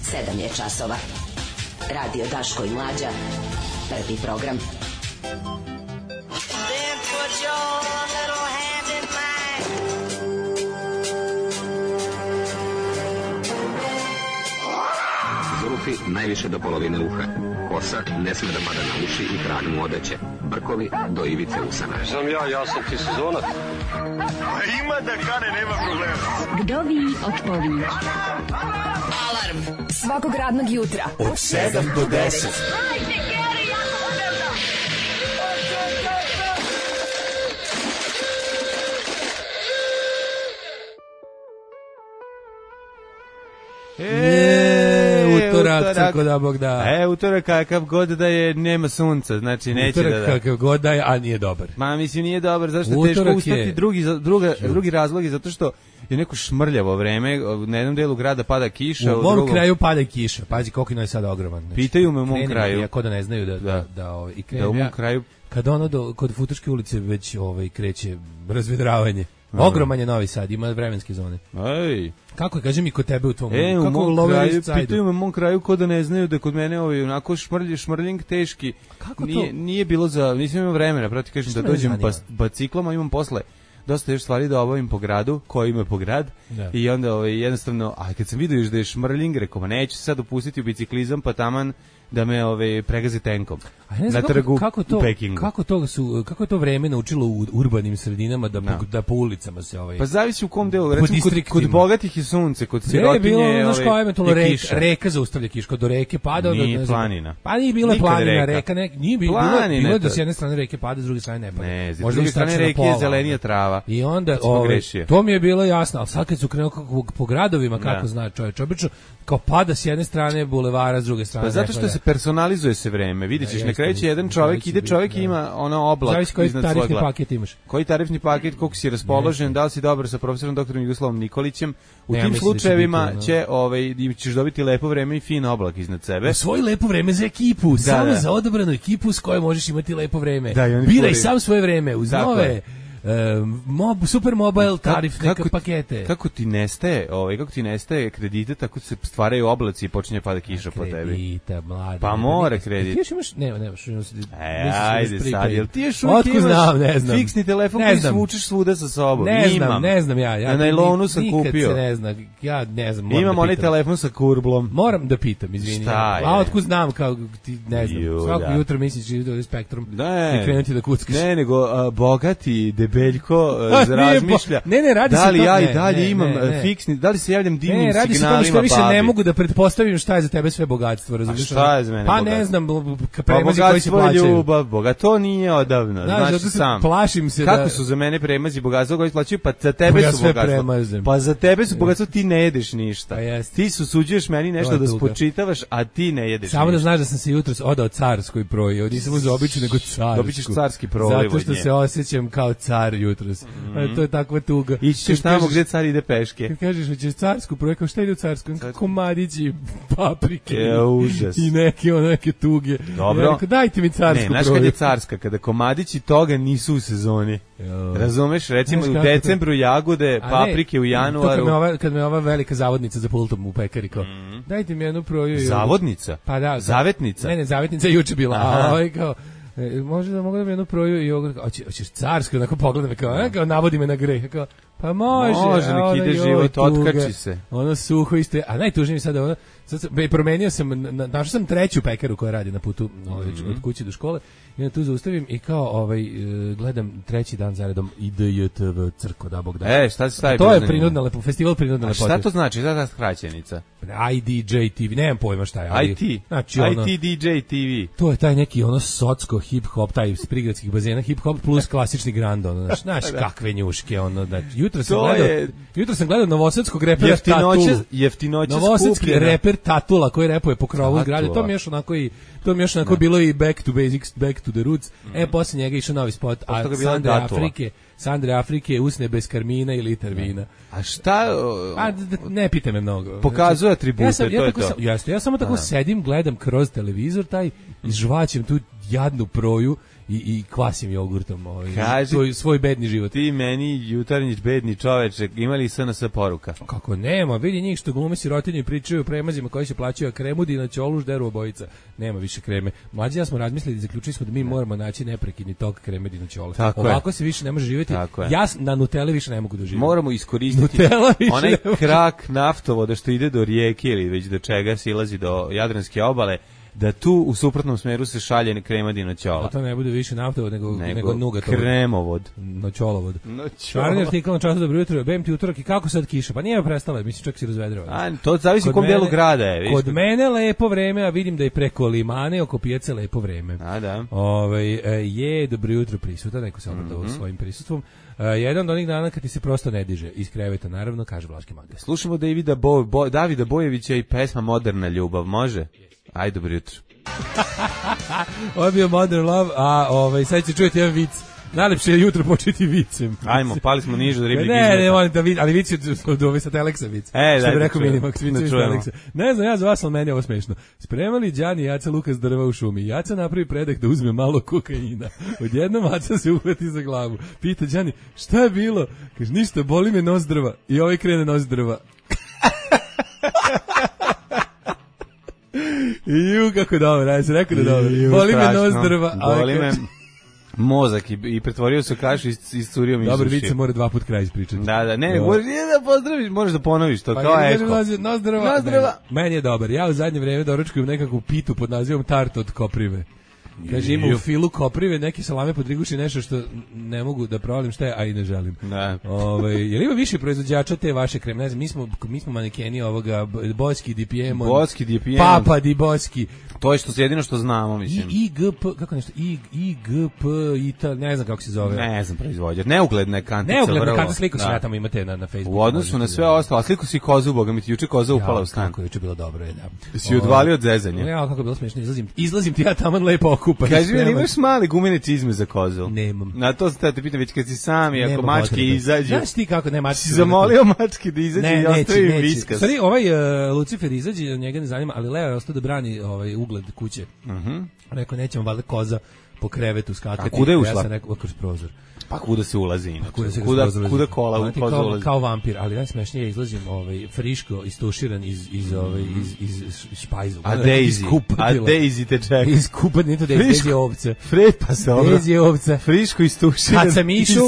7 je časova. Radio Daško i Mlađa. Prvi program. Zulufi najviše do polovine uha. Kosa ne sme da pada na uši i krag mu odeće. Brkovi do ivice usana. Sam ja sam ti sezonac. Ima da kane, nema problema. Vdovi od pović. Alarm svakog radnog jutra od 7 do 10. Utorak, tako da Bog da. Utorak kakav god da je, nema sunca, znači neće utorak, da... Utorak kakav god da je, a nije dobar. Ma mislim nije dobar, zašto je teško ustati, drugi razlog je zato što je neko šmrljavo vreme, na jednom delu grada pada kiša. U mom kraju pada kiša, pazi koliko je sad ogroman. Znači, pitaju me u mom kraju. Ako da ne znaju i krenem da u mom kraju. Kad kod Futoške ulice već kreće razvedravanje. Ogroman je Novi Sad, ima vremenske zone. Ej. Kako je, kaži mi kod tebe u tvom u mom kraju, pitaju me u mom kraju ko da ne znaju da kod mene onako šmrljing teški. Kako nije bilo nisam imao vremena, proti kažem da dođem biciklom, a imam posle dosta još stvari da obavim po gradu, koji ima po grad, i onda jednostavno, a kad sam vidio još da je šmrljing, rekao, neću se sad upustiti u biciklizam, pa taman da me pregazi tenkom na trgu u Pekingu. Kako je to vreme naučilo u urbanim sredinama da po ulicama se Pa zavisi u kom delu, recimo kod bogatih je sunce, kod sirotinje je kiša. Reka zaustavlja kiš, do reke pada. Nije planina. Pa nije bila planina, reka, nije bilo da s jedne strane reke pada, s druge strane ne pada. Ne, s druge strane reke je zelenija trava. I onda, to mi je bilo jasno, ali sad kad su krenuo po gradovima, kako zna čovječ, obično, kao pada s jedne strane bulevara, s druge strane. Pa zato što se personalizuje se vreme. Vidjet ćeš, na kraju će jedan čovjek, čovjek i ima oblak iznad svoj glava. Paket imaš? Koji tarifni paket, koliko si raspoložen, da li si dobar sa profesorom doktorom Jugoslavom Nikolićem. U tim slučajevima ćeš dobiti lepo vreme i fin oblak iznad sebe. Svoje lepo vreme za ekipu, samo za odabranu ekipu s kojom možeš imati lepo vreme. Biraj sam svoje vreme uz nove super mobile tarif pakete. Kako ti nestaje kredite, tako se stvaraju oblaci i počinje pada kiša po tebi. Kredita, mladi. Pa mora kredit. Ti još imaš, nemaš. Ajde sad, jel ti još uvijek imaš fiksni telefon koji svučeš svuda sa sobom? Ne znam ja. Na najlonu sam kupio. Ja ne znam. Imam onaj telefon sa kurblom. Moram da pitam, izvini. Šta je? A otkud znam, kao ti ne znam. Svako jutro misliš da je Spektrum i krenuti da kuckaš. Ne, nego bogati Beljko razmišlja. Ne, radi se da li ja i dalje imam fiksni, da li se javljam dimnim signalima babi? Više ne mogu da pretpostavim šta je za tebe sve bogatstvo, razumiješ? Šta je za mene bogatstvo? Pa ne znam, premazi koji se plaćaju. Ljubav, to nije odavno, znaš sam. Plašim se kako su za mene premazi bogatstvo koji se plaćaju, pa za tebe su bogatstvo. Pa za tebe su bogatstvo, ti ne jedeš ništa. Ti suđuješ meni nešto da spočitavaš, a ti ne jedeš ništa. Samo da znaš da sam se jutros odao carskoj proji, nisam uzeo običnu nego carsku. Dobićeš carski proliv. Zato što se osjećam kao car jutros. To je takva tuga. Ići ćeš tamo gdje car ide peške. Kad kažeš da ćeš carsku projekao, šta ide u carsku? Komadići, paprike užas. I neke tuge. Dobro. Dajte mi carsku projekao. Ne, znaš kad je carska, kada komadići toga nisu u sezoni. Razumeš, recimo u decembru jagode, paprike u januaru. Kad me ova velika zavodnica za pultom u pekari kao, dajte mi jednu proju. Zavodnica? Pa da. Zavetnica? Ne, zavetnica je juče bila. A kao, može da mogu da mi jednu proju i hoćeš carsku, onako pogleda me kao navodi me na greh, kao, pa može, nek ide život, otkači se. Ono suho isto, a najtužnije sada ono, promenio sam, našao sam treću pekaru koja radi na putu od kuće do škole i na tu zaustavim i kao gledam treći dan zaredom IDJTV Crko da Bog da. Šta se stavi? To je festival prinudne lepote. Šta to znači? Šta je ta skraćenica? IDJ TV, nemam pojma šta je. IT? Znači IT DJ TV. To je taj neki socko hip-hop, taj iz prigradskih bazena, hip-hop plus klasični grand, znaš kakve njuške, jutro sam gledao novosadskog repera Tatulu. Jeftinoće novosadski reper Tatula koji repuje po krovu zgrade, to mi još onako bilo i back to basics, back to the roots. Posle njega išao novi spot, a Sandre Afrike, usne bez karmina i litar vina. A šta? Ne pita me mnogo. Pokazuje atribute, to je to. Ja samo tako sedim, gledam kroz televizor taj, izžvaćem tu jadnu proju i kvasim jogurtom svoj bedni život. Ti meni jutarnji bedni čoveče, imali SNS poruka? Kako nema, vidi njih što glume sirotinje pričaju o premazima koji se plaćaju, a kremudi na ćolu žderu obojica. Nema više kreme. Mlađi ja smo razmislili i zaključili smo da mi moramo naći neprekidni tok kremedi na ćolu. Ovako se više ne može živjeti. Ja na Nutelli više ne mogu da živim. Moramo iskoristiti onaj krak naftovoda što ide do rijeke ili već do čega silazi do Jadranske obale, da tu u suprotnom smeru se šalje kremadina ćola. A to ne bude više naftovod nego nugatovod. Kremovod. Noćolovod. Šarni artikl na času dobro jutro, BM ti utorak i kako sad kiša? Pa nije prestala, mislim čak si razvedrao. A to zavisi u kom delu grada je. Kod mene lepo vreme, a vidim da je preko Limane oko pijace lepo vreme. A da. Je dobro jutro prisutan, neko se obradovao svojim prisustvom. Jedan od onih dana kad ti se prosto ne diže iz kreveta, naravno, kaže Vlaški magazin. Slušamo Davida Bojevića i pesma Moderna ljubav, može? Ajde, dobro jutro. Ovo je bio Modern Love, a sad će čujeti jedan vic. Najlepše je jutro početi vicem. Ajmo, pali smo nižu od ribljeg izleta. Ne, volim da vic, ali vic je od ove sa Telexa vic. Što bi rekao Minimax, vic iz Telexa. Ne znam, ja za vas, ali meni je ovo smešno. Spremali Đani i Aca Lukas drva u šumi. Jaca napravi predah da uzme malo kokaina. Odjednom Aca se uhvati za glavu. Pita Đani, šta je bilo? Kaže, ništa, boli me nos drva. I ovaj krene nos drva. Kako dobro, ja sam rekao da dobro. Boli me nos drva. Boli me mozak i pretvorio se u kašu i iscurio mi iz ušiju. Dobar vic se mora dva put kraj ispričati. Da, ne, možeš da pozdraviš, možeš da ponoviš to, kao eko. Nos drva. Meni je dobar, ja u zadnje vreme doručkujem nekakvu pitu pod nazivom tart od koprive. Kaže, ima u filu koprive, neke salame podriguši, nešto što ne mogu da provalim šta je, a i ne želim. Jel ima više proizvođača te vaše kreme? Ne znam, mi smo manekeni ovoga, Boski DPM, Papa Di Boski. To je jedino što znamo, mislim. IGP, kako nešto, IGP, ne znam kako se zove. Ne znam proizvođač, neugledne kantice. Neugledne kantice, sliku se ja tamo imate na Facebooku. U odnosu na sve ostalo, a sliku si kozu, boga mi ti juče koza upala u stan. Kako juče bilo dobro, da. Si odvalio od zezanja. Ja, kako je bilo smiješno, izlazim ti ja tamo lepo okupan. Kaži mi, imaš male gumene čizme za kozu? Nemam. Na to se te pitam već kad si sami, ako mačke izađu. Znaš ti kako, ne mačke. Si zamolio mačke da izađe i ostavi viskas. Stvari, Lucifer izađe, njega ne zanima, ali Leo je ostao da brani ugled kuće. Rekao, nećemo valjda koza po krevetu skakati. A kuda je ušla? Ja sam rekao, kroz prozor. Pa kuda se ulazi inače? Kuda kola u kozu ulazi? Kao vampir, ali najsmešnije izlazim friško istuširan iz špajzu. A Daisy te čeka. Iz kupadne, to Daisy je ovca. Frepa se ovo. Daisy je ovca. Friško istuširan kad sam išao,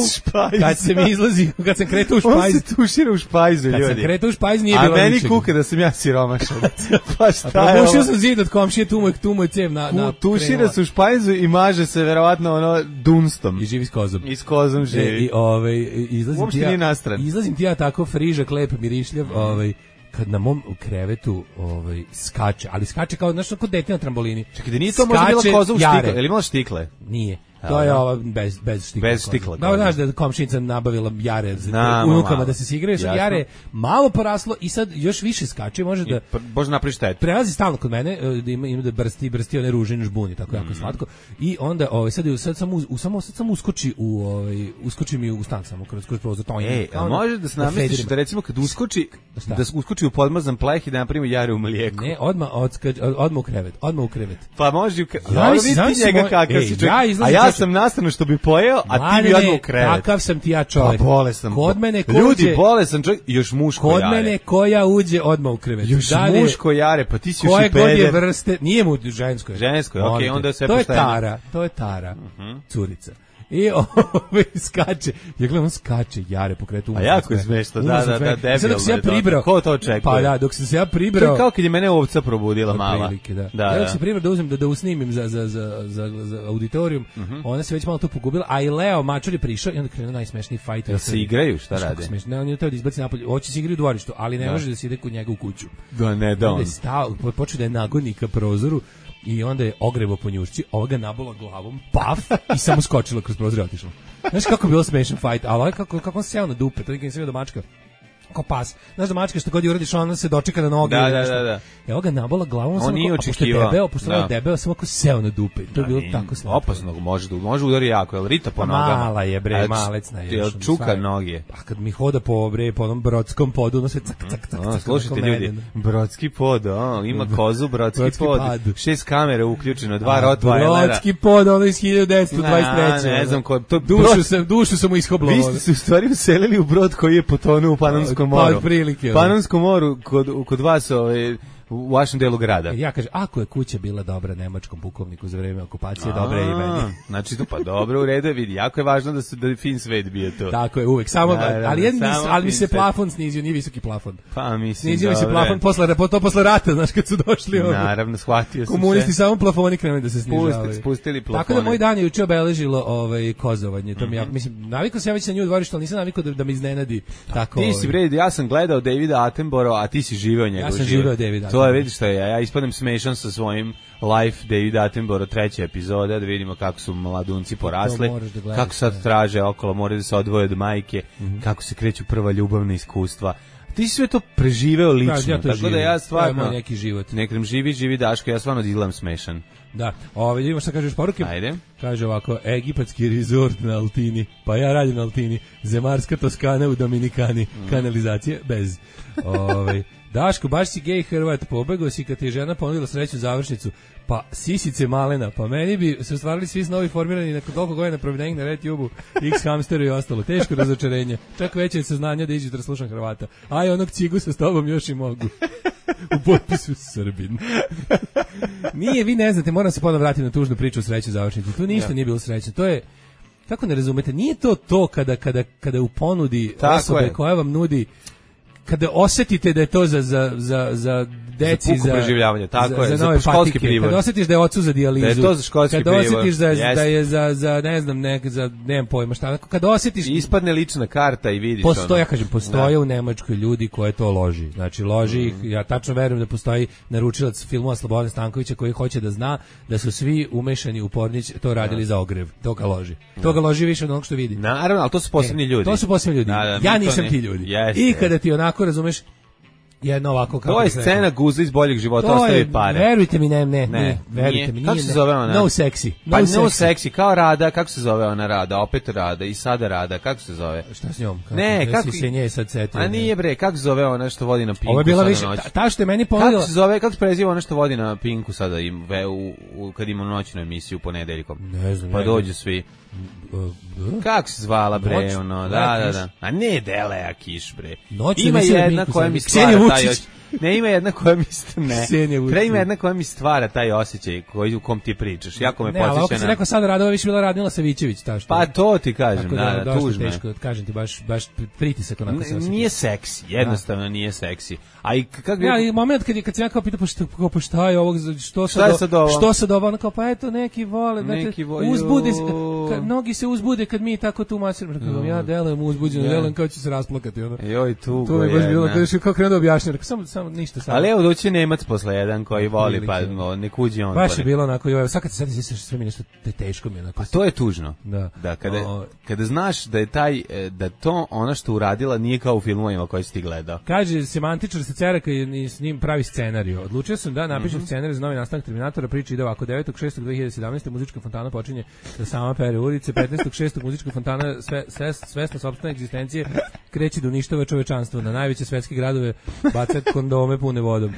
kad sam kretao u špajzu. On se tušira u špajzu, ljudi. Kad sam kretao u špajzu nije bilo ničega. A meni kuka da sam ja siromašan. Pa šta je ovo? Probušio sam zid od komšije, tu mu je cev na tušira se u špajzu i maže se verovatno dunstom. I živi s kozom. Kozom živi. Izlazim ti ja tako frižak, lep, mirišljav, kad na mom krevetu skače, ali skače kao, znaš, kod dete na trambolini. Čekaj, da nije to možda bila koza u štikle? Je li imala štikle? Nije. To je ova bez štikla. Bez štikla. Da, znaš da je komšinica nabavila jare unukama da se igraju, sad jare malo poraslo i sad još više skače, može da... Može napravi štetu. Prelazi stalno kod mene, da ima da brsti one ružine žbuni, tako jako slatko. I onda, sad samo uskoči mi u stan, samo kroz prozor. Može da se namestiš da recimo kad uskoči, da uskoči u podmazan pleh i da naprimi jare u mlijeku. Ne, odmah u krevet. Pa može, vidi njega kakav si čovjek. Ja sam nastrano što bi pojeo, a ti bi odmah u krevet. Kakav sam ti ja čovjek. Pa bolestan. Kod mene ljudi, bolestan čovjek, još muško jare. Kod mene koja uđe odmah u krevet. Još muško jare, pa ti si još i peder. Koje god je vrste, nije mu žensko. Žensko je, okej, onda sve poštenje. To je Tara, curica. I skače. Ja gledam, on skače jare po kretu. A jako je smešno, da, debilno. Sad dok se ja pribrao. Ko to očekuje? Pa da, dok sam se ja pribrao. To je kao kad je mene ovca probudila mala. Prilike, da. Ja dok se pribrao da uzmem da usnimim za auditorijum, ona se već malo to pogubila, a i Leo Mačor je prišao i onda krenuo najsmešniji fajt. Jel se igraju, šta rade? Ne, on je teo da izbaci napolje. Hoće se igraju u dvorištu, ali ne može da se ide kod njega u kuću. Da, ne, da on. Počeo da je nagodnik ka prozoru. I onda je ogrevo po njušci, ovoga nabola glavom, paf, i samo skočila kroz prozor i otišla. Znaš kako je bilo smešan fajt, ali kako on se sjao na dupe, to nikad nisam vidio da mačka kao pas. Znaš da mačka što god uradiš, ona se dočeka na noge. Da. Evo ga nabola glavom, on nije očekivao. Pošto je debeo, samo ako seo na dupe. To je bilo tako slatko. Opasno, može udari jako, jel Rita po nogama. Mala je bre, malec na jel čuka noge. A kad mi hoda po onom brodskom podu, ono se cak. Slušajte ljudi, brodski pod, ima kozu, brodski pod, 6 kamera uključeno, 2 Rottweilera. Brodski pod, ono iz 1923. Ne znam ko, dušu sam mu ishoblo. Vi ste se u stvari uselili u brod koji je potonuo u Panonskom moru. Otprilike. Panonskom moru kod vas u vašem delu grada. Ja kažem, ako je kuća bila dobra nemačkom pukovniku za vreme okupacije, dobra je i meni. Znači to pa dobro, u redu je, vidi, jako je važno da je fin svet bio to. Tako je, uvek, samo, ali mi se plafon snizio, nije visoki plafon. Pa mislim, snizio mi se plafon posle rata, znaš, kad su došli ovdje. Naravno, shvatio sam komunisti samo plafoni krenuli da se snižavaju. Spustili plafone. Tako da moj dan je juče obeležilo kozovanje, to mi ja, mislim, navikao sam ja već na nju dvorišta, ali nisam navikao da me iznenadi tako. Ti si bre, ja sam gledao Davida Attenborougha, a ti si živeo njegov život. Ja sam živeo Davida. To je, vidiš šta je, ja ispadnem smešan sa svojim Life David Attenborough 3. epizoda, da vidimo kako su mladunci porasli, kako sad traže okolo, moraju da se odvoje od majke, kako se kreću prva ljubavna iskustva. Ti si sve to preživeo lično, tako da ja stvarno neki život. Nekrem živi Daško, ja stvarno izgledam smešan. Da, vidimo šta kažeš poruke. Ajde. Kaže ovako, egipatski rezort na Altini, pa ja radim na Altini, zemarska Toskana u Dominikani, kanalizacije bez. Daško, baš si gej Hrvat, pobegao si kad ti je žena ponudila sreću završnicu, pa sisice malena, pa meni bi se ostvarili svi novi formirani nakon toliko godina provedenih na RedTube-u, X hamsteru i ostalo. Teško razočarenje, čak veće je saznanja da iđu da slušam Hrvata. Aj, onog cigu sa tobom još i mogu. U potpisu Srbin. Nije, vi ne znate, moram se ponovno vratiti na tužnu priču o sreću završnicu. Tu ništa nije bilo srećno, to je, kako ne razumete, nije to kada u ponudi osobe koja vam nudi, kada osetite da je to za deci, za preživljavanje, tako je, za nove školski patike, pribor. Kada osjetiš da je ocu za dijalizu, da je to za školski kada pribor, osjetiš da je za ne znam, nemam pojma šta, kada osjetiš... Ispadne lična karta i vidiš postoje u Nemačkoj ljudi koje to loži. Znači, loži ih, ja tačno verujem da postoji naručilac filmova Slobodana Stankovića koji hoće da zna da su svi umešani u Pornić to radili za ogrev. To ga loži. To ga loži više od onog što vidi. Naravno, ali to su posebni ljudi. To su posebni ljudi. Ja nisam ti ljudi. I kada ti onako razumeš, jedno ovako kako to je scena Guza iz Boljeg života, ostavi pare. Verujte mi, ne, verujte mi, kako se zove ona? No sexy. No sexy, kao Rada, kako se zove ona Rada, opet Rada i sada Rada, kako se zove? Šta s njom? Kako se nje sad setio? A nije bre, kako se zove ona što vodi na Pinku? Ovo je bila više, ta što je meni ponudila. Kako se zove, kako se preziva ona što vodi na Pinku sada kad ima noćnu emisiju ponedeljkom? Ne znam. Pa dođu svi. Kako se zvala bre, ono, da. A ne Delea Kiš bre. Ima jedna koja mi stvara taj osjećaj. Ne, ima jedna koja mi ima jedna koja mi stvara taj osjećaj u kom ti pričaš. Jako me podsjeća na... Ne, ali ako se rekao sad Radova više bila Radmila Savićević, ta što... Pa to ti kažem, da, tužno je. Teško, kažem ti, baš pritisak onako se osjeća. Nije seksi, jednostavno nije seksi. A i kako... Ja, i moment kad se ja kao pitao, pa šta je ovog, što sad ovo, ono kao, pa eto, neki vole, uzbudi se, mnogi se uzbude kad mi tako tu masiramo. Ja delujem uzbuđeno, delujem kao ću se rasplakati. Joj, tugo to je baš bilo, kako krenuo da objašnjam, samo ništa sad. Ali evo doći Nemac posle jedan koji voli, pa ne kuđi on. Baš je bilo onako, sad kad se sjećaš sve mi nešto teško mi je onako. A to je tužno. Da, kada znaš da je da to ona što uradila nije kao u filmovima koje si ti gledao. Kaže semantičar se Ceraka i s njim pravi scenarijo. Odlučio sam da napišem scenarij za novi nastanak Terminatora, priča ide ovako: 9.6.2017. muzička fontana počinje da sama pere ulice, 15.6. muzička fontana svesna sopstvene egzistencije kreće da uništava čovečanstvo, na najveće svetske gradove baca kondome pune vodom.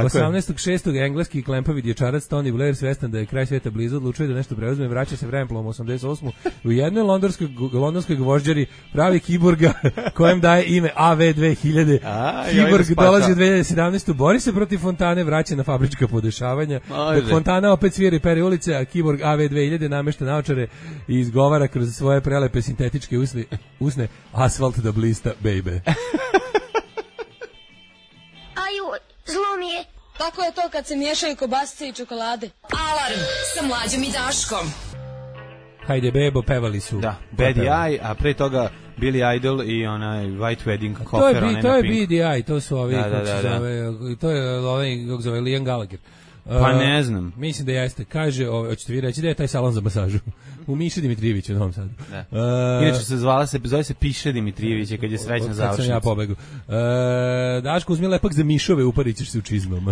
18.6. engleski klempavi dječarac Tony Blair, svestan da je kraj sveta blizu, odlučuje da nešto preuzme, vraća se vremeplom 88. U jednoj londonskoj gvožđari pravi kiborga kojem daje ime AV2000. Kiborg dolazi u 2017. bori se protiv fontane, vraća na fabrička podešavanja. Dok fontana opet svira i pere ulice, a kiborg AV2000 namešta naočare i izgovara kroz svoje prelepe sintetičke usne asfalt da blista, baby. Zlo mi je. Tako je to kad se miješaju kobasice i čokolade. Alarm sa Mlađom i Daškom. Hajde bebo, pevali su. Da, Bad Eye, a pre toga Billy Idol i onaj White Wedding Cover. To je BDI, to su ovi, to je ovaj, kako zove, Liam Gallagher. Pa ne znam. Mislim da jeste. Kaže, hoćete vi reći da je taj salon za masažu u Miše Dimitrijeviću u Novom Sadu. Inače zove se Piše Dimitrijević kad je srećna završnica. Kad sam ja pobegu. Daško, uzmi lepak za mišove, uparićeš se u čizmama.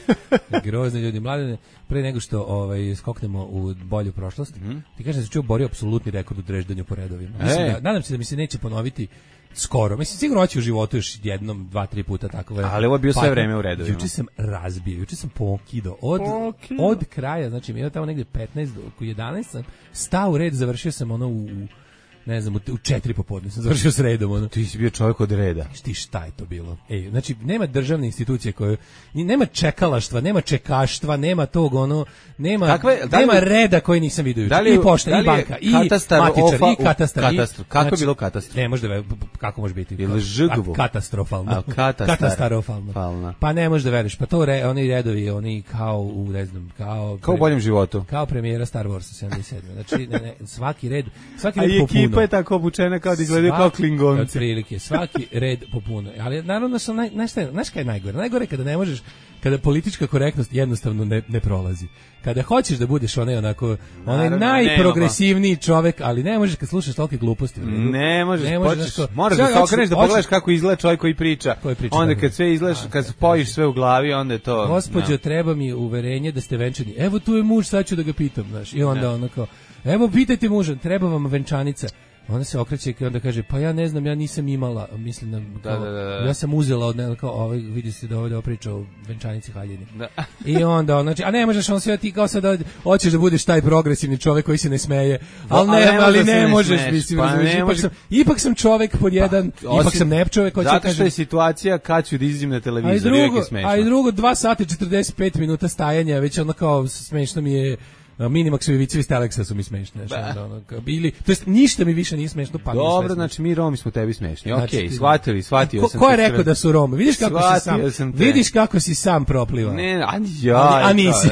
Grozni ljudi. Mladene, pre nego što skoknemo u bolju prošlost, ti kažeš da se čuo borio apsolutni rekord u dreždanju po redovima. Nadam se da mi se neće ponoviti skoro. Mislim, sigurno hoće u životu još jednom, 2-3 puta tako. Ali ovo je bio sve vreme u redovima. Juče sam razbio, juče sam pokidao. Od kraja, znači mi je tamo negde 15 do 11 sam stao u red, završio sam u ne znam, u 4 popodne sam završio s redom. Ti si bio čovjek od reda. Ti šta je to bilo? Znači, nema državne institucije koje, nema čekalaštva, nema čekaštva, nema tog nema reda koji nisam vidio juče. I pošta, i banka, i matičar, i katastar. Kako je bilo katastar? Ne može da kako može biti? Katastrofalno. Katastrofalno. Pa ne možeš da veriš. Pa to oni redovi, oni kao u, ne znam, kao u boljem životu. Kao premijera Star Warsa 77. Znači, svaki red popuno. Pa je tako obučena kao da izgledaju kao Klingonci. Otprilike, svaki red popuno. Ali naravno sam, znaš kaj je najgore? Najgore je kada ne možeš, kada politička korektnost jednostavno ne prolazi. Kada hoćeš da budeš onaj najprogresivniji čovek, ali ne možeš kad slušaš tolike gluposti. Ne možeš moraš da se okreneš da pogledaš kako izgleda čovjek koji priča. Onda kad sve izgledaš, kad spojiš sve u glavi, onda je to... Gospođo, treba mi uverenje da ste venčani. Evo tu je muž, sad ću da ga pitam, znaš. I onda ono kao, evo pitajte muža, treba vam venčanica. Onda se okreće i onda kaže, pa ja ne znam, ja nisam imala, mislim ja sam uzela od vidi se da ovdje priča o venčanici haljini. I onda, znači, a ne možeš on sve ti kao sad hoćeš da budeš taj progresivni čovjek koji se ne smeje, ali ne možeš, mislim, ipak sam čovjek pod jedan, ipak sam nep čovjek koji će zato što je situacija kad ću da izađem na televizor, uvijek je smešno. A i drugo, 2 sata i 45 minuta stajanja, već ono kao smešno mi je. Minimaxovi vicevi s Teleksa su mi smešni. To jest ništa mi više nije smešno. Pa dobro, znači mi Romi smo tebi smešni. Okej, shvatio sam. Ko je rekao da su Romi? Vidiš kako si sam propliva. Ne, a nisi.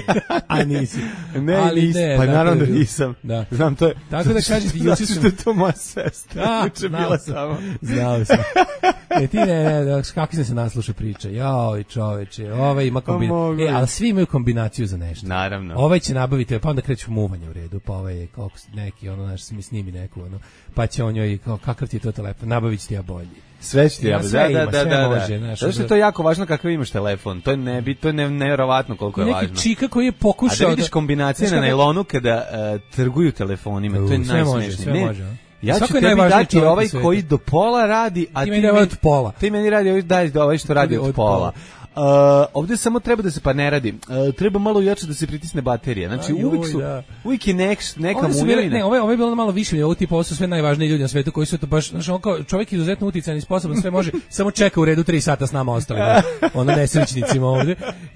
A nisi. Ne, pa naravno da nisam. Znam, to je. Tako da kažeš ti juče što je to moja sestra. Juče bila samo. Znao sam. Ti kako se nasluša priča. Jao, čoveče, ima kombinaciju. Ali svi imaju kombinaciju za nešto. Naravno. Ovaj će nabaviti, pa onda kreću muvanje u redu, pa ovaj je kako neki, mi snimi neku, pa će on njoj, kakav ti je to telefon, nabavit ću ti ja bolji. Sve će ti ja, da. Zato što je to jako važno kakav imaš telefon, to je nevjerovatno koliko je važno. Neki čika koji je pokušao da vidiš kombinacije na najlonu kada trguju telefonima, to je najsmešnije. Sve može. Ja ću tebi dati ovaj koji do pola radi, a ti meni radi ovaj što radi od pola. Ovdje samo treba da se pa ne radi. Treba malo jače da se pritisne baterija. Znači uvijek je neka munjavina. Ne, ovo je bilo malo više, ovo tipa, ovo su sve najvažniji ljudi na svetu koji su to baš, znači on kao čovjek izuzetno uticajan i sposoban, sve može, samo čeka u redu 3 sata s nama ostalima, nesrećnicima ovdje.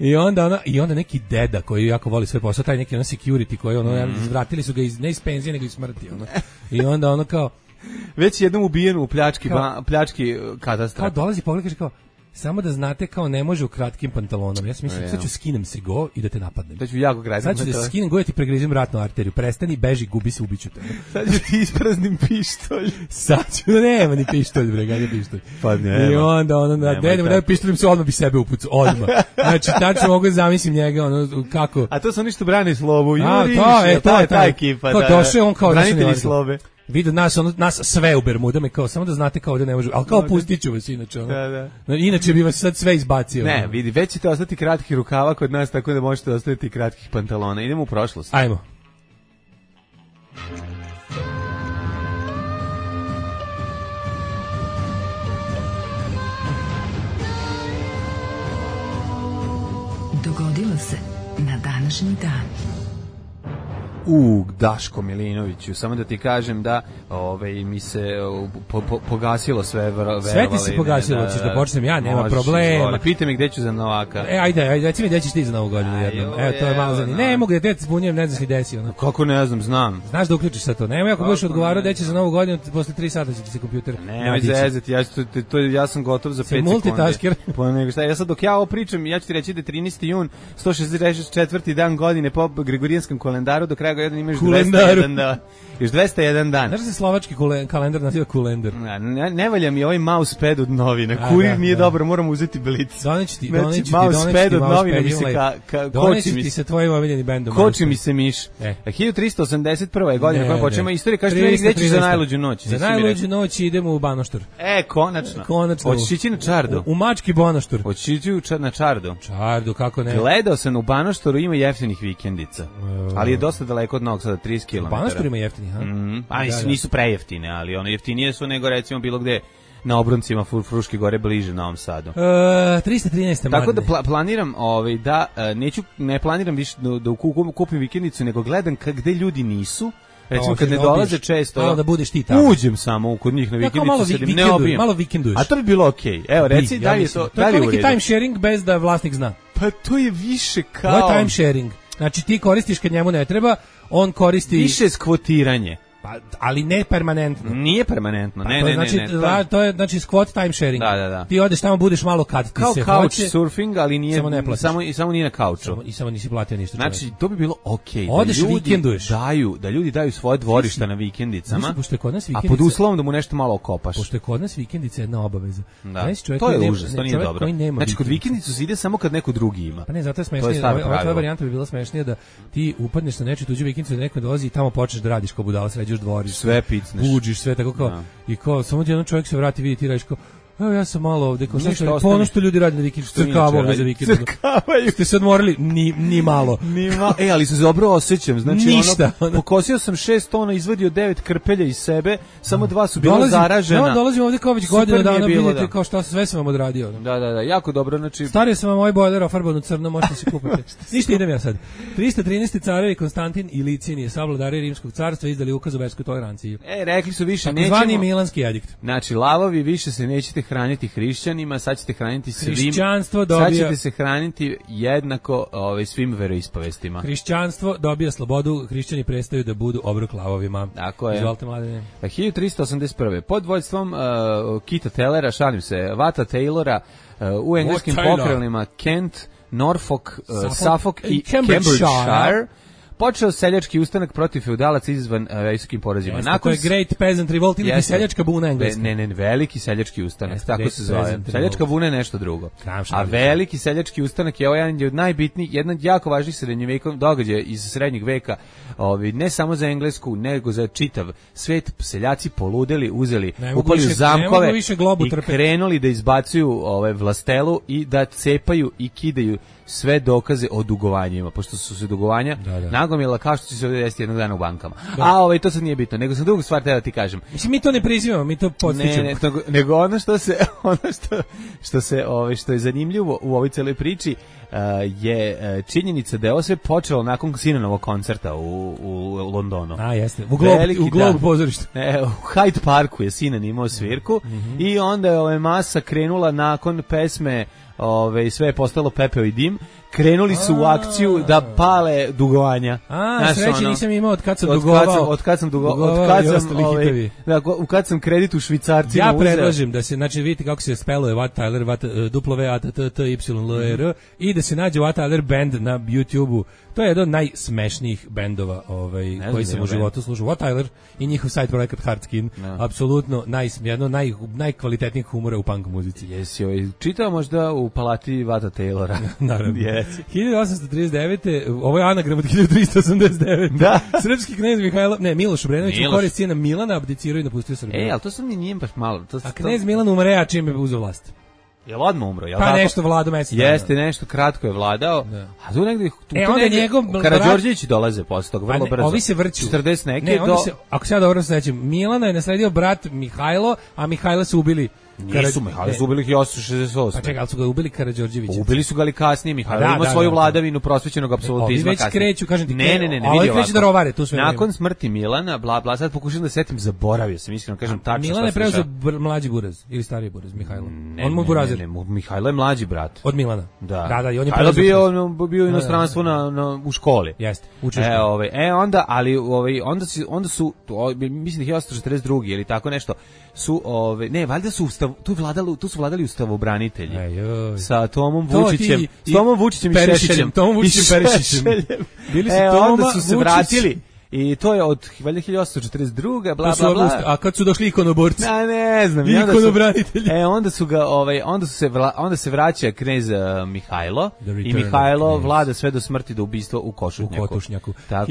I onda neki deda koji jako voli svoj posao, taj neki security koji vratili su ga ne iz penzije nego iz smrti. I onda kao već jednom ubijen u pljački katastra. Kao dolazi pogled kaže kao samo da znate kao ne može u kratkim pantalonama. Ja sam mislio, sad ću skinem se go i da te napadnem. Sad ću jako graditi. Sad ću da skinem go i ti pregrizim vratnu arteriju. Prestani, beži, gubi se, ubiću te. Sad ću ti ispraznim pištolj. Sad ću, nema ni pištolj, bre, pištolj. Pa nema. I onda, da pištoljem se odmah bi sebe upucao, odmah. Znači, tačno mogu zamislim njega, kako. A to su oni što brani slobu. To je ta ekipa. To došao on kao branitelji slobe. Vidu nas sve u Bermudama, kao samo da znate kao da ne može, ali kao pustit ću vas inače. Inače bi vas sad sve izbacio. Ne, vidi, već ćete ostati kratkih rukava kod nas, tako da možete ostaviti kratkih pantalona. Idemo u prošlost. Ajmo. Dogodilo se na današnji dan. Daško Milinoviću, samo da ti kažem da mi se pogasilo sve sve ti se pogasilo, hoćeš da počnem ja, nema problema. Pita me gde ću za Novaka. Ajde, reci mi gde ćeš ti za Novu godinu jednom. Evo, to je malo zanimljivo. Ne mogu da te zbunjujem, ne znaš li desi. Kako ne znam, znam. Znaš da uključiš sad to. Nemoj ako budeš odgovarao gde ćeš za Novu godinu, posle 3 sata će ti se kompjuter. Nemoj zezati, ja sam gotov za 5 sekundi. Multitasker. Ja sad dok ja ovo pričam, ja ću ti reći da je 13. jun, 164. dan godine po Gregorijanskom kalendaru, do kraja godina imaš 201 dan. Još 201 dan. Znaš da se slovački kalendar naziva kulendar? Ne valja mi ovaj mousepad od novina. Kurir nije dobro, moram uzeti Blic. Doneći ti mousepad od novina mi se doneći ti se tvojim omiljenim bendom. Koči mi se miš. 1381. godina koja počnemo istoriju, kažete meni gde ćeš za najluđu noć? Za najluđu noć idemo u Banoštor. Konačno. Hoćeš ići na Čardu? U Mački Banoštor. Hoćeš ići na Čardu? Čardu, kako ne? Gledao sam u Banoštoru, ima jeftinih vikendica. Ali je dosta daleko od Novog Sada, 30 km. U Banoštoru ima jeftinih, ha? Nisu prejeftine, ali ono jeftinije su nego recimo bilo gde na obroncima Fruške gore bliže Novom Sadu. 313. Tako da planiram ne planiram više da kupim vikendicu, nego gledam gde ljudi nisu. Recimo kad ne dolaze često, malo da budeš ti tamo. Uđem samo kod njih na vikendicu, sedim, ne obijem. Malo vikenduješ. A to bi bilo okej. Evo, reci da li je to, da li je u redu. To je time sharing bez da vlasnik zna. Pa to je više kao... To je time sharing. Znači ti koristiš kad njemu ne treba, on koristi... Više skvotiranje. Pa, ali ne permanentno. Nije permanentno, ne. To je znači squat time sharing. Da. Ti odeš tamo, budeš malo kad ti kao se hoće. Kao couch surfing, ali nije samo nije na kauču. I samo nisi platio ništa. Znači, to bi bilo okej. Odeš vikenduješ. Da ljudi daju svoje dvorišta na vikendicama. Pošto je kod nas vikendica. A pod uslovom da mu nešto malo okopaš. Pošto je kod nas vikendica jedna obaveza. To je užas, to nije dobro. Znači, kod vikendicu se ide samo kad neko drugi ima. Pa ne, zato je smešnije. Ova varijanta bi bila smešnija da ti upadneš na nečiju tuđu vikendicu, da neko dolazi i tamo počneš da radiš kao budala, sređuješ dvorište. Sve picneš. Uđiš sve tako kao i kao samo jedan čovjek se vrati, vidi ti radiš kao evo ja sam malo ovde kao što ono što ljudi rade na vikendu, crkava ovde za vikend. Ste se odmorili ni malo. Ali se dobro osjećam, znači pokosio sam 6 tona, izvadio 9 krpelja iz sebe, samo 2 su bila zaražena. Dolazim ovde kao već godinu dana, vidite kao šta sve sam vam odradio. Da, jako dobro, znači stario sam vam ovaj bojler ofarban u crno, možete se kupiti. Ništa, idem ja sad. 313. carevi Konstantin i Licinije, savladari Rimskog carstva, izdali ukaz o verskoj toleranciji. Rekli su više nećemo. Zvani milanski edikt. Znači lavovi više se nećete hraniti hrišćanima, sad ćete hraniti svim. Hrišćanstvo dobija. Sad ćete se hraniti jednako svim veroispovestima. Hrišćanstvo dobija slobodu, hrišćani prestaju da budu obrok lavovima. Tako je. Izvolite, Mladene. 1381. Pod vođstvom Kita Tellera, šalim se, Vata Taylora, u engleskim pokrajinama Kent, Norfolk, Suffolk i Cambridgeshire počeo seljački ustanak protiv feudalaca izazvan visokim porazima. Nakon je Great Peasant Revolt ili seljačka buna engleska. Ne, veliki seljački ustanak, tako se zove. Seljačka buna je nešto drugo. A veliki seljački ustanak je jedan od najbitnijih, jedan od jako važnih srednjovekovnih događaja iz srednjeg veka, ne samo za Englesku, nego za čitav svet. Seljaci poludeli, uzeli, upali u zamkove i krenuli da izbacuju vlastelu i da cepaju i kidaju sve dokaze o dugovanjima, pošto su se dugovanja nagomila kao što će se ovdje desiti jednog dana u bankama. A to sad nije bitno, nego sam drugu stvar teo da ti kažem. Mislim, mi to ne prizivamo, mi to podstičemo. Ne, nego ono što je zanimljivo u ovoj celoj priči je činjenica da je ovo sve počelo nakon Sinanovog koncerta u Londonu. A, jeste. U Globe pozorištu. U Hyde Parku je Sinan imao svirku i onda je masa krenula nakon pesme sve je postalo pepeo i dim, krenuli su u akciju da pale dugovanja. Sreće nisam imao od kad sam dugovao. Od kad sam kredit u švicarcima uzeo. Ja predlažem da se, znači vidite kako se speluje Wat Tyler, WATTYLR i da se nađe Wat Tyler band na YouTube-u. To je jedan od najsmešnijih bendova koji sam u životu slušao. Wat Tyler i njihov side projekat Hard Skin. Apsolutno jedno najkvalitetnijih humora u punk muzici. Jesi čitao možda u palati Vata Taylora? Naravno. 1839. Ovo je anagram od 1389. Da. Srpski knez Miloš Obrenović u korist sina Milana abdicirao i napustio Srbiju. Ali to sam nije baš malo. A knez Milan umre, a čim je uzeo vlast? Jel odmah umro? Pa nešto vladao mesec. Jeste, nešto kratko je vladao. A tu negdje Karađorđević dolaze posle toga vrlo brzo. Ovi se vrću. 40 neke do... Ako se ja dobro sećam, Milana je nasledio brat Mihajlo, a Mihajla su ubili. Nisu Mihajlo su ubili 1868. Pa čekaj, ali su ga ubili Karađorđević. Ubili su ga ali kasnije. Mihajlo ima svoju vladavinu prosvećenog apsolutizma kasnije. Ovi već kreću, kažem ti. Ne, vidi ovako. Da rovare, tu sve nakon smrti Milana, bla, sad pokušam da setim, zaboravio sam, iskreno kažem tačno. Milan je preuzeo mlađi buraz ili stariji buraz, Mihajlo. On mu burazer. Ne, Mihajlo je mlađi brat. Od Milana. Da, i on je bio u inostranstvu u školi. Jeste. Onda su mislim da je 1842 ili tako nešto su valjda su tu su vladali ustavobranitelji. Sa Tomom Vučićem, i Tomom Vučićem Perišićem. Bili su Toma, onda su se vratili. I to je od 1842, bla, bla, bla. A kad su došli ikonoborci? Ne znam. Ikonobranitelji. Onda su ga, onda se vraća knez Mihajlo i Mihajlo vlada sve do smrti do ubistva u Košutnjaku. Tako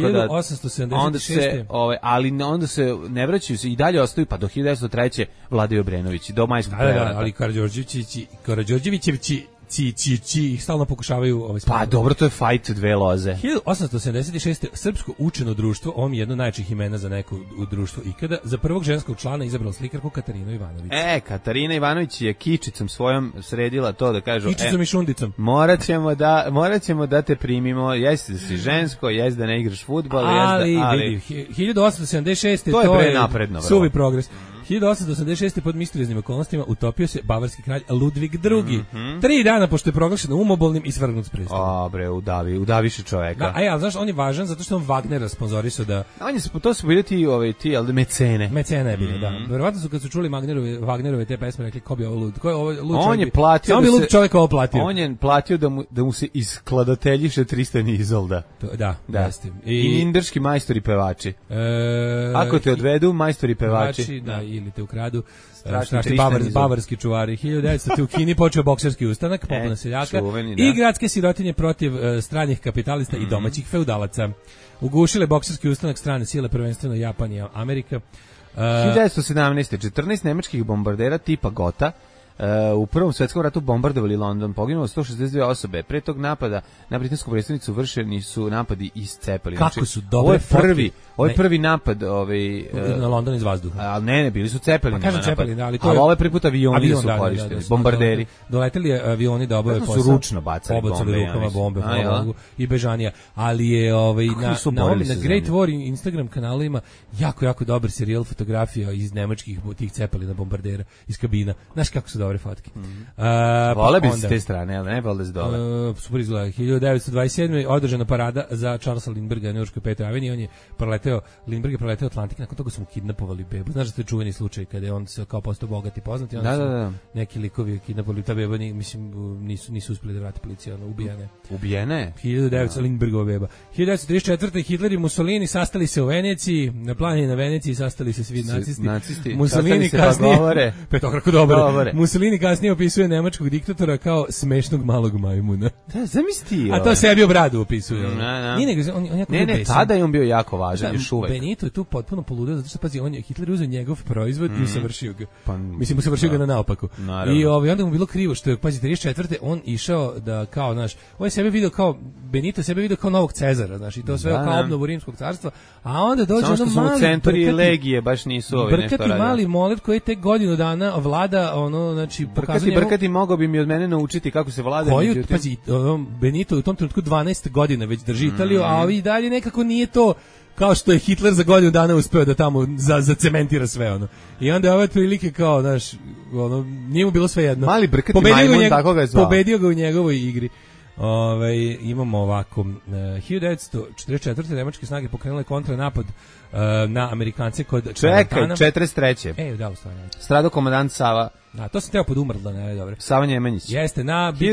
1876. Onda se ne vraćaju se i dalje ostaju, pa do 1903. vladaju Obrenović, do Majskog prevrata. Ali Karađorđevićevići ih stalno pokušavaju Pa dobro, to je fajt dve loze. 1876. Srpsko učeno društvo, ovo je jedno najčih imena za neko u društvu ikada, za prvog ženskog člana izabralo slikarku Katarinu Ivanović. Katarina Ivanović je kičicom svojom sredila to da kažu. Kičicom i šundicom. Morat ćemo da te primimo, jesi da si žensko, jesi da ne igraš fudbal, ali 1876. to je prenapredno. Suvi progres. 1886. pod misterioznim okolnostima utopio se bavarski kralj Ludvig II. 3 dana pošto je proglašen umobolnim i svrgnut s prestola. Udaviše čoveka. Da, znaš, on je važan zato što on Wagnera sponzorisao da... To su bili ti mecene. Mecene je bilo, da. Verovatno su kad su čuli Wagnerove te pesme rekli ko bi ovo lud. Ko je ovo lud čovjek? On je platio samo bi lud čovjek ovo platio. On je platio da mu se iskladateljiše Tristan i Izolda. Da. Jeste. I ninderški majstori pevači. Ako te odvedu, majstori pevači. Da, ili te ukradu. Strašni bavarski čuvari. 1900. u Kini počeo bokserski ustanak, popuna seljaka i gradske sirotinje protiv stranih kapitalista i domaćih feudalaca. Ugušile bokserski ustanak strane sile, prvenstveno Japan i Amerika. 1917. 14 nemačkih bombardera tipa Gotha u Prvom svetskom ratu bombardovali London, poginulo 162 osobe. Pre tog napada na britansku prestonicu vršeni su napadi iz Cepelina. Kako su dobre fotke. Ovo je prvi napad na London iz vazduha. Ali ne, bili su Cepelina. Pa kažem Cepelina, ali to je... ovo je prvi put avioni su korišteni, bombarderi. Doleteli avioni da obave posao. Su ručno bacali bombe i bežanija. Ali je na Great War Instagram kanalima jako dobar serijal fotografija iz nemačkih tih Cepelina bombardera iz kabina. Znaš kako su dobre fotke. Vole bi s te strane, ali ne vole se dole. Super izgleda. 1927. održana parada za Charlesa Lindbergha na Njujorškoj 5. aveniji. On je Lindbergh je preleteo Atlantik, nakon toga su mu kidnapovali bebu. Znaš da to je čuveni slučaj kada je on se kao postao bogat i poznat i onda su neki likovi kidnapovali ta beba, nisu uspjeli da vrati policija, ubijene. Ubijene? 1900 Lindberghova beba. 1934. Hitler i Mussolini sastali se u Veneciji, na planini na Veneciji sastali se svi nacisti. Mussolini kasnije petokrako dobro. Mussolini kasnije opisuje nemačkog diktatora kao smešnog malog majmuna. Da, zamisli. A to sebi u bradu opisuje. Ne, tada je on bio jako važan, još uvek. Benito je tu potpuno poludeo, zato što, pazi, Hitler uzeo njegov proizvod i usavršio ga. Mislim, usavršio ga na naopako. I onda mu bilo krivo, što je, pazi, 34. on išao da, kao, znaš, on je sebe video kao, Benito sebe video kao novog Cezara, znaš, i to sve kao obnovu Rimskog carstva, a onda dođe ono mali centuri legije, baš nisu ovi nešto radili. Mali molet koji je tek godinu dana vlada, znači, pokazuje Brkati mogao bi mi od mene naučiti kako se vlada. Pazi, Benito u tom trenutku 12 godina već drži Italiju, a ovi dalje nekako nije to kao što je Hitler za godinu dana uspeo da tamo zacementira sve ono. I onda je ove prilike kao, znaš, nije mu bilo sve jedno. Mali brkati majmun, tako ga je zvao. Pobedio ga u njegovoj igri. Imamo ovako, 1944. nemačke snage pokrenule kontranapad na Amerikance kod Čekaj, 43. Da, u stvari. Strado komandant Sava. Da, to sam teo pod Umrla, ne, dobro. Sava Njemanjić. Jeste, na bitci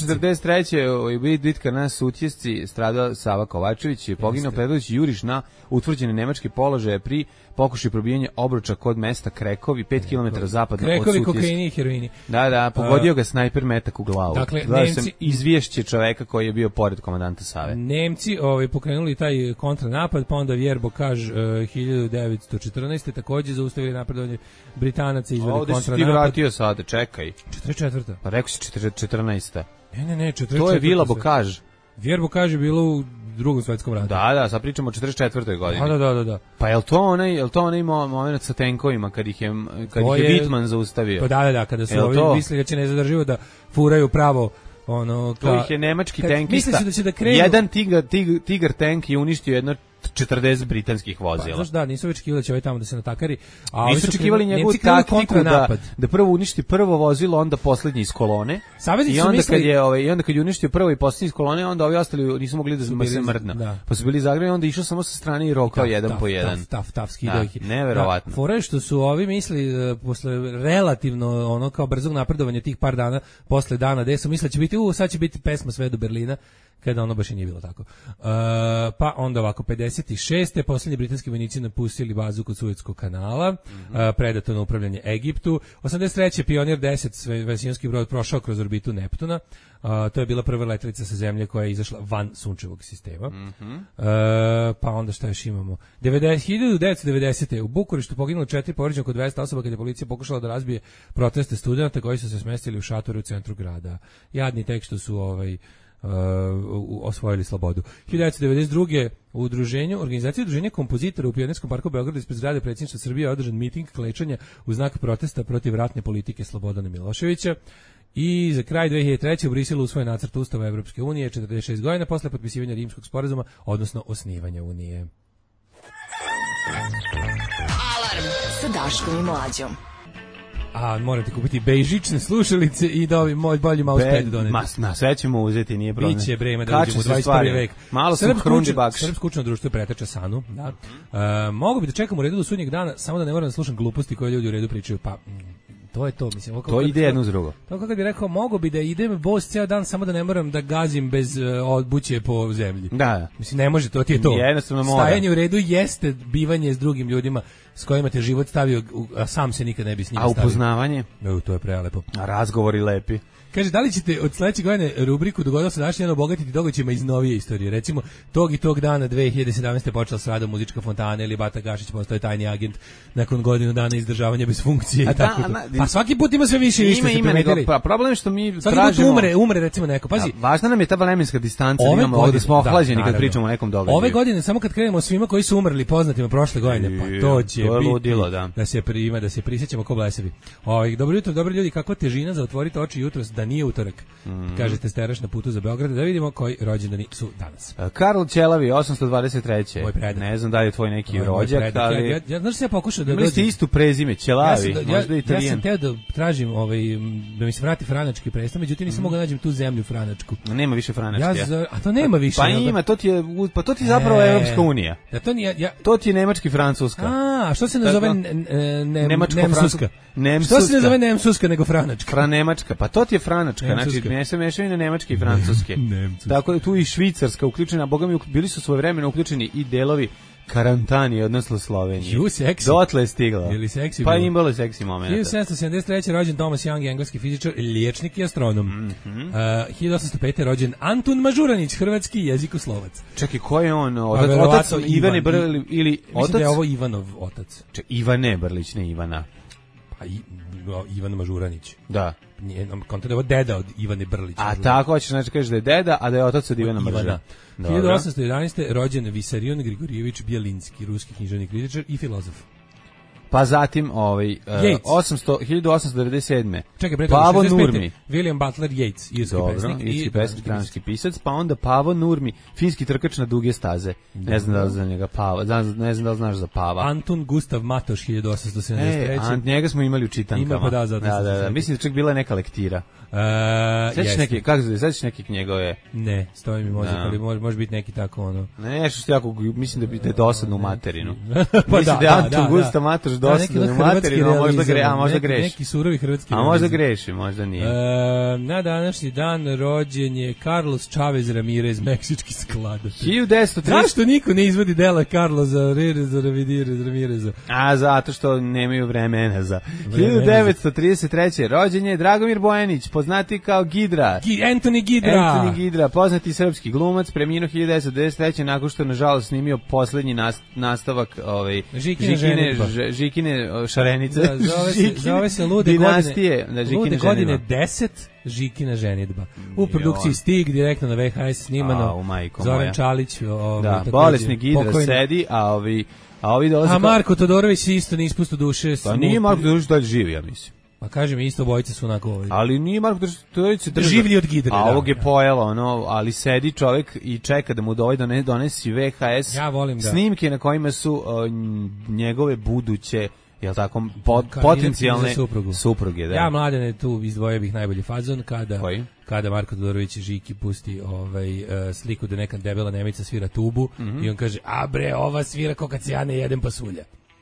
1943. bitka na Sutjesci stradao Sava Kovačević, je poginuo predvodeći juriš na utvrđene nemačke položaje pri pokušaju probijanja obruča kod mesta Krekovi, 5 km zapadno od Sutjeske. Krekovi, kokaini i heroini. Da, pogodio ga snajper metak u glavu. Dakle, Nemci... sam izvješće čoveka koji je bio pored komandanta Save. Nemci pokrenuli taj kontranapad, pa onda Vjerbokaž 1914. također zaustavili napredovanje Britanaca, izveli kontranapad. Ovdje si ti vratio sada, čekaj. 44. Pa rekao si 14. Ne, 44. To je Vila Bokaž. Vjerbokaž je bilo u Drugom svjetskom ratu. Da, sad pričamo o 44. godini. Da. Pa je li to onaj moment sa tenkovima kad ih je Wittmann zaustavio? Pa da, kada su ovi mislili da će nezadrživo da furaju pravo to ih je nemački tenkista. Misli se da će da krenu. Jedan Tigar tank je uništio jedno 40 britanskih vozila. Pa, znaš, nisu očekivali da će ovaj tamo da se natakari. A nisu očekivali njegovu taktiku da prvo uništi prvo vozilo, onda poslednji iz kolone. I onda kad je uništio prvo i poslednji iz kolone, onda ovi ostali nisu mogli da se mrdnu. Pa su bili zagrljeni, onda išao samo sa strane i rokao jedan po jedan. Neverovatno. Fora je što su ovi misli posle relativno ono kao brzog napredovanja tih par dana posle dana gde su mislili će biti sad će biti pesma sve do Berlina, kada ono baš i nije bilo tako. Pa onda ovako 56. Poslednji britanski vojnici napustili bazu kod Suetskog kanala, predato na upravljanje Egiptu. 83. Pionir 10 svemirski brod prošao kroz orbitu Neptuna. To je bila prva letelica sa Zemlje koja je izašla van sunčevog sistema. Pa onda šta još imamo? 1990. u Bukureštu poginulo 4 povređena oko 200 osoba kada je policija pokušala da razbije proteste studenta koji su se smestili u šatore u centru grada. Jadni tek što su osvojili slobodu. 1992. u organizaciji udruženja kompozitora u Pionirskom parku Beogradu ispred zgrade predsjedništva Srbije je održan miting klečanja u znak protesta protiv ratne politike Slobodana Miloševića. I za kraj 2003. u Briselu usvojen nacrt Ustava Evropske unije 46 godina posle potpisivanja Rimskog sporazuma, odnosno osnivanja Unije. Alarm sa Daškom i Mlađom. Moram ti kupiti bejžične slušalice i da ovi moj bolji mousepad doneti. Na sve ćemo uzeti, nije problem. Biće vreme da uđemo u 21. vek. Malo sam hrundi bakš. Srpsko kućno društvo preteča Sanu. Da. Mogu bi da čekam u redu do sudnjeg dana, samo da ne moram da slušam gluposti koje ljudi u redu pričaju. Pa, to je to. Mislim, to ide jedno s drugo. To kako bi rekao, mogu bi da idem bos ceo dan, samo da ne moram da gazim bez odbuće po zemlji. Da. Mislim, ne može, to ti je to. Jednostavno mora. Stajanje u redu jeste bivanje s drugim ljudima s kojima te život stavio, a sam se nikad ne bi s njima stavio. A upoznavanje? To je prelepo. A razgovori lepi. Kaže, da li ćete od sledeće godine rubriku Dogodilo se današnji dan obogatiti događajima iz novije istorije? Recimo, tog i tog dana 2017. počela s radom muzička fontana ili Bata Gašić postoje tajni agent nakon godinu dana izdržavanja bez funkcije i tako to. Pa svaki put ima sve više i više. Pa problem je što mi svaki tražimo... put umre recimo neko. Pazi. Važna nam je ta vremenska distanca, imamo ovdje smo ohlađeni kad pričamo o nekom događaju. Ove godine, samo kad krenemo svima koji su umrli poznatima prošle godine, pa to će biti ludilo, da se prisjećamo ko blesavi. Dobro jutro, dobri ljudi, kakva težina za otvoriti oči jutros da nije utorak. Kažete steraš na putu za Beograd, da vidimo koji rođendani su danas. Karl Ćelavi, 823. Moj predak. Ne znam da li je tvoj neki rođak, ali... Ja znaš se ja pokušao da... Imali ste isto prezime, Ćelavi, možda Italijan. Ja sam teo da tražim, da mi se vrati franački predstav, međutim nisam mogao nađem tu zemlju franačku. Nema više franački. A to nema više. Pa ima, to ti je zapravo Evropska unija. To ti je Nemački, Francuska. A što se ne zove Nemsuska? Što se ne zove Nemsuska nego franačka? Franemačka, pa to ti je franačka. Znači, ne se mešaju na nemačke i francuske. Tako da tu i Švicarska uključena, boga mi bili su svojevremeno uključeni i delovi Karantanije, odnosno Slovenije. Dotle je stigla. Pa imalo je seksi moment. 1773. rođen Thomas Young, engleski fizičar, liječnik i astronom. 1805. rođen Antun Mažuranić, hrvatski jezikoslovac. Čekaj, ko je on? Otac Ivane Brlić ili otac? Mislim da je ovo Ivanov otac. Ivane Brlić, ne Ivana. Pa Ivan Mažuranić. Da. Konta da je ovo deda od Ivane Brlić. A tako hoćeš, znači kažeš da je deda, a da je otac od Ivana Mažuranića. 1811. rođen Visarion Grigorijević Bjelinski, ruski književnik, kritičar i filozof. Pa zatim 1897. Čekaj, Pavo Nurmi, William Butler Yeats, irski pesnik i francuski pisac, pa onda Pavo Nurmi, finski trkač na duge staze. Ne znam da li za njega Pava, ne znam da li znaš za Pava. Antun Gustav Matoš 1873. Njega smo imali u čitankama. Ima, pa da, mislim da čak bila je neka lektira. Sećaš neke njegove? Ne, stoji mi mozak, ali može biti neki tako ono. Nešto što jako, mislim da je dosadno u materinu. Mislim da je Antun Gustav Matoš dosadno u materinu, a možda greši. Neki surovi hrvatski realizam. A možda greši, možda nije. Na današnji dan rođen je Carlos Chavez Ramirez, meksički skladatelj. 1930. Zašto niko ne izvodi dela Carlosa Ramireza? A zato što nemaju vremena za. 1933. rođen je Dragomir Bojanić, poznati kao Gidra. Anthony Gidra, poznati srpski glumac, preminuo 1993. nakon što je nažalost snimio poslednji nastavak Žikine Šarenice. Zove se Lude godine 10 Žikina ženidba. U produkciji Stig, direktno na VHS snimano. Zoran Čalić. Bolesni Gidra sedi, a ovi dolaze... A Marko Todorović isto ne ispustu duše. Pa nije Marko Todorović dalje živi, ja mislim. Pa kažem, isto bojice su onako ovaj. Ali nije Marko Todorović življi od gidre. A ovog je pojela, ono, ali sedi čovjek i čeka da mu donesi VHS snimke na kojima su njegove buduće, jel tako, potencijalne supruge. Da. Ja, Mladene, tu izdvojio bih najbolji fazon kada Marko Todorović Žiki pusti sliku da neka debela Nemica svira tubu i on kaže, a bre, ova svira ko kad se ja ne jedem pasulja.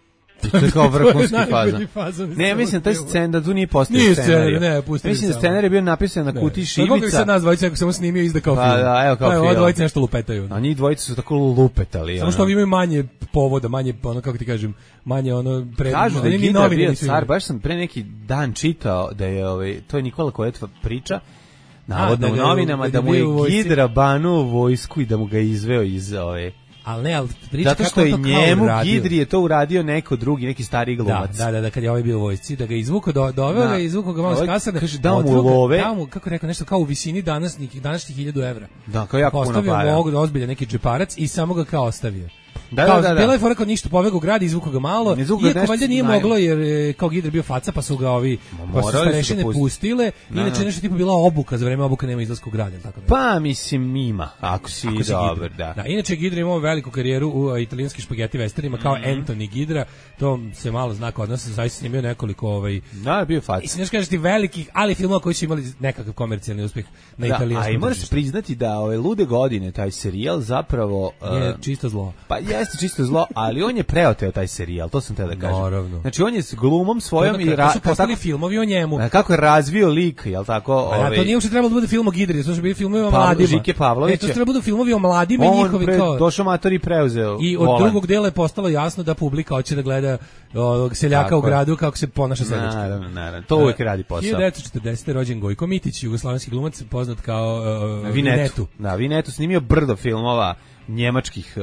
To je kao vrhunski fazon. Ne, mislim taj scen da tu nije postao scenarij. Mislim da scenarij je bio napisan na kutiji šibica. Kako bi sad nas dvojica ako samo snimio izda kao film. Da, evo kao film. Ovo dvojica nešto lupetaju. A njih dvojica su tako lupetali. Samo što ovi imaju manje povoda, manje, ono kako ti kažem, manje ono... Kažu da je Gidra bio car, baš sam pre neki dan čitao da je, to je Nikola Kojetva priča, navodno u novinama, da mu je Gidra banuo vojsku i da mu ga izveo iz ove... Ali priča zato što je njemu Gidri je to uradio neko drugi, neki stariji glumac. Da, kad je ovaj bio u vojsci, da ga izvuko doveo ga, izvuko ga malo s kasarne. Kaže da mu love. Da mu, kako rekao, nešto kao u visini današnjih 1000 evra. Da, kao jako puno para. Postavio mu ozbiljan neki džeparac i samo ga kao ostavio. Da. Bila je fora kao ništa, pobegao u grad, izvuko ga malo, iako valjda nije moglo jer kao Gidra bio faca, pa su ga pa su starešine pustile, inače nešto tipa bila obuka, za vreme obuka nema izlaska u grad, tako da. Pa mislim ima, ako si dobar, da. Inače Gidra imao veliku karijeru u italijanskim špageti westernima kao Anthony Gidra, to se malo zna kod nas, zaista snimio nekoliko Da, bio faca. I se kažeš ti velikih, ali filmova koji su imali nekakav komercijalni uspjeh na italijanskom. A i moraš priznati da Lude godine, taj serijal zapravo je čisto zlo. Pa jeste čisto zlo, ali on je preoteo taj serijal, to sam te da kažem. Naravno. Znači on je s glumom svojom i su postali filmovi o njemu. Kako je razvio lik, jel tako? To nije uopšte trebalo da bude film o Gidri, to su bili filmovi o mladima. Žike Pavlovića. To su trebalo da budu filmovi o mladima i njihovi kao. Došao mator i preuzeo. I od drugog dela je postalo jasno da publika hoće da gleda seljaka u gradu kako se ponaša seljački. Naravno. To uvijek radi posao. 1940. rođen Gojko Mitić, jugoslovenski glumac poznat kao Vinetu. Da, Vinetu snimio brdo filmova njemačkih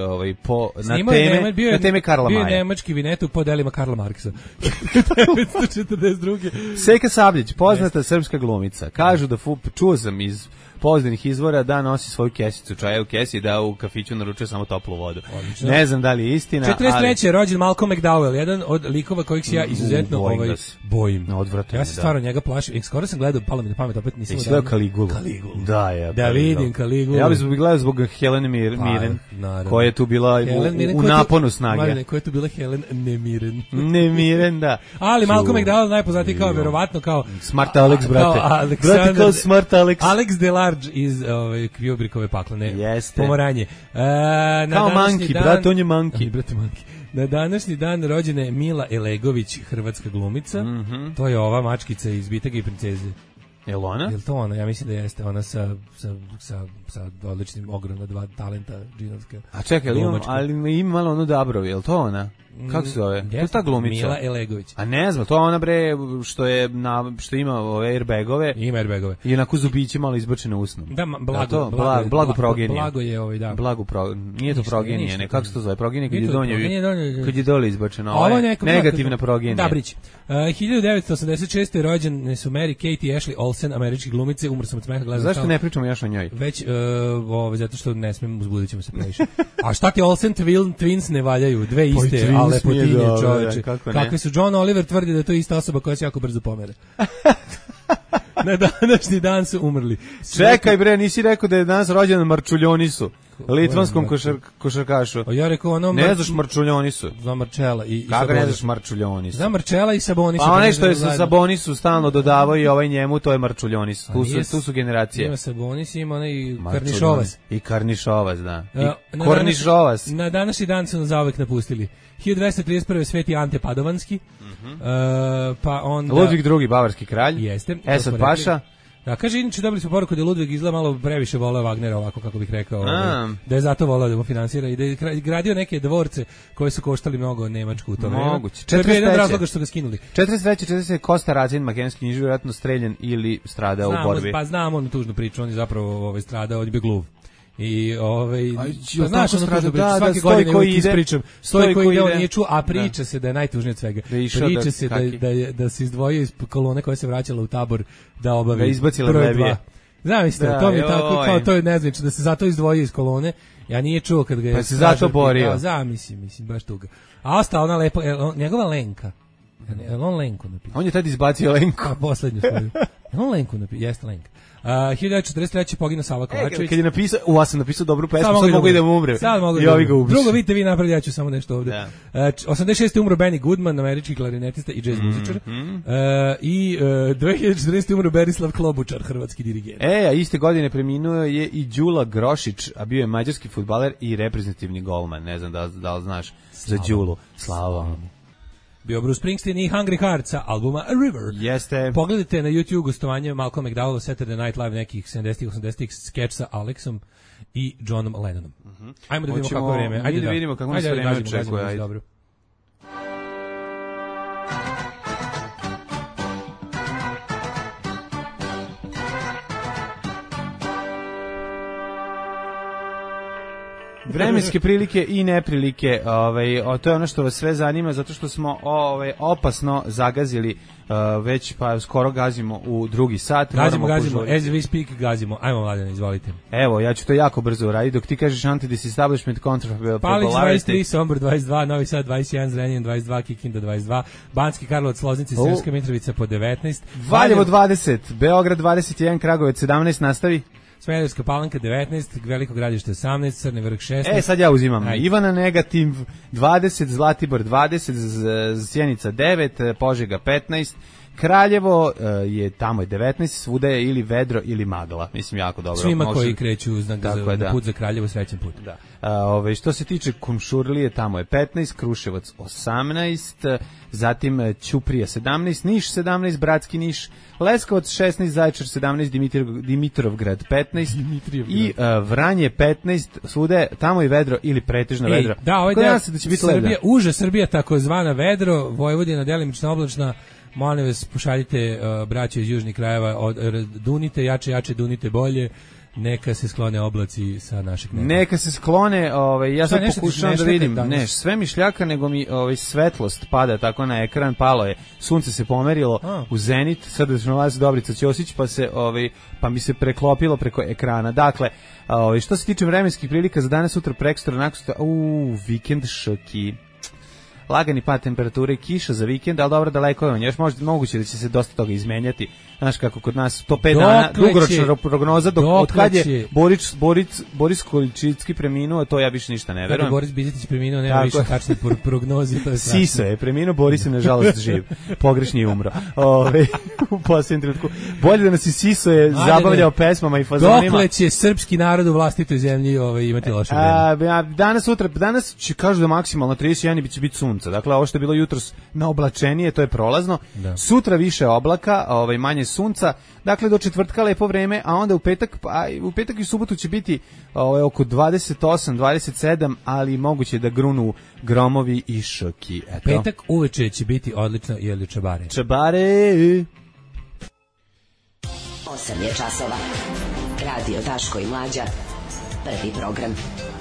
na teme Karla Maja. Bio je nemački Vinetu po delima Karla Marksa. 1942. Seka Sabljić, poznata srpska glumica. Kažu da čuo sam iz pouzdanih izvora da nosi svoju kesicu čaja u kesi, da u kafiću naručuje samo toplu vodu. Odlično. Ne znam da li je istina. 43. je rođen Malcolm McDowell, jedan od likova kojih se ja izuzetno bojim. Odvratan. Ja se stvarno njega plašim. Skoro sam gledao, palo mi na pamet, opet nisam gledao Kaligulu. Da, je. Da vidim Kaligulu. Ja bih gledao zbog Helen Mirren, koja je tu bila u naponu snage. Marine, koja je tu bila Helen Nemiren. Nemiren, da. Ali Malcolm McDowell najpoznatiji kao verovatno kao Smart Alex, brate. Brate kao Smart Alex. Alex Delarge iz Kubrickove paklene. Pomoranje. Kao Monkey, brate, on je Monkey. Brate Monkey. Na današnji dan rođena je Mila Elegović, hrvatska glumica. To je ova mačkica iz Bitega i princeze. Je li ona? Je li to ona? Ja mislim da jeste. Ona sa odličnim, ogromna dva talenta džinovska. A čekaj, ali ima malo ono Dabrovi, je li to ona? Kako se zove? To je ta glumica. Mila Elegović. A ne znam, to je ona bre što ima ove airbagove. Ima airbagove. I onako zubići malo izbačene usnom. Da, blago progenije. Blago je da. Nije to progenije, ne, kako se to zove? Progenije kad je dole izbačeno. Ovo je negativna progenija. Dabrić. 1986. rođene su Mary Kate i Ashley Olsen, američke glumice. Umro sam od smeha gledam. Zašto ne pričamo još o njoj? Već zato što ne smem, uzbudit ćemo se previše. A šta ti Olsen Twins ne valjaju? Dve iste, a lepotinje, čoveče. Kakve su? John Oliver tvrdi da je to ista osoba koja se jako brzo pomere. Na današnji dan su umrli. Čekaj bre, nisi rekao da je danas rođendan Marčuljonisu, litvanskom košarkašu. Ja rekao ne znaš Marčuljonisu. Za Marčela i kako ne znaš Marčuljonisu? Za Marčela i Sabonisu. A onaj što je sa Sabonisu stalno dodavao i ovaj njemu, to je Marčuljonis. Tu su generacije. Ima Sabonis, ima onaj Karnišovas. I Karnišovas, da. Kornišovas. Na današnji dan su nas zauvek napustili. 1231. Sveti Ante Padovanski. Pa onda Ludvig II, bavarski kralj. Jeste. Esad Paša. Da, kaže, inače dobili smo poruku da Ludvig izgleda malo previše voleo Wagnera, ovako kako bih rekao, da je zato voleo da mu finansira i da je gradio neke dvorce koje su koštali mnogo Nemačku u to vreme. Moguće. To je bio jedan razlog što ga skinuli. 43. Kosta Razin, makedonski književnik, vjerojatno streljan ili stradao u borbi. Pa znamo onu tužnu priču, on je zapravo stradao, on je bio gluv. I pa znaš svake godine uvijek ispričam, stoji koji ide, on nije čuo, a priča se da je najtužnije od svega. Priča se da se izdvojio iz kolone koja se vraćala u tabor da obavi. Da izbacila levije. Znam isto, to mi je tako, kao to je neznično, da se zato izdvojio iz kolone. Ja nije čuo kad ga je... Pa se zato borio. Mislim, baš tuga. A ostala ona lepo, njegova Lenka. Je on Lenku napisao? On je tad izbacio Lenku. A poslednju svoju. Je on Lenku napisao? Jeste Lenka. 1943. pogina Sava Kovačević. Kad je napisao, ja sam napisao dobru pesmu, sad mogu i da mu umre. I ovi ga ubiš. Drugo, vidite vi napravili, ja ću samo nešto ovde. 86. umro Benny Goodman, američki klarinetista i džez muzičar. I 2014. umro Berislav Klobučar, hrvatski dirigent. A iste godine preminuo je i Đula Grošić, a bio je mađarski fudbaler i reprezentativni golman. Ne znam da li znaš za Đulu. Slava. Bio Bruce Springsteen i Hungry Heart sa albuma A River. Jeste. Pogledajte na YouTube gostovanje Malcolm McDowell Saturday Night Live nekih 70-ih, 80-ih skeč sa Alexom i Johnom Lennonom. Ajmo da vidimo kako je vreme. Ajde da vidimo kako nas vreme očekuje. Dobro. Vremenske prilike i neprilike, to je ono što vas sve zanima, zato što smo opasno zagazili, već pa skoro gazimo u drugi sat. Gazimo, as we speak, gazimo. Ajmo, Mladene, izvolite. Evo, ja ću to jako brzo uraditi, dok ti kažeš anti-disestablishment contra Palić 23, Sombor 22, Novi Sad 21, Zrenjanin 22, Kikinda 22, Banski Karlovac, Loznica i Sremska Mitrovica po 19, Valjevo 20, Beograd 21, Kragujevac 17, nastavi. Smederevska Palanka 19, Veliko Gradište 18, Crni Vrh 16. Sad ja uzimam. Ajde. Ivana Negativ 20, Zlatibor 20, Sjenica 9, Požega 15, Kraljevo je tamo je 19, svuda je ili vedro ili magla. Mislim, jako dobro. Svima koji kreću na put za Kraljevo, srećan put. Da. Što se tiče Kumšurlije, tamo je 15, Kruševac 18, zatim Ćuprija 17, Niš 17, Bratski Niš, Leskovac 16, Zaječar 17, Dimitrovgrad 15 i Vranje 15, svuda tamo je vedro ili pretežno vedro. Da, ovaj da će biti Srbija, uža Srbija, takozvana vedro, Vojvodina delimično oblačna. Molim vas, pošaljite braće iz južnih krajeva, dunite, jače, dunite bolje, neka se sklone oblaci sa našeg neba. Neka se sklone, ja sad pokušavam da vidim, sve mi šljaka, nego mi svetlost pada tako na ekran, palo je, sunce se pomerilo u zenit, srdečno vas Dobrica Ćosić, pa mi se preklopilo preko ekrana. Dakle, što se tiče vremenskih prilika za danas, sutra, prekosutra, naksutra, vikend šaki. Lagani pad temperature i kiša za vikend, ali dobro, daleko je on. Još moguće da će se dosta toga izmenjati. Znaš kako kod nas, to 5 dana, dugoročna prognoza, od kad je Boris Količicki preminuo, to ja više ništa ne verujem. Kada Boris Bizetić preminuo, nema više tačne prognoze. To je Siso je preminuo, Boris je nažalost živ. Pogrešni je umro. U posljednjem trenutku. Bolje da nas i Siso je zabavljao pesmama i fazonima. Dokle će srpski narod u vlastitoj zemlji imati loše vreme? Danas će kažu da maksimalno 31 će biti sunca. Dakle, ovo što je bilo jutros na oblačenije, to je prolazno. Da. Sutra više oblaka, manje sunca. Dakle, do četvrtka lepo vreme, a onda u petak i subotu će biti oko 28, 27, ali moguće da grunu gromovi i šoki. Eto. Petak uveče će biti odlično, jeli čabare? Čabare! 8 je časova. Radio Daško i Mlađa. Prvi program.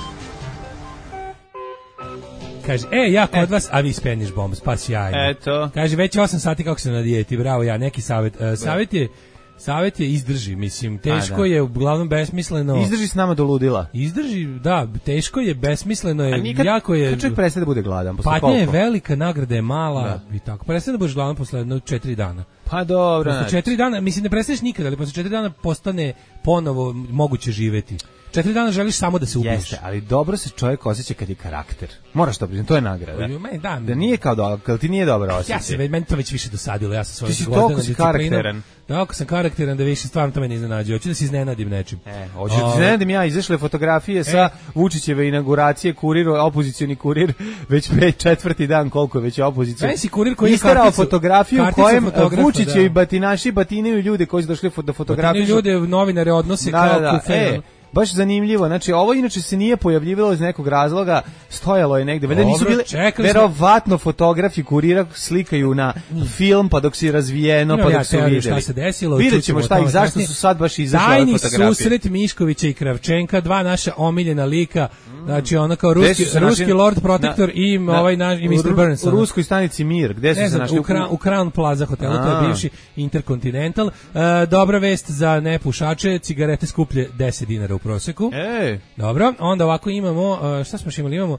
Kaže, ja kod vas, a vi Spanish Bombs, pa sjajno. Eto. Kaže, već 8 sati kako sam na dijeti, bravo ja, neki savjet. Savjet je izdrži, mislim, teško je, uglavnom besmisleno. Izdrži s nama do ludila. Izdrži, da, teško je, besmisleno je, jako je. Kad čovjek prestaje da bude gladan, posle patnja je velika, nagrada je mala i tako. Prestaje da budeš gladan posle 4 dana. Pa dobro. Posle 4 dana, mislim, ne prestaješ nikada, ali posle 4 dana postane ponovo moguće živeti. 4 dana želiš samo da se ubiješ. Jeste, ali dobro se čovjek osjeća kad je karakter. Moraš to priznati, to je nagrada. Da nije kao kad ti nije dobro osjećaj. Meni to već više dosadilo, ja sam svojom ti si toliko si karakteran. Da, ako sam karakteran, da više stvarno to me ne iznenađuje. Hoću da se iznenadim nečim. Hoću da se iznenadim ja, izašle fotografije sa Vučićeve inauguracije, opozicioni kurir, već 4. dan koliko je već opozicija. Meni si kurir koji je istarao fotografiju u kojem Vučićevi batinaši batinaju ljude koji su došli da fotografišu. Batinaju ljude, novinare odnose kao kufel. Baš zanimljivo, znači ovo inače se nije pojavljivalo iz nekog razloga, stojalo je negde, valjda nisu bile verovatno fotografi kurira slikaju na film pa dok si razvijeno, pa dok su vidjeli. Šta se desilo, vidjet ćemo šta i zašto su sad baš izašle ove fotografije. Tajni susret Miškovića i Kravčenka, dva naša omiljena lika, znači ona kao ruski Lord Protector i Mr. Burns. U ruskoj stanici Mir, gde su se našli? U Crown Plaza hotelu, to je bivši Intercontinental. Dobra vest za nepušače, cigarete skuplje $10 u proseku. Ej. Dobro, onda ovako imamo, šta smo imali?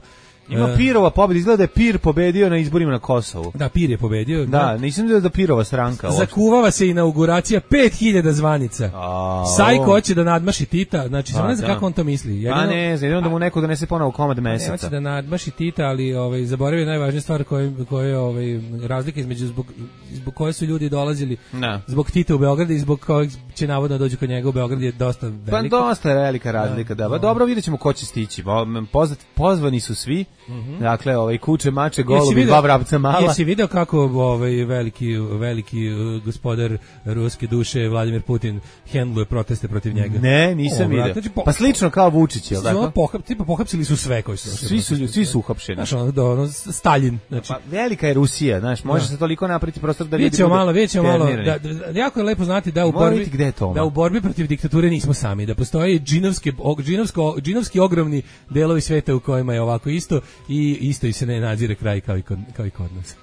Ima Pirova pobeda, izgleda da je Pir pobedio na izborima na Kosovu. Da, Pir je pobedio. Da, nisam da Pirova stranka. Zakuvava se inauguracija 5000 zvanica. Sajko hoće da nadmaši Tita, znači samo ne znam kako on to misli. Pa ne znam, da mu neko donese ponovo komad meseca. Ne hoće da nadmaši Tita, ali zaboravio najvažnija stvar koje razlika između zbog koje su ljudi dolazili zbog Tita u Beograd i zbog kojeg će navodno dođu kod njega u Beograd je dosta velika. Pa dosta je velika razlika, da. Dobro, vidjet ćemo ko će stići. Pozvani su svi. Dakle, kuće, mače, golubi, dva vrapca mala. Jesi video kako veliki gospodar ruske duše Vladimir Putin hendluje proteste protiv njega? Ne, nisam video. Znači, pa slično kao Vučić, je li tako? Pohapsili su sve koji su. Svi su uhapšeni. Znaš, Stalin. Znači. Pa velika je Rusija, znaš, može se toliko napraviti prostor da ljudi budu malo. Jako je lepo znati da u borbi protiv diktature nismo sami, da postoje džinovski ogromni delovi sveta u kojima je ovako isto i isto i se ne nadzire kraj kao i kod nas.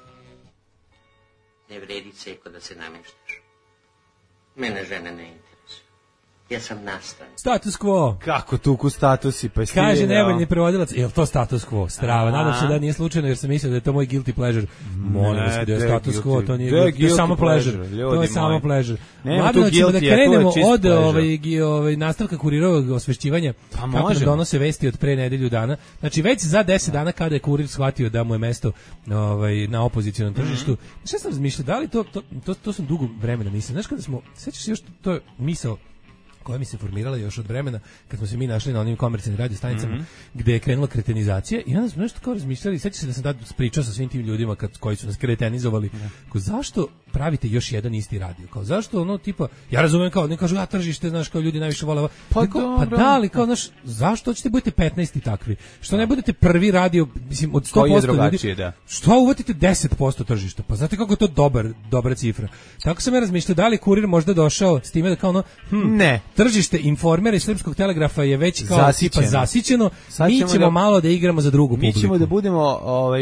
Ne vredi ceko da se namještaš. Mene žene ne interesuje. Ja sam nastavnik. Status quo. Kako tuku statusi? Pa kaže nevoljni prevodilac. Je li to status quo? Strava. Nadam se da nije slučajno jer sam mislio da je to moj guilty pleasure. Molim vas da je status quo. To nije samo pleasure. To je samo pleasure. Mladeno ćemo da krenemo od nastavka Kurirovog osvešćivanja. Kako da donose vesti od pre nedelju dana. Znači već za 10 dana kada je Kurir shvatio da mu je mesto na opozicionom tržištu. Šta sam razmišljao? Da li to sam dugo vremena mislim. Znaš kada smo, sećaš se još to je misao koja mi se formirala još od vremena kad smo se mi našli na onim komercijalnim radio stanicama gde je krenula kretenizacija i onda smo nešto kao razmišljali, sećam se da sam tad pričao sa svim tim ljudima koji su nas kretenizovali, zašto pravite još jedan isti radio, kao zašto ono tipa, ja razumem kao, ne kažu tržište, znaš, kao ljudi najviše vole, pa da, ali kao, znaš, zašto hoćete budete 15 takvi, što ne budete prvi radio, mislim, od 100% ljudi, da. Što uvatite 10% tržišta, pa znate kako je to dobra cifra. Tako sam ja razmišljao, da li Kurir možda došao s time da kao ono, ne, tržište Informera i Srpskog telegrafa je već kao tipa zasićeno. Mi ćemo malo da igramo za drugu publiku. Mi ćemo da budemo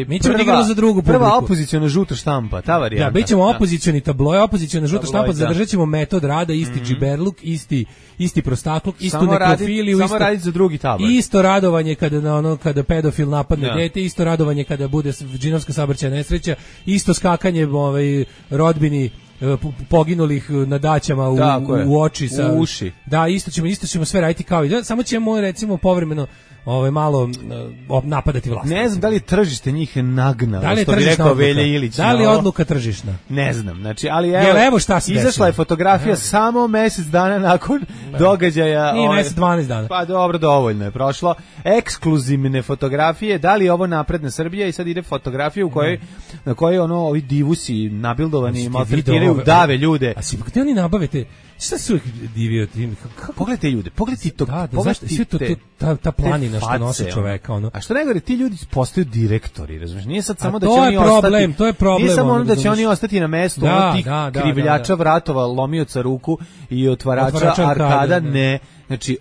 prva opoziciona žuta štampa, ta varijanta. Da, bićemo opozicioni tabloid, opoziciona žuta štampa, zadržat ćemo metod rada, isti džiberluk, isti prostakluk, istu nekrofiliju, samo raditi za drugi tabor. Isto radovanje kada pedofil napadne dete, isto radovanje kada bude džinovska saobraćajna nesreća, isto skakanje rodbini poginulih na daćama u oči sa u uši. Da, isto ćemo sve raditi kao i samo ćemo recimo povremeno malo napadati vlast. Ne znam da li je tržište njih nagnalo, da li je što bi rekao Velje Ilić. Da li je odluka tržišna? Ne znam, znači, ali evo šta se izašla je fotografija samo mjesec dana nakon događaja. Nije mjesec, 12 dana. Pa dobro, dovoljno je prošlo. Ekskluzivne fotografije, da li je ovo napredna Srbija i sad ide fotografija na kojoj ovi divusi nabildovani maltretiraju, dave ljude. A si gde oni nabavite? Šta su ih divio tim? Pogledajte ljude, pogledajte to. Pogledajte ta planina što nosi čoveka. Ono. A što ne govori, ti ljudi postaju direktori, razumiješ? Nije sad samo da će oni ostati. To je problem. Nije samo ono da će oni ostati na mestu tih krivljača vratova, lomioca ruku i otvarača arkada, ne. Znači,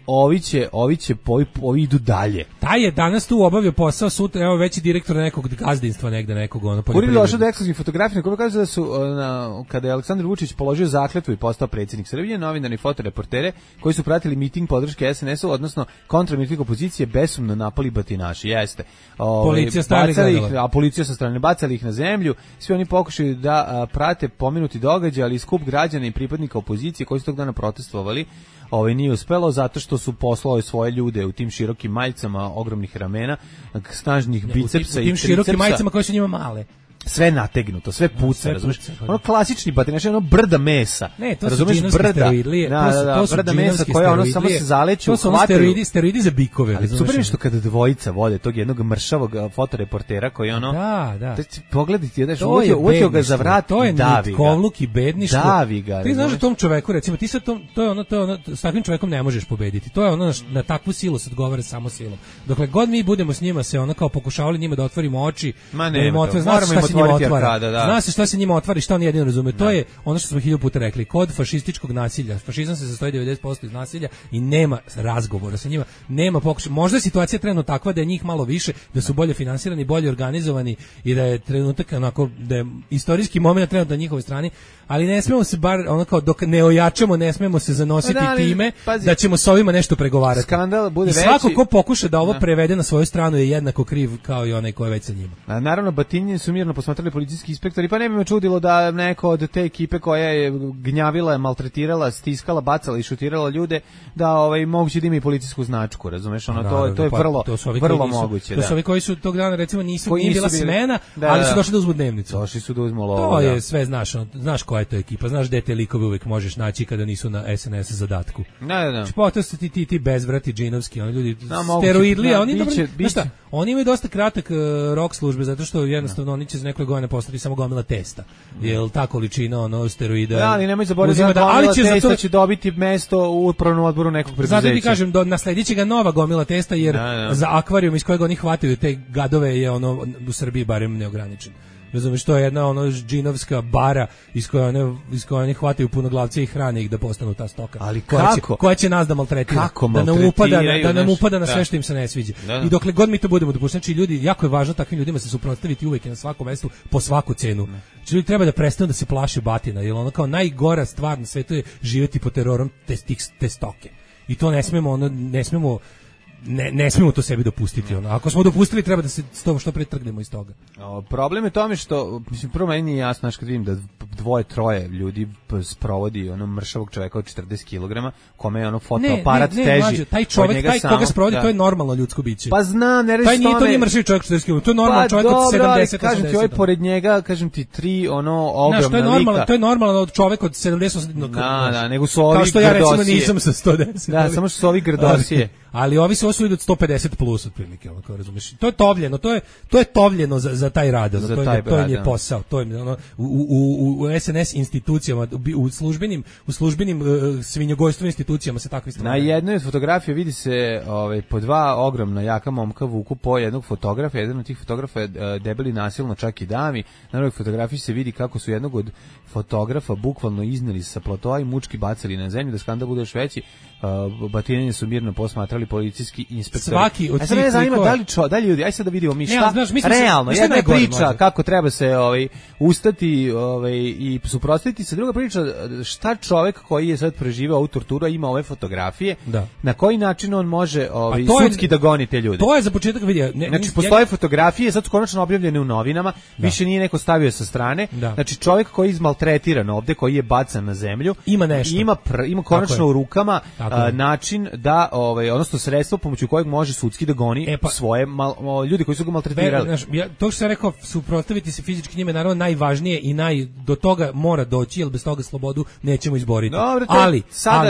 ovi idu dalje. Taj je danas tu obavio posao, sutra, evo veći direktor nekog gazdinstva negde, nekog Kurir došao do ekskluzivnih fotografija, koji kaže da su, kada je Aleksandar Vučić položio zakletvu i postao predsjednik Srbije, novinari i fotoreportere koji su pratili miting podrške SNS-u, odnosno kontramiting opozicije, besumno napali batinaši. Jeste. Policija a policija sa strane bacali ih na zemlju. Svi oni pokušaju da prate pomenuti događaj, ali skup građana i pripadnika opozicije koji su tog dana protestovali nije uspelo zato što su poslali svoje ljude u tim širokim maljicama ogromnih ramena, snažnih bicepsa i tricepsa. U tim širokim maljicama koje su njima male. Sve nategnuto, sve puca, razumiješ? Ono klasični batinaš, ono brda mesa. Ne, to su džinovski steroidi. To su brda mesa koje ono samo se zaleću, hvataju. To su steroidi za bikove. Ali super je što kada dvojica vode tog jednog mršavog fotoreportera koji ono... Da. Pogledajte, uvatio ga za vrat i davi ga. To je nitkovluk i bedništvo. Davi ga. Ti znaš da tom čoveku, recimo, ti sad s takvim čovekom ne možeš pobediti. To je ono na takvu silu se odgovara samo silom. Dokle god mi budemo s njima se ono kao pokušavali njima da otvorimo oči, da im otvore, znaš šta se njima otvara. Zna se šta se njima otvara i šta oni jedino razume. To je ono što smo 1000 puta rekli. Kod fašističkog nasilja. Fašizam se sastoji 90% iz nasilja i nema razgovora sa njima. Nema pokušaja. Možda je situacija trenutno takva da je njih malo više, da su bolje finansirani, bolje organizovani i da je trenutak onako, da je istorijski moment trenutno na njihovoj strani, ali ne smemo se bar ono kao dok ne ojačamo, ne smemo se zanositi time da ćemo s ovima nešto pregovarati. Skandal bude veći. Svako ko pokuša da ovo prevede na svoju stranu je jednako kriv kao i onaj ko je već sa njima. Naravno, batinje su mirno posmatrali policijski inspektori, pa ne bi me čudilo da neko od te ekipe koja je gnjavila, maltretirala, stiskala, bacala i šutirala ljude, da moguće da ima i policijsku značku, razumeš? Ono, to je vrlo moguće. To su ovi koji su tog dana, recimo, nije bila smena, ali su došli da uzmu dnevnicu. Došli su da uzmu lovu. To je sve, znaš koja je to ekipa, znaš gde te likove uvek možeš naći kada nisu na SNS zadatku. Da. Pa to su ti bezvrati džinovski, oni ljudi steroidli, a oni oni imaju dosta kratak rok službe, zato što jednostavno oni će za nekoliko godina postati samo gomila testa. Jel ta količina steroida? Da, ali nemoj zaboraviti da gomila testa će dobiti mesto u upravnom odboru nekog preduzeća. Zato ti kažem, nasledit će ga nova gomila testa, jer za akvarijum iz kojeg oni hvataju te gadove je u Srbiji barem neograničen. Razumiješ, to je jedna džinovska bara iz koje oni hvataju punoglavce i hrane ih da postanu ta stoka. Ali koja će nas da maltretira? Da nam upada na sve što im se ne sviđa. I dokle god mi to budemo dopušteni, znači ljudi, jako je važno takvim ljudima se suprotstaviti uvek i na svakom mestu po svaku cenu. Znači ljudi treba da prestanu da se plaše batina, jer ono kao najgora stvar na svetu je živjeti pod terorom te stoke. I to ne smemo to sebi dopustiti. Ako smo dopustili, treba da se što pre trgnemo iz toga. Problem je tome što, mislim, prvo meni nije jasno, kad vidim da 2-3 ljudi sprovodi mršavog čoveka od 40 kg, kome je fotoaparat teži. Mlađe, taj čovek, koga sprovodi, to je normalno ljudsko biće. Pa znam, ne reći tome. To nije mršavi čovek 40 kg, to je normalno čovek od 70-80. Kažem ti, ovaj pored njega, kažem ti, 3 ogromna lika. To je normalno čovek od 70-80. Da, nego su ovi grdosije. Kao što ja recimo nisam sa 110. Da, samo što su ovi grdosije. Ali ovi su osvojili od 150 plus otprilike, kao razumeš. To je tovljeno, to je tovljeno za taj rad, to je posao, to je u SNS institucijama, u službenim svinjogojstvenim institucijama se takve stvari. Na jednoj od fotografija vidi se po 2 ogromna jaka momka vuku po jednog fotografa, jedan od tih fotografa je debeli nasilno čak i dami. Na ovoj fotografiji se vidi kako su jednog od fotografa bukvalno izneli sa platoa i mučki bacali na zemlju, da skandal bude još veći. Batinjenje su mirno posmatrali policijski inspektori. Svaki od tih da li ljudi, aj sad da vidimo mi šta realno, jedna je priča kako treba se ustati i suprotstaviti se, druga priča šta čovjek koji je sad preživeo ovu torturu ima ove fotografije, na koji način on može sudski da goni te ljude. To je za početak vidio. Znači postoje fotografije, sad su konačno objavljene u novinama, više nije neko stavio sa strane. Znači čovjek koji je izmaltretiran ovde, koji je bacan na zemlju, ima nešto. Ima konačno u rukama način da odnosno sredstvo pomoću kojeg može sudski da goni svoje ljudi koji su ga maltretirali. To što sam rekao, suprotstaviti se fizički njime naravno najvažnije i do toga mora doći, jer bez toga slobodu nećemo izboriti. Dobre, ali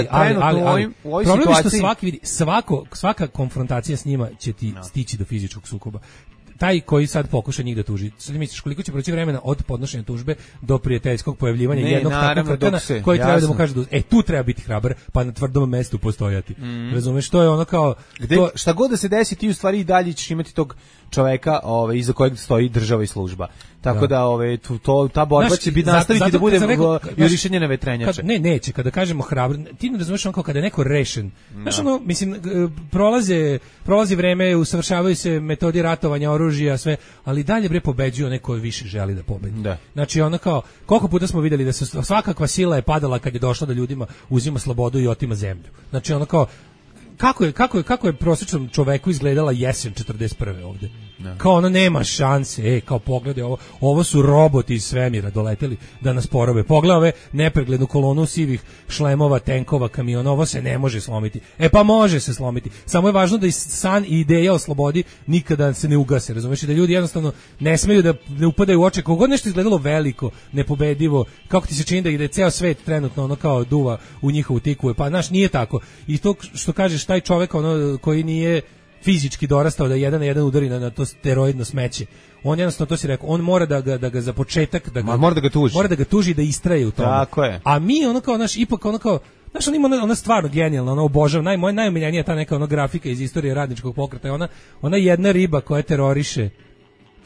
u ovoj problem situaciji... je što svaki vidi, svaka konfrontacija s njima će ti stići do fizičkog sukoba. Taj koji sad pokuša njih da tuži. Sad misliš koliko će proći vremena od podnošenja tužbe do prijateljskog pojavljivanja jednog takvog krtana koji treba da mu kaže tu treba biti hrabar, pa na tvrdom mestu postojati. Razumeš, to je ono kao šta god da se desi, ti u stvari i dalje ćeš imati tog čoveka iza kojeg stoji država i služba. Tako da ta borba će biti nastaviti da bude jurišenje na vetrenjače. Neće, kada kažemo hrabar, ti ne razumeš kao kada je neko rešen. Znaš mislim, prolazi vreme, usavršavaju se metodi ratovanja, oružja, sve, ali dalje bre pobeđuje neko više želi da pobedi. Znači ono kao, koliko puta smo vidjeli da se svakakva sila je padala kad je došla da ljudima uzima slobodu i otima zemlju. Znači ono kao, kako je prosječnom čoveku izgledala jesen 41. ovde? Kao ono nema šanse, kao pogledaj ovo su roboti iz svemira doleteli da nas porobe. Pogledaj ove nepreglednu kolonu sivih šlemova, tenkova, kamiona, ovo se ne može slomiti. Pa može se slomiti. Samo je važno da i san i ideja o slobodi nikada se ne ugase, razumeš? Da ljudi jednostavno ne smeju da ne upadaju u oči. Kako god nešto izgledalo veliko, nepobedivo, kako ti se čini da ide ceo svet trenutno ono kao duva u njihovu tiku, pa znaš, nije tako. I to što kažeš, taj čovek koji nije fizički dorastao da jedan na jedan udari na to steroidno smeće. On jednostavno, to si rekao, on mora da ga za početak mora da ga tuži i da istraje u tome. Tako je. A mi ipak on ima ona stvarno genijalna, ona obožava, moja najomiljenija ta neka grafika iz istorije radničkog pokreta, ona jedna riba koja teroriše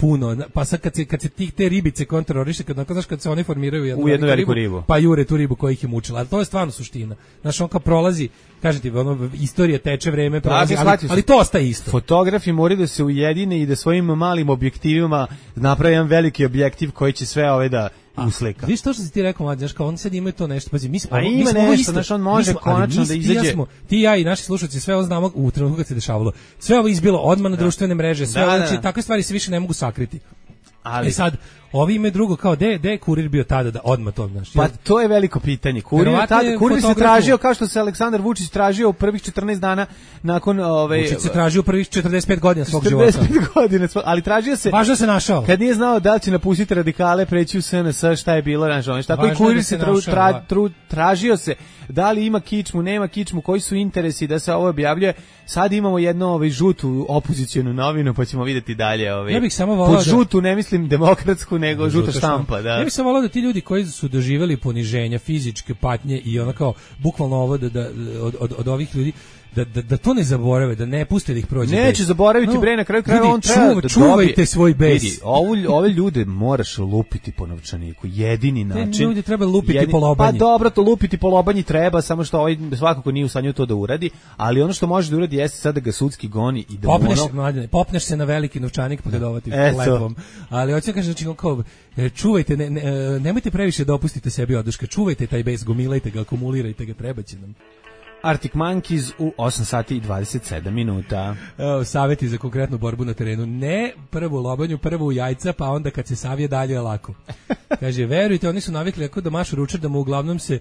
puno, pa sad kad se te ribice kontroliše, kad se oni formiraju u jednu veliku ribu, pa jure tu ribu koja ih je mučila, ali to je stvarno suština. Znaš, on kao prolazi, kažem ti, istorija teče, vreme prolazi, ali to ostaje isto. Fotografi moraju da se ujedine i da svojim malim objektivima naprave jedan veliki objektiv koji će sve ove da uslika. Viš to što si ti rekao, mlađe, kao on sad imaju to nešto, pazi, mi smo ima nešto, znaš, on može konačno da izađe. Ti, ja i naši slušalci sve ovo znamo u trenutku kad se dešavalo. Sve ovo izbilo odmah na društvene mreže, sve ovo, znači, takve stvari se više ne mogu sakriti. Ali sad, ovi ime drugo, kao, gde je kurir bio tada da odmah to, znaš? Pa to je veliko pitanje. Kurir se tražio kao što se Aleksandar Vučić tražio u prvih 14 dana nakon Vučić se tražio u prvih 45 godina svog života. 45 godina, ali tražio se. Važno se našao. Kad nije znao da li će napustiti radikale, preći u SNS, šta je bilo, znaš, tako i kurir se tražio se da li ima kičmu, nema kičmu, koji su interesi da se ovo objavljuje. Sad imamo jednu žutu opozicionu novinu, pa ćemo vidjeti dalje. Ja bih samo volao pod žutu ne mislim demokratsku, nego žuta štampa. Da. Ja bih samo volao da ti ljudi koji su doživjeli poniženja, fizičke patnje i ono kao bukvalno ovo od ovih ljudi da to ne zaborave, da ne puste da ih prođe. Neće zaboraviti, bre, na kraju krajeva on treba da čuvajte svoj bes. Vidi, ove ljude moraš lupiti po novčaniku, jedini način. Te ljudi treba lupiti po lobanji. Pa dobro, to lupiti po lobanji treba, samo što ovaj svakako nije u stanju to da uradi, ali ono što može da uradi jeste sad da ga sudski goni i da popneš se na veliki novčanik pa ga dovati lepom. Ali hoće da kažem, znači, kao, čuvajte, nemojte previše da opustite sebi oduška, čuvajte taj bes, gomilajte ga, akumulirajte ga, trebaće nam. Arctic Monkeys u 8 sati i 27 minuta. Evo, savjeti za konkretnu borbu na terenu. Ne prvu lobanju, prvu u jajca, pa onda kad se savije dalje je lako. Kaže, verujte, oni su navikli ako da mašu ručar, da mu uglavnom se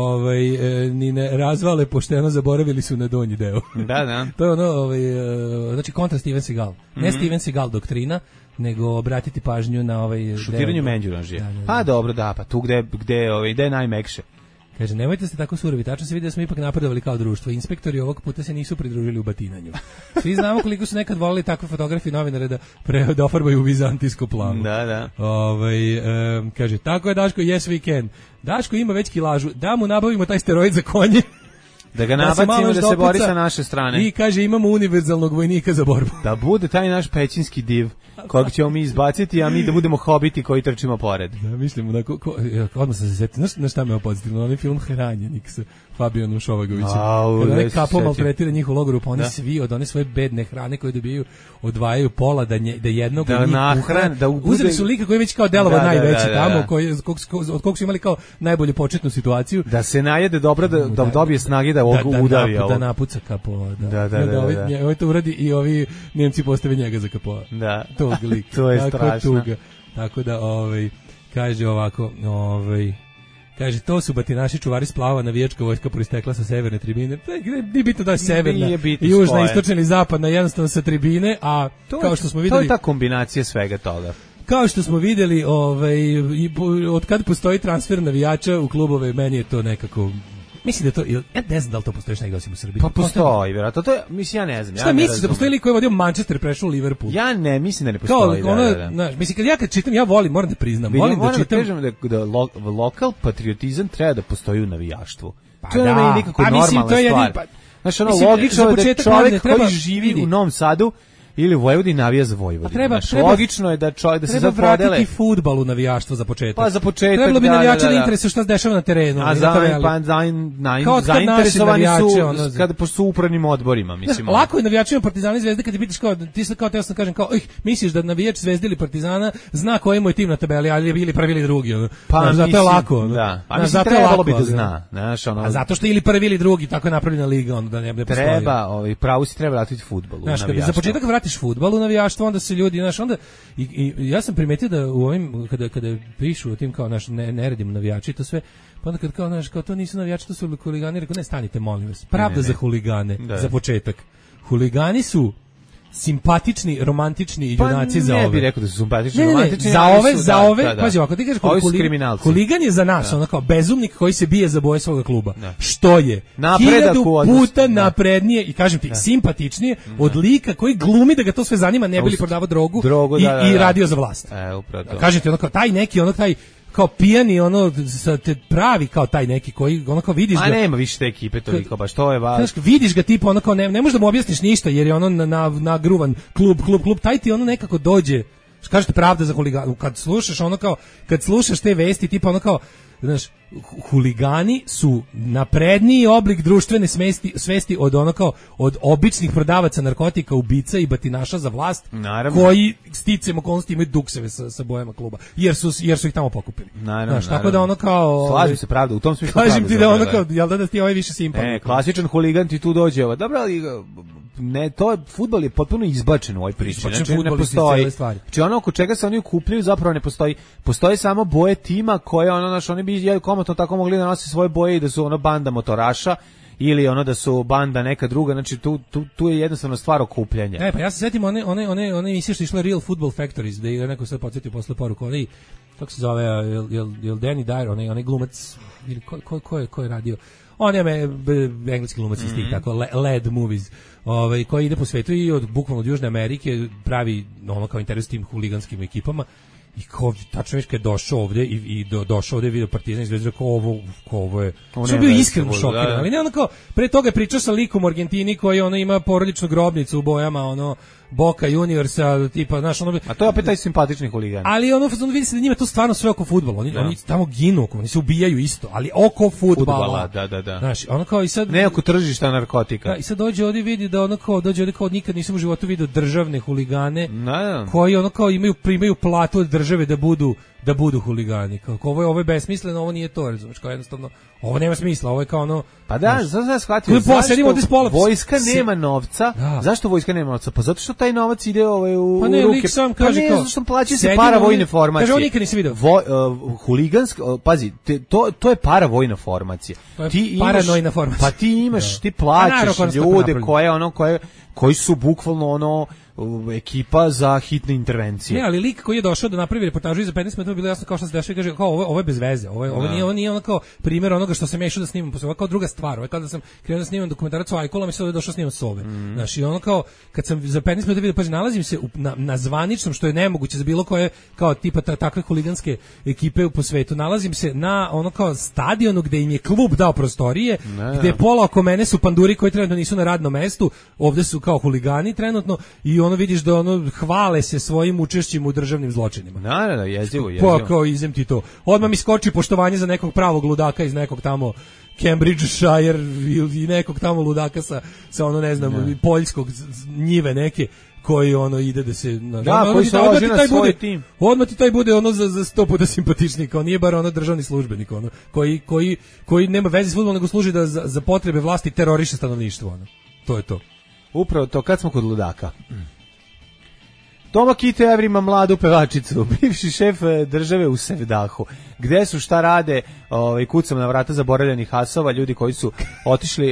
ni ne razvale, pošteno zaboravili su na donji deo. Da. To je ono, znači kontra Steven Seagal. Ne Steven Seagal doktrina, nego obratiti pažnju na šutiranju menđuranžije. Pa dobro, da, pa tu gde je najmekše. Kaže, nemojte se tako surovi, tačno se vidi da smo ipak napredovali kao društvo. Inspektori ovog puta se nisu pridružili u batinanju. Svi znamo koliko su nekad volili takve fotografije novinare da ofarbaju u vizantijsko plavo. Da. Kaže, tako je Daško, yes we can. Daško ima već kilažu, da mu nabavimo taj steroid za konje. Da ga nabacimo da se bori sa naše strane. I kaže, imamo univerzalnog vojnika za borbu. Da bude taj naš pećinski div, kojeg ćemo mi izbaciti, a mi da budemo hobiti koji trčimo pored. Da, mislim, odmah sam se sjetio, na šta me opozitivno, onaj film Hranjenik sa Fabijanom Šovagovićem. Kada onaj kapo maltretira njih u logoru, pa oni svi od one svoje bedne hrane koje dobiju odvajaju pola da jednog od njih uhrane. Uzeli su lika koji je već kao delovao najveći tamo, od kog su imali kao najbolju početnu situaciju. Da se najede dobro, da dobije snage da udavi ovo. Da napuca kapo. Da. Ovo to uradi i ovi Nemci postave njega za kapo. Da. Tog lika. To je strašno. Tako da, kaže ovako, kaže, to su batinaši čuvari splava, navijačka vojska proistekla sa severne tribine. Nije bitno da je severna, južna, istočna ili zapadna, jednostavno sa tribine, a kao što smo videli... To je ta kombinacija svega toga. Kao što smo videli, od kad postoji transfer navijača u klubove, meni je to nekako... Mislim da to, ja ne znam da li to postoji negdje osim u Srbiji. Pa postoji, vjerojatno, to je, mislim, ja ne znam. Šta misliš da postoji lik koji je vodio Manchester, prešao u Liverpool? Ja ne, mislim da ne postoji. Mislim, kad čitam, ja volim, moram da priznam, volim da čitam. Moram da kažem da lokal patriotizam treba da postoji u navijaštvu. To je meni nikako normalna stvar. Znaš, ono, logično je da čovjek koji živi u Novom Sadu ili Vojvodin navija za Vojvodinu. Logično je da se zapodele. Treba vratiti fudbal u navijaštvo za početak. Pa za početak, trebalo bi navijača da interesuje šta se dešava na terenu. A zainteresovani su kada su u upravnim odborima, mislim. Lako je navijačima Partizana i Zvezde kad pitaš kao, ti sad kao, te sam kažem kao, misliš da navijač Zvezde ili Partizana zna koji mu je tim na tabeli, ali je bili prvi ili drugi. Pa zato je lako. Da. A mislim, trebalo bi da zna. A zato što ili prvi ili drugi, tako je napravljena liga, onda da ne postoji. Treba, pravo si treba vratiti fudbal u navijaštvo. Za početak fudbal u navijaštvo, onda se ljudi, znaš, onda i ja sam primetio da u ovim kada pišu o tim kao naš ne radimo navijači, to sve, pa onda kad kao naš kao to nisu navijači, to su huligani, rekao ne, stanite molim vas. Pravda za huligane, za početak. Huligani su simpatični, romantični junaci za ove. Ne bih rekao da su simpatični, romantični. Za ove, pazi ovako, ti kažeš huligan je za nas, ono kao bezumnik koji se bije za boje svoga kluba. Što je 1000 puta naprednije i kažem ti, simpatičnije od lika koji glumi da ga to sve zanima, ne bi li prodavao drogu i radio za vlast. Kažem ti, ono kao taj neki, ono taj kao pijani, ono, pravi kao taj neki koji, ono kao vidiš ga... A nema više te ekipe toliko, baš to je važno. Vidiš ga tipa, ono kao, ne možeš da mu objasniš ništa, jer je ono nagruvan klub, taj ti ono nekako dođe, Kažete pravda za huligane. Kad slušaš ono kao, kad slušaš te vesti, tipa ono kao, znaš, huligani su napredniji oblik društvene svesti od ono kao od običnih prodavaca narkotika, ubica i batinaša za vlast, naravno, koji sticajem okolnosti imaju dukseve sa bojama kluba, jer su ih tamo pokupili. Znaš, tako da ono kao slažem se, pravda u tom smislu. Kažem ti da ono kao, jel da ti ovaj više simpatičan. Klasičan huligan ti tu dođe, dobro, ali ne, to fudbal je potpuno izbačen u ovoj priči. Znači ne postoji. Znači ono oko čega se oni okupljaju zapravo ne postoji. Postoje samo boje tima koje ono naš oni bi komotno tako mogli da nose svoje boje i da su ono banda motoraša ili ono da su banda neka druga, znači tu je jednostavno stvar okupljanja. Pa ja se setim one emisije što išla Real Football Factories, da je neko sad podsjetio posle poruku, ali kako se zove, jel Danny Dyer, onaj glumac ili ko je radio? On je engleski glumac iz tih tako LED movies, koji ide po svetu i bukvalno od Južne Amerike pravi ono kao interes tim huliganskim ekipama. I kao tačno kad je došao ovde i došao ovde video Partizan i Zvezda, kao ovo je što bio iskreno šokiran, ali ne ono kao pre toga je pričao sa likom u Argentini koji ono ima porodičnu grobnicu u bojama ono Boca Juniorsa, tipa, znaš, ono... A to je opet taj simpatični huligan. Ali ono vidi se da njima to stvarno sve oko fudbala. Oni tamo ginu, oni se ubijaju isto, ali oko fudbala. Da. Znaš, ono kao i sad... Ne oko tržišta narkotika. Da, i sad dođe ovdje vidi da ono kao, dođe ovdje kao nikad nisam u životu vidio državne huligane, koji ono kao primaju platu od države da budu huligani. Kao ovo je besmisleno, ovo nije to, razumiješ, kao jednostavno, ovo nema smisla, ovo je kao ono... Pa da, zašto shvatio, zašto vojska nema novca? Zašto vojska nema novca? Pa zato što taj novac ide u ruke. Pa ne, zato što plaća se paravojne formacije. Kaže, on nikad nisi vidio. Huligansko, pazi, to je paravojna formacija. Paranojna formacija. Pa ti plaćaš ljude koji su bukvalno ono ekipa za hitne intervencije. Ne, ali lik koji je došao da napravi reportažu iza 15 minuta bilo jasno kao što se dešava i kaže kao ovo je bez veze. Ovo nije ono kao primjer onoga što sam ja išao da snimam, ovo kao druga stvar. Ovo je kao da sam krenuo da snimam dokumentarac o Ajkolama i sad došao snimam Sove. Znaš, i ono kao kad sam za 15 minuta vidio, pazi, nalazim se na zvaničnom, što je nemoguće za bilo koje kao tipa takve huliganske ekipe po svetu. Nalazim se na ono kao stadionu gde im je klub dao prostorije, gde pola oko mene su panduri koji trenutno nisu na radnom mestu, ovde su kao huligani trenutno i ono vidiš da ono hvale se svojim učešćem u državnim zločinima. Da, jezivo. Pa kao izem ti to. Odmah mi skoči poštovanje za nekog pravog ludaka iz nekog tamo Cambridgeshire i nekog tamo ludaka sa ono ne znam poljskog njive neke koji ono ide da se koji se loži na svoj tim. Odmah ti taj bude ono za 100 puta simpatičnik, on nije bar ono državni službenik ono koji nema veze s fudbalom nego služi da za potrebe vlasti teroriše stanovništvo ono. To je to. Upravo to, kad smo kod ludaka. Toma Kite Evrima mladu pevačicu, bivši šef države u Sevdahu. Gde su, šta rade, kucam na vrata zaboravljenih hasova, ljudi koji su otišli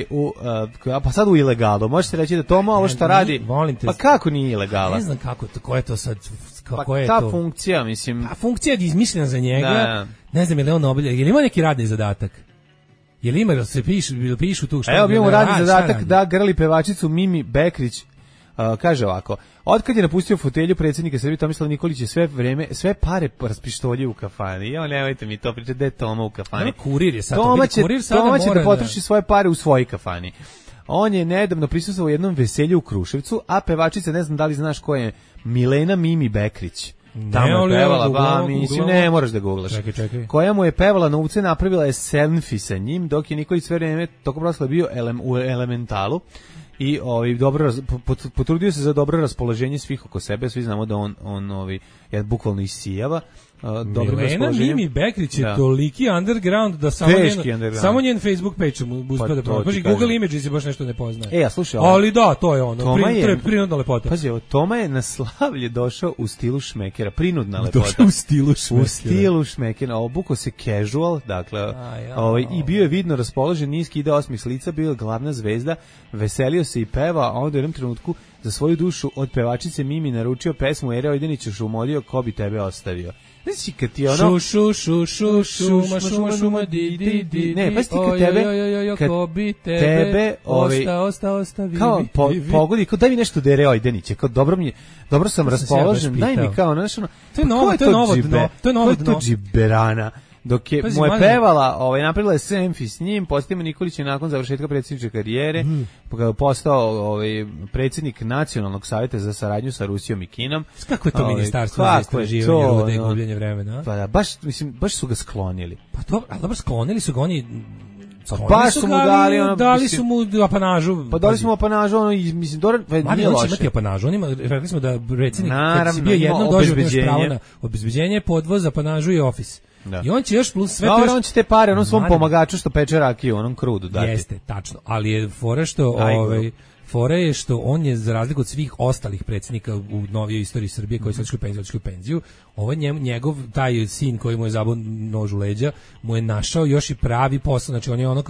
pa sad u ilegalu. Može se reći da Toma ovo šta radi, pa kako nije ilegala? Ne znam kako to, ko je to sad, pa je ta to? Funkcija, mislim... Pa funkcija je izmišljena za njega, ne znam je li on obilje, je li ima neki radni zadatak? Je li ima da se pišu tu šta? Evo bi mu radni zadatak da grli pevačicu Mimi Bekrić. Kaže ovako: otkad je napustio fotelju predsjednika Srbije Tomislav Nikolić je sve pare raspištolji u kafani. Ja, nemojte mi to pričati, da je Toma u kafani. Kurir je sad. Toma će da potroši svoje pare u svojoj kafani. On je nedavno prisustvovao jednom veselju u Kruševcu, a pevačica, ne znam da li znaš ko je, Milena Mimi Bekrić. Tamo je pevala, mislim, ne moraš da googlaš. Čekaj. Koja mu je pevala na ulici, napravila je selfie sa njim, dok je Nikolić sve vreme toko prošlo bio u Elementalu. I potrudio se za dobro raspoloženje svih oko sebe, svi znamo da on je bukvalno isijava. Milena Mimi Bekrić je toliki underground da samo njen Facebook page mu uspe da prođe. Google Images je baš nešto ne poznaje. Slušaj, ali da, to je ono, prinudna lepota. Pazi, Toma je na slavlje došao u stilu šmekera, prinudna lepota. U stilu šmekera, obukao se casual, dakle, i bio je vidno raspoložen, niski ide osmih lica, bio je glavna zvezda, veselio se i peva, a onda u jednom trenutku za svoju dušu od pevačice Mimi naručio pesmu Ere Ojdenića Šumodio, ko bi tebe ostavio. Znači kad ti ono šuma di. Ne, pa ti kad tebe kao pogodi, kao daj mi nešto Ere Ojdenića, kao dobro sam raspoložen, daj mi kao nešto. To je novo dno. To je džiberana. dok je mu je pevala, napravila je selfie s njim, Postima Nikolić je nakon završetka predsjedničke karijere postao predsjednik Nacionalnog savjeta za saradnju sa Rusijom i Kinom. Kako je to ministarstvo za istraživanje rude i gubljenje vremena? Pa da, baš su ga sklonili. Pa dobro, sklonili su ga oni. Baš su mu dali su mu apanažu. Pa dali su mu apanažu, mislim, nije loše. Imati apanažu, rekli smo da predsjednik, kad si bio jednom doživotno pravo na obezbeđenje, podvoz, apanažu i ofis. Da. I on će još plus sve on će te pare onom svom pomagaču što peče rakiju, onom krudu dati. Jeste, tačno, ali je fora što fora je što on je, za razliku od svih ostalih predsjednika u novijoj istoriji Srbije koji su otišli u penziju, njegov taj sin koji mu je zabao nož u leđa mu je našao još i pravi posao. Znači on je ono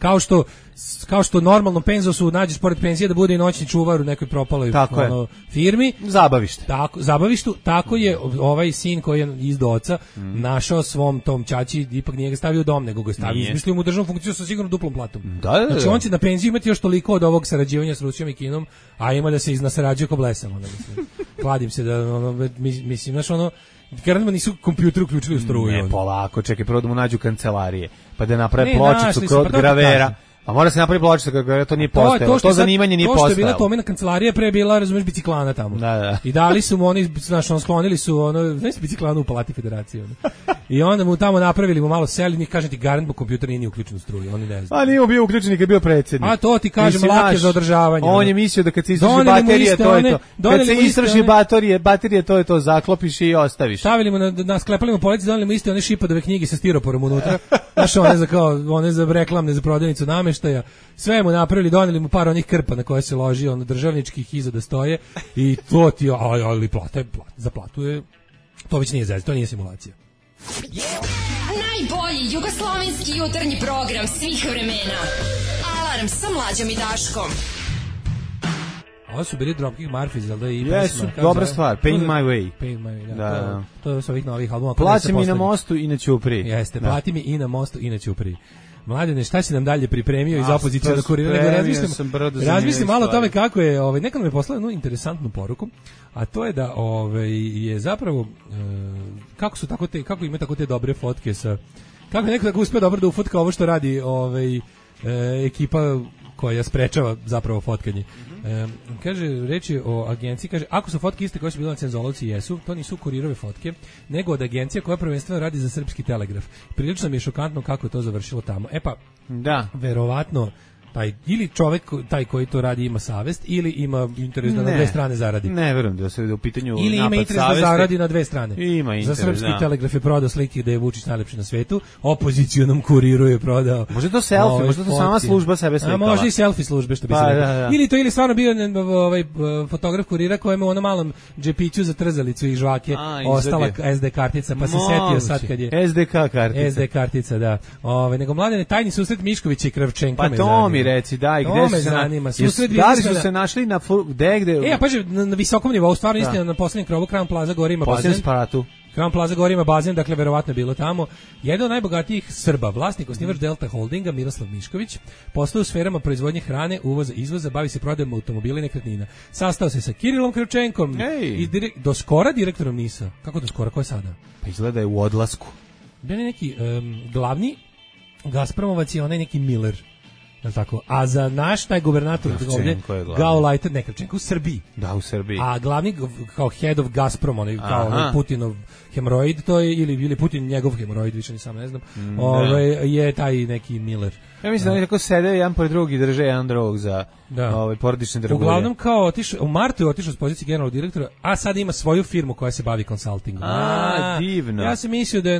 kao što normalno penzosu nađeš pored penzije da bude i noćni čuvar u nekoj propaloj firmi. Zabavištu. Tako je ovaj sin koji je izdao oca našao svom tom ćaći, ipak nije ga stavio u dom, nego ga stavio, izmislio mu državnu funkciju sa sigurno duplom platom. Da. Znači on će na penziju imati još toliko od ovog sarađivanja s Rusijom i Kinom, a ima da se iznasarađuje ko blesav. Kladim se da, mislim, znaš garantima nisu kompjuter uključili u struju. Ne, polako, čekaj, prvo da mu nađu kancelarije, pa da naprave pločicu kod gravera. A mora se napraviti pločica kako to nije postojalo. To zanimanje nije postojalo. To što je bila Tomina kancelarija, pre je bila, razumeš, biciklana tamo. Da. I dali su mu oni, znaš, sklonili su znaš, biciklanu u Palati Federacije. I onda mu tamo napravili mu malo seli, njih kažem ti garant, bo kompjuter nije uključen u struju, oni ne znaju. A nije bio uključen kad je bio predsjednik. A to ti kažem, lake za održavanje. On je mislio da kad se istroši baterije, to je to. Kad se istroši baterije, to je to, zaklopiš i ostaviš. Stavili mu na sklepali mu polici, doneli mu iste one šipadove knjige sa stiroporom unutra. Znaš, one za reklamne, za prodavnicu nameštaja. Sve mu napravili, doneli mu par onih krpa na koje se loži, državničkih iza da stoje i to ti, ali za platu je, to već nije zez, to nije simulacija. Najbolji jugoslovenski jutarnji program svih vremena. Alarm sa Mlađom i Daškom. Ovo su bili Dropkick Murphys, ali da i pesma. Dobra stvar, Pain My Way. Pain My Way, da. To je s ovih novih albuma. Plati mi na mostu i na ćupriji. Jeste, plati mi i na mostu i na ćupriji. Mladene, šta si nam dalje pripremio iz opozicije na kuriranja? Razmislim malo o tome kako je, neko nam je poslao jednu interesantnu poruku, a to je da je zapravo kako ima tako te dobre fotke sa, kako je neko tako uspio dobro da ufotka ovo što radi ekipa koja sprečava zapravo fotkanje. Kaže, reč je o agenciji, kaže, ako su fotke iste koje su bile na Cenzolovci, jesu, to nisu kurirove fotke, nego od agencija koja prvenstveno radi za Srpski telegraf. Prilično mi je šokantno kako je to završilo tamo. E pa, da, verovatno, ili čovek taj koji to radi ima savest ili ima interes da na dve strane zaradi. Ne verujem da se u pitanju ili ima interes da zaradi na dve strane. Ima interes, za Srpski telegraf je prodao slike da je Vučić najlepši na svetu, opozicionom kuriru je prodao. Može to selfie, može to sama služba sebe slikala. A može i selfie službe što bi se rekao. Ili stvarno bio fotograf kurira kojem je u onom malom džepiću za trzalicu i žvake ostala SD kartica, pa se setio sad kad je SD kartica, da. Nego Mladene, tajni susret Miškovića i Kravčenka me zanima. Reci, da, i gde su se našli na gde? Paži, na visokom nivou, stvarno istina, na poslednjem krovu Crown Plaza gore ima bazen. Crown Plaza gore ima bazen, dakle verovatno je bilo tamo. Jedan od najbogatijih Srba, vlasnik, osnivač Delta Holdinga, Miroslav Mišković, posluje u sferama proizvodnje hrane, uvoza, izvoza, bavi se prodajom automobila i nekretnina. Sastao se sa Kirilom Kravčenkom i do skora direktorom NIS-a. Kako do skora, ko je sada? Pa izgleda je u odlasku. Bio je neki glavni Gazpromovac i onaj neki Miller. Tako. A za naš taj gubernator ovdje Gauleiter Kravčenko u Srbiji. Da, u Srbiji. A glavni kao head of Gazprom, kao Putinov hemoroid, to je ili Putin njegov hemoroid, više ni sam ne znam. Je taj neki Miller. Ja mislim da oni tako sede jedan pored drugog i drže jedan drugog za porodične dragulje. Uglavnom kao u martu je otišao s pozicije generalnog direktora, a sad ima svoju firmu koja se bavi konsultingom. Divno. Ja sam mislio da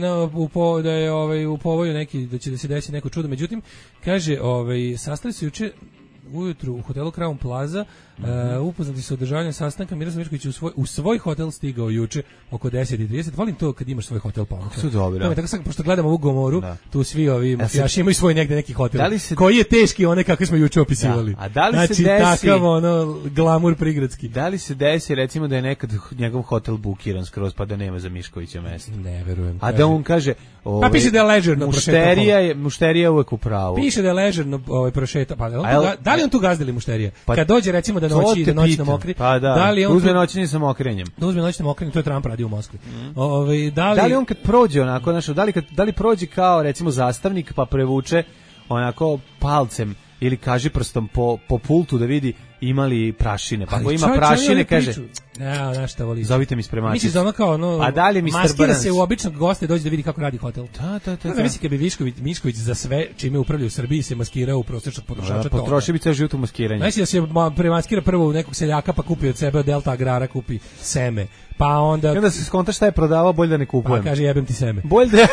je u povoju neki, da će da se desi neko čudo, međutim kaže, sastali se juče ujutru u hotelu Crown Plaza, upoznati se održavanjem sastanka. Miroslav Mišković u svoj hotel stigao juče oko 10:30. Volim to kad imaš svoj hotel pa. Su dobro. Tako sad, pošto gledamo ovu Gomoru, tu svi ovi mafijaši imaju svoj negde neki hotel. Koji je teški, one kakve smo juče opisivali. A da li se desi? Takav glamur prigradski. Da li se desi recimo da je nekad njegov hotel bukiran skroz pa da nema za Miškovića mesta? Ne verujem. A da on kaže, pa piše da je ležerno prošetao. Mušterija uvek u pravu. Piše da je ležerno prošetao. Pa da li on tu gazdili mušterija? Kad dođe recimo da noći i da noć na mokri. Pa da li on uzme noćni sa mokrenjem. Da uzme noćni mokrenjem, to je Trump radio u Moskvi. Da li on kad prođe onako, znači da li prođe kao recimo zastavnik pa prevuče onako palcem ili kaži prstom po pultu da vidi ima li prašine. Pa ako ima prašine, kaže, nešto voli. Zovite mi spremačicu. Misliš da ono kao ono, a dalje maskira se u običnog gosta i dođe da vidi kako radi hotel. Da. Mislim kad bi Mišković za sve čime upravlja u Srbiji se maskirao u prosječnog potrošača. Potroši bi ceo život u maskiranju. Znači da se premaskira prvo u nekog seljaka pa kupi od sebe od Delta Agrara, kupi seme. Pa onda se skonta šta je prodavao, bolje da ne kupujem. Pa kaže jebem ti seme. Bolje da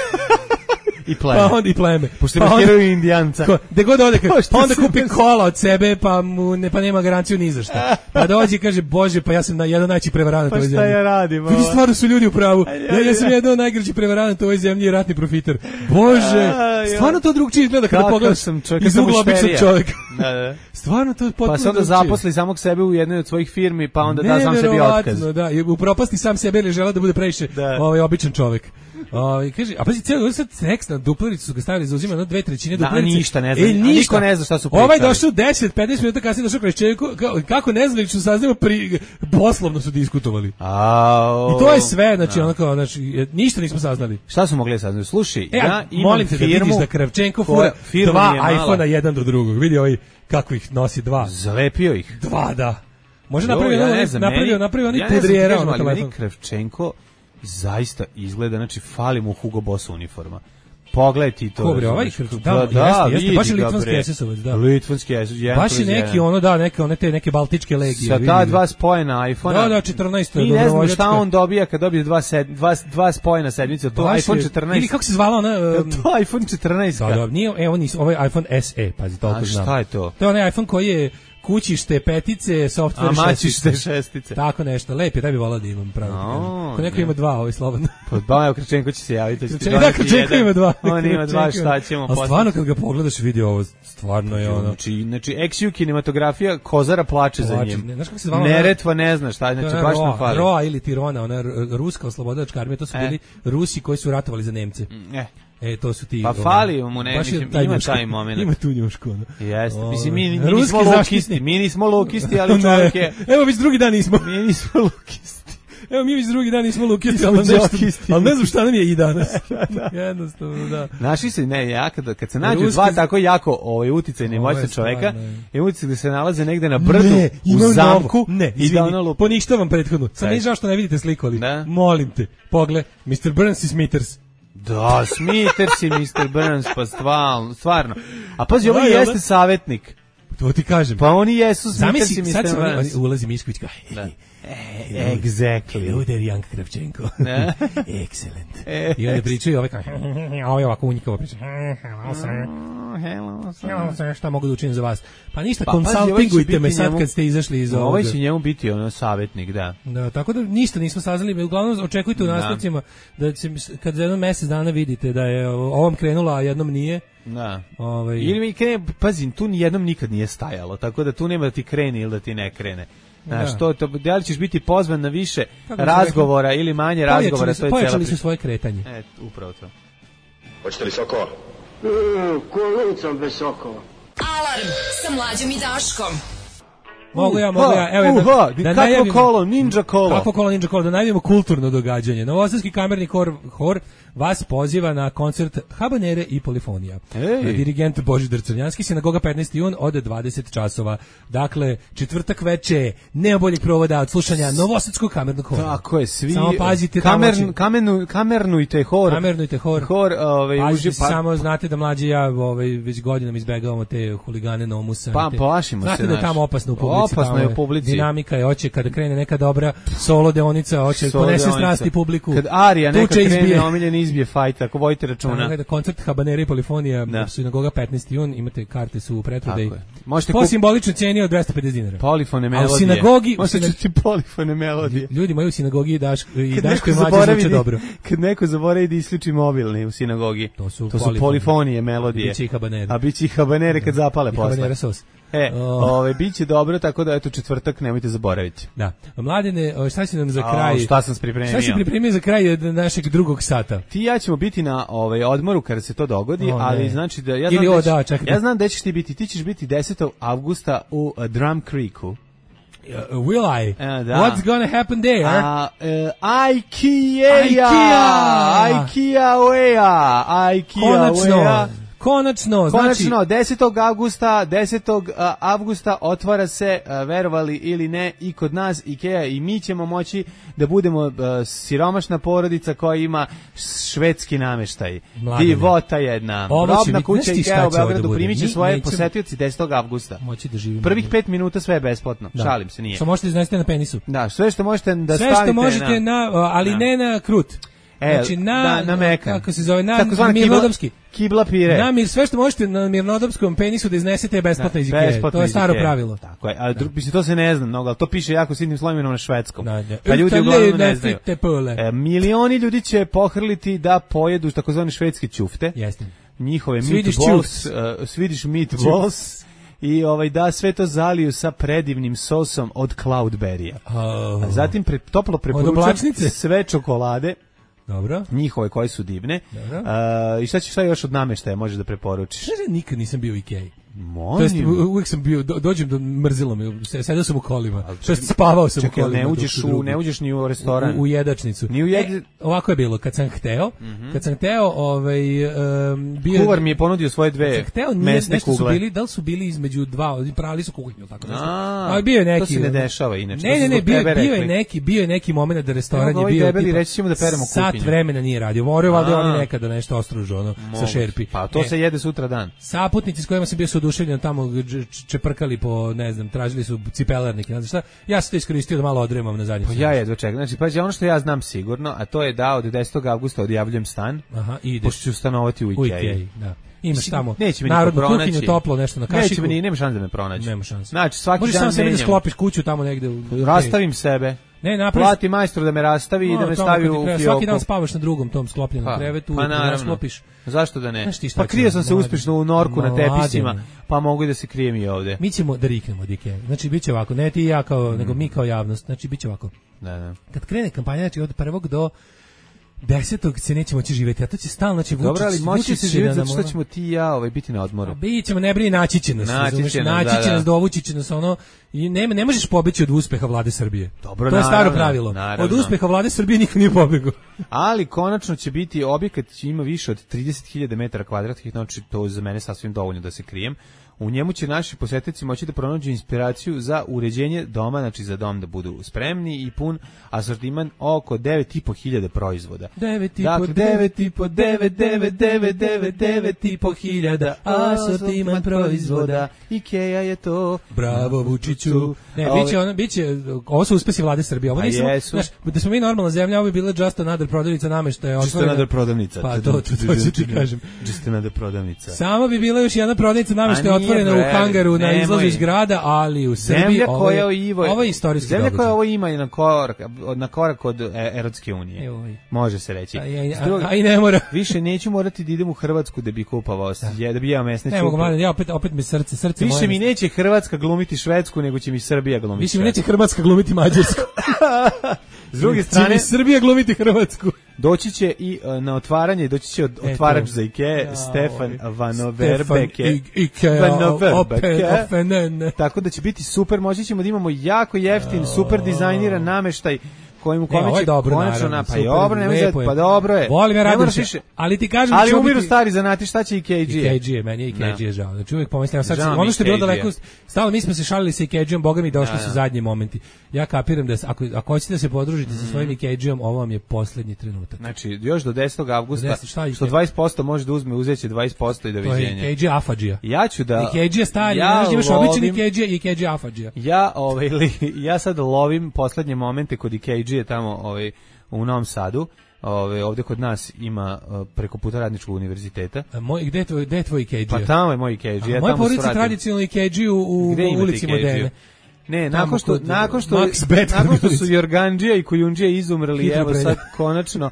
i pleme. Pa onda i pleme. Pošto maskiraju Indijanca. Gde god ode, pa onda kupi kola od sebe, pa nema garanciju ni za šta. Pa dođe i kaže, Bože, pa ja sam jedan najveći prevaranat u ovoj zemlji. Pa šta ja radim? Vidi, stvarno su ljudi u pravu. Ja sam jedan najgrđi prevaranat u ovoj zemlji i ratni profiter. Bože, stvarno to drugčije izgleda kada pogledaš iz ugla običnog čovjeka. Stvarno to potpuno. Pa se onda zaposli samog sebe u jednoj od svojih firmi, pa onda da sam sebi otkaz. Da, u propasti sam sebe ili žele da bude previše običan čovjek. Kaže, a pazi, cijelo sad tekst na duplericu su ga stavili za uzimanje 2/3 duplerice. Da, ništa ne zna. Niko ne zna šta su pričali. Ovaj došao 10-15 minuta kasnije došao Krešćenko, kako ne znam, što saznamo poslovno su diskutovali. I to je sve, znači onako, ništa nismo saznali. Šta su mogli saznati? Slušaj, ja imam molim te firmu, da vidiš da Kravčenko fura 2 iPhona jedan do drugog. Vidi ovaj kako ih nosi 2. Zalepio ih. 2, da. Može napravio oni pudrijera ono telefon. Kravčenko zaista izgleda, znači fali mu Hugo Boss uniforma. Pogledaj ti to. Ko bre, ovaj jeste, baš je litvanski SS-ovac, da. Litvanski SS, baš je neki ono, da, neke baltičke legije. Sa ta dva spojena iPhone-a. Da, 14. I ne znam šta on dobija kad dobije dva spojena sedmice, to iPhone 14. Ili kako se zvala ona? To iPhone 14. Da, nije, ovaj iPhone SE, pazi, toliko znam. A šta je to? To je onaj iPhone koji je kućište petice, software maćište šestice. Tako nešto, lep je, taj bi volao da imam pravo. Ko neko ima 2, ovaj slobodno. Pa 2, Krčenko će se javiti. Krčenko ima 2. On ima 2, šta ćemo poslati. A stvarno kad ga pogledaš vidi ovo, stvarno je ono. Znači XU kinematografija, Kozara plače za njim. Znaš kako se zvala? Neretva ne zna šta, znači baš nam fali. Roa ili Tirona, ona ruska oslobodilačka armija, to su bili Rusi koji su ratovali za Nemce. To su ti. Pa fali mu ima taj moment. Ima tu njušku. Jeste. Mislim, mi nismo lokisti, ali čovjek je. Evo, već drugi dan nismo. Mi nismo lokisti. Evo, mi već drugi dan nismo lokisti, ali ne znam šta nam je i danas. Jednostavno, da. Našli se, ja kad se nađu dva tako jako uticajne moćne čoveka, i uticaj da se nalaze negde na brdu, u zamku, i da ono lupa. Poništavam prethodno. Sam ne žao što ne vidite sliku, ali molim te, pogled, Mr. Burns i Smithers. Da, Smithers i Mr. Burns, pa stvarno. A pazi, ovo jeste savjetnik. To ti kažem. Pa oni jesu Smithers i Mr. Burns. Ulazi Mišković kao, exactly. Hello there, young Kravčenko. Excellent. I onda pričaju ove kao, ovo je ovako unjikavo priča. Hello sir, šta mogu da učinim za vas? Pa ništa, konsultingujte me sad kad ste izašli iz ovoga. Ovaj će njemu biti ono savjetnik, da. Da, tako da ništa nismo saznali. Uglavnom, očekujte u nastavcima da će, kad za jedno mjesec dana vidite da je ovom krenula, a jednom nije. Da. Ili mi krene, pazim, tu nijednom nikad nije stajalo, tako da tu nema da ti krene ili da ti ne krene. Znaš, da li ćeš biti pozvan na više razgovora ili manje razgovora, to je cijela priča. Pojačali su svoje kretanje. Upravo to. Hoćete li sokova? Kolicom bez sokova. Alarm sa Mlađom i Daškom. Mogu ja. Evo kakvo kolo, ninja kolo. Kakvo kolo, ninja kolo, da najavimo kulturno događanje. Novosadski kamerni hor vas poziva na koncert Habanere i Polifonija. Dirigent Božidar Crnjanski, sinagoga 15. jun od 20 časova. Dakle, četvrtak veče, nema boljeg provoda od slušanja Novosadskog kamernog hora. Tako je, svi. Samo pazite kamernujte hor. Kamernujte hor. Pazite, samo znate da mlađi ja već godinama izbegavamo te huligane Nomusa. Pa plašimo se. Znate da je tamo opasno u publici. Opasno je u publici. Dinamika je, hoće kada krene neka dobra solo deonica, hoće ponese strasti publiku. Kad Arija neka krene omiljeni izbije fajt, ako vojite računa. Koncert Habanere i Polifonija, sinagoga 15. jun, imate karte su u pretrodaji. Možete po simboličnoj cijeni od 250 dinara. Polifone melodije. A u sinagogi... Možete čuti polifone melodije. Ljudi moji u sinagogi i Daško i Mlađe zvuče dobro. Kad neko zaboravi da isključi mobilni u sinagogi. To su polifonije melodije. Biće i Habanere. A biće i Habanere kad zapale posle. Habanera sos. Biće dobro, tako da eto četvrtak nemojte zaboraviti. Da. Mladene, šta si nam za kraj? Šta sam pripremio? Šta si pripremio za kraj našeg drugog sata? Ti i ja ćemo biti na odmoru kada se to dogodi, ali znači da ja znam da ćeš ti biti. Ti ćeš biti 10. avgusta u Drum Creeku. Will I? Da. What's gonna happen there? Konačno, znači 10. avgusta otvara se, verovali ili ne, i kod nas IKEA i mi ćemo moći da budemo siromašna porodica koja ima švedski nameštaj. Divota jedna. Robna kuća IKEA u Beogradu primit će svoje posetioci 10. avgusta. Moći da živimo. Prvih 5 minuta sve je besplatno. Da. Šalim se, nije. Što možete iznesiti na penisu. Da, sve što možete da stavite. Sve što možete ali ne na krut. Znači na mekan. Kako se zove, na mirnodopski. Kibla pire. Sve što možete na mirnodopskom penisu da iznesete je besplatno iz IKEA. To je staro pravilo. Tako je, ali to se ne zna mnogo, ali to piše jako sitnim slovima na švedskom. Pa ljudi uglavnom ne znaju. Milioni ljudi će pohrliti da pojedu takozvane švedske ćufte. Jeste. Njihove meatballs, Swedish meatballs. I da sve to zaliju sa predivnim sosom od Cloudberry-a. Zatim toplo preporučam sve čokolade. Dobro. Njihove koje su divne. I šta još od nameštaja možeš da preporučiš? Nikad nisam bio u IKEA. To jest, uvijek sam bio, dođem do mrzilo me, sedao sam u kolima, to jest spavao sam u kolima. Ne uđeš ni u restoran. U jedačnicu. Ovako je bilo, kad sam hteo, kuvar mi je ponudio svoje dve mesne kugle. Da li su bili između dva, pravili su kuhinju, tako da. Ali bio je neki. To se ne dešava inače. Ne, bio je neki moment da restoran je bio, reći ćemo da peremo kuhinju. Sat vremena nije radio, moraju valjda oni nekada nešto ostružo, sa šerpi. Pa to se jede sutra dan. Saputnici s kojima sam bio oduševljen tamo čeprkali po, ne znam, tražili su cipelarnike, ne znam šta. Ja sam to iskoristio da malo odremam na zadnjem. Ja jedva čekam. Znači, pađe, ono što ja znam sigurno, a to je da od 10. avgusta odjavljujem stan, pošto ću stanovati u IKEA. Da. Imaš tamo narodnu kuhinju, toplo, nešto na kašiku. Nema šanse da me pronaći. Nema šanse. Znači, svaki možeš dan sam sebi da sklopiš kuću tamo negde. Rastavim sebe. Plati majstor da me rastavi i da me stavi u fioku. Svaki dan spavaš na drugom tom sklopljenom krevetu, pa sklopiš. Zašto da ne? Pa krio sam se uspješno u norku na tepisima, pa mogu da se krijem i ovde. Mi ćemo da riknemo od IKEA. Znači, bit će ovako, ne ti i ja nego mi kao javnost. Znači, bit će ovako. Da. Kad krene kampanja, znači od 1. do 10. se neće moći živjeti, a to će stalno, znači Vučić. Dobro, ali moći se živjeti zato što ćemo ti i ja biti na odmoru. Bićemo, ne brini, naći će nas, dovući će nas, i ne možeš pobeći od uspeha vlade Srbije. Dobro, to je staro pravilo. Od uspeha vlade Srbije niko nije pobegao. Ali konačno će biti objekat, ima više od 30.000 metara kvadratnih, znači to za mene sasvim dovoljno da se krijem. U njemu će naši posjetitelji moći da pronađu inspiraciju za uređenje doma, znači za dom da budu spremni i pun asortiman oko 9.500 proizvoda. 9.500 asortiman proizvoda. IKEA je to. Bravo Vučiću. Biće, ovo su uspesi vlade Srbije. Ovo nismo, znaš, da smo mi normalna zemlja, ovo bi bila just another prodavnica nameštaja. Just another prodavnica. Pa to ću ti kažem. Just another prodavnica. Samo bi bila još jedna prodavnica nameštaja otvorena u hangaru na izlazu iz grada, ali u Srbiji ovo je istorijski događaj. Zemlja koja ovo ima je na korak od Evropske unije. Može se reći. A i ne mora. Više neću morati da idem u Hrvatsku da bi kupovao, da bi jeo mesne čupe. Ne mogu, ja opet mi srce moje. Više mi neće Hrvatska glumiti Švedsku, nego će mi Srbija glumiti Švedsku. Više mi neće Hrvatska glumiti Mađarsku. S druge strane, Srbija glumiti Hrvatsku. Doći će i na otvaranje, doći će otvarač za IKEA, Stefan Vanoverbeke. Tako da će biti super, moći ćemo da imamo jako jeftin, super dizajniran nameštaj kome će konačno pa dobro je. Volim ja radim se, ali ti kažem, ali umiru stari zanati, šta će IKEA? Meni je IKEA žao. Znači uvijek pomislim, sad ono što je bilo daleko, stalno mi smo se šalili sa IKEA-om, boga mi došli su zadnji momenti. Ja kapiram da ako hoćete da se podružite sa svojim IKEA-om, ovo vam je posljednji trenutak. Znači, još do 10. avgusta, što 20% može da uzeće 20% i doviđenja. To je IKEA Afadžija. Ja ću da... IKEA stari, imaš običan IKEA i IKEA Afadžija. Ja sad lovim poslednje momente kod IKEA je tamo u Novom Sadu. Ovdje kod nas ima preko puta Radničkog univerziteta. Gde je tvoj IKEA? Pa tamo je moj IKEA. Moja porodica tradicionalno IKEA u ulici Moderne. Ne, nakon što su Jorgandžija i Kujundžija izumrli, evo sad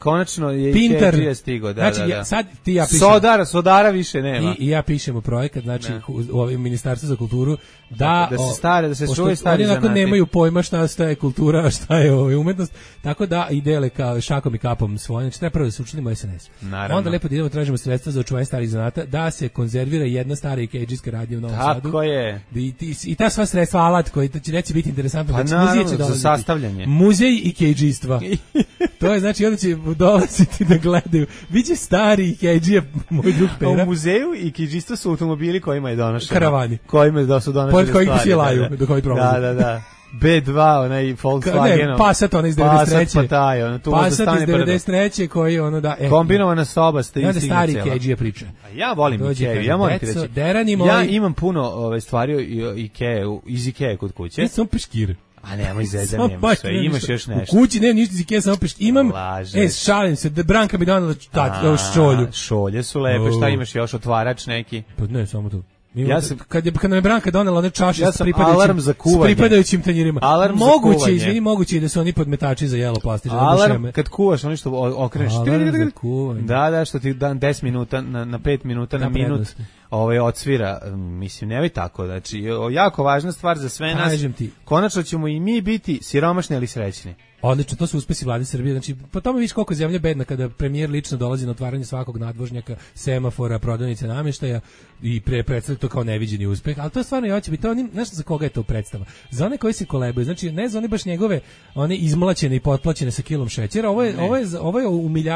Konačno je Pinter KG stigao, da, znači, da. sad ti ja pišem. Sodara više nema. I ja pišemo projekat, znači u ovim Ministarstvu za kulturu da se čuje stari zanati. Oni nemaju pojma šta je kultura, a šta je umetnost, tako da i dele kao šakom i kapom svoje. Znači treba prvo da se učinimo SNS. Naravno. Onda lepo da idemo tražimo sredstva za očuvanje starih zanata, da se konzervira jedna stara KG-ska radnja u Novom Sadu. Tako je. I ta sva sredstva, alat koji će reći biti interesantno. Pa naravno, za sastavljanje. Muzej i KG-stva. To je znači onda će dolaziti da gledaju. Biće stari KG, moj drug Pera. U muzeju i KG-stva su automobili kojima je donošeno. Karavani. Kojima da su donošene stvari. Pored kojih se laju dok ovi promovi. Da. B2, onaj Volkswagen. Passat, onaj iz 93. Passat, pa taj, ono, tu možda stane prvo. Passat iz 93. koji ono da... Kombinovana soba ste i stari KG priča. Ja volim Ikea, ja moram ti reći. Ja imam puno stvari iz Ikea kod kuće. Ja sam peškir. A nemoj zezam, nemaš sve, imaš još nešto. U kući nema ništa iz Ikea, samo peškir. Imam, šalim se, da Branka mi donala šolju. Šolje su lepe, šta imaš još, otvarač neki? Pa ne, samo to. Kad nam je Branka donela one čaše s pripadajućim tanjirima. Moguće da su oni podmetači za jelo plastične. Alarm kad kuvaš, oni što okreneš. Da, što ti dan 10 minuta na 5 minuta na minut odsvira. Mislim, nemoj tako. Znači, jako važna stvar za sve nas. Konačno ćemo i mi biti siromašni ali srećni. Odlično, to su uspesi vlade Srbije. Znači, po tome vidiš koliko je zemlja bedna kada premijer lično dolazi na otvaranje svakog nadvožnjaka, semafora, prodavnice namještaja i predstavlja to kao neviđeni uspeh. Ali to stvarno hoće biti, znaš za koga je to predstava? Za one koji se kolebaju, znači ne za one baš njegove, one izmlaćene i potplaćene sa kilom šećera. Ovo je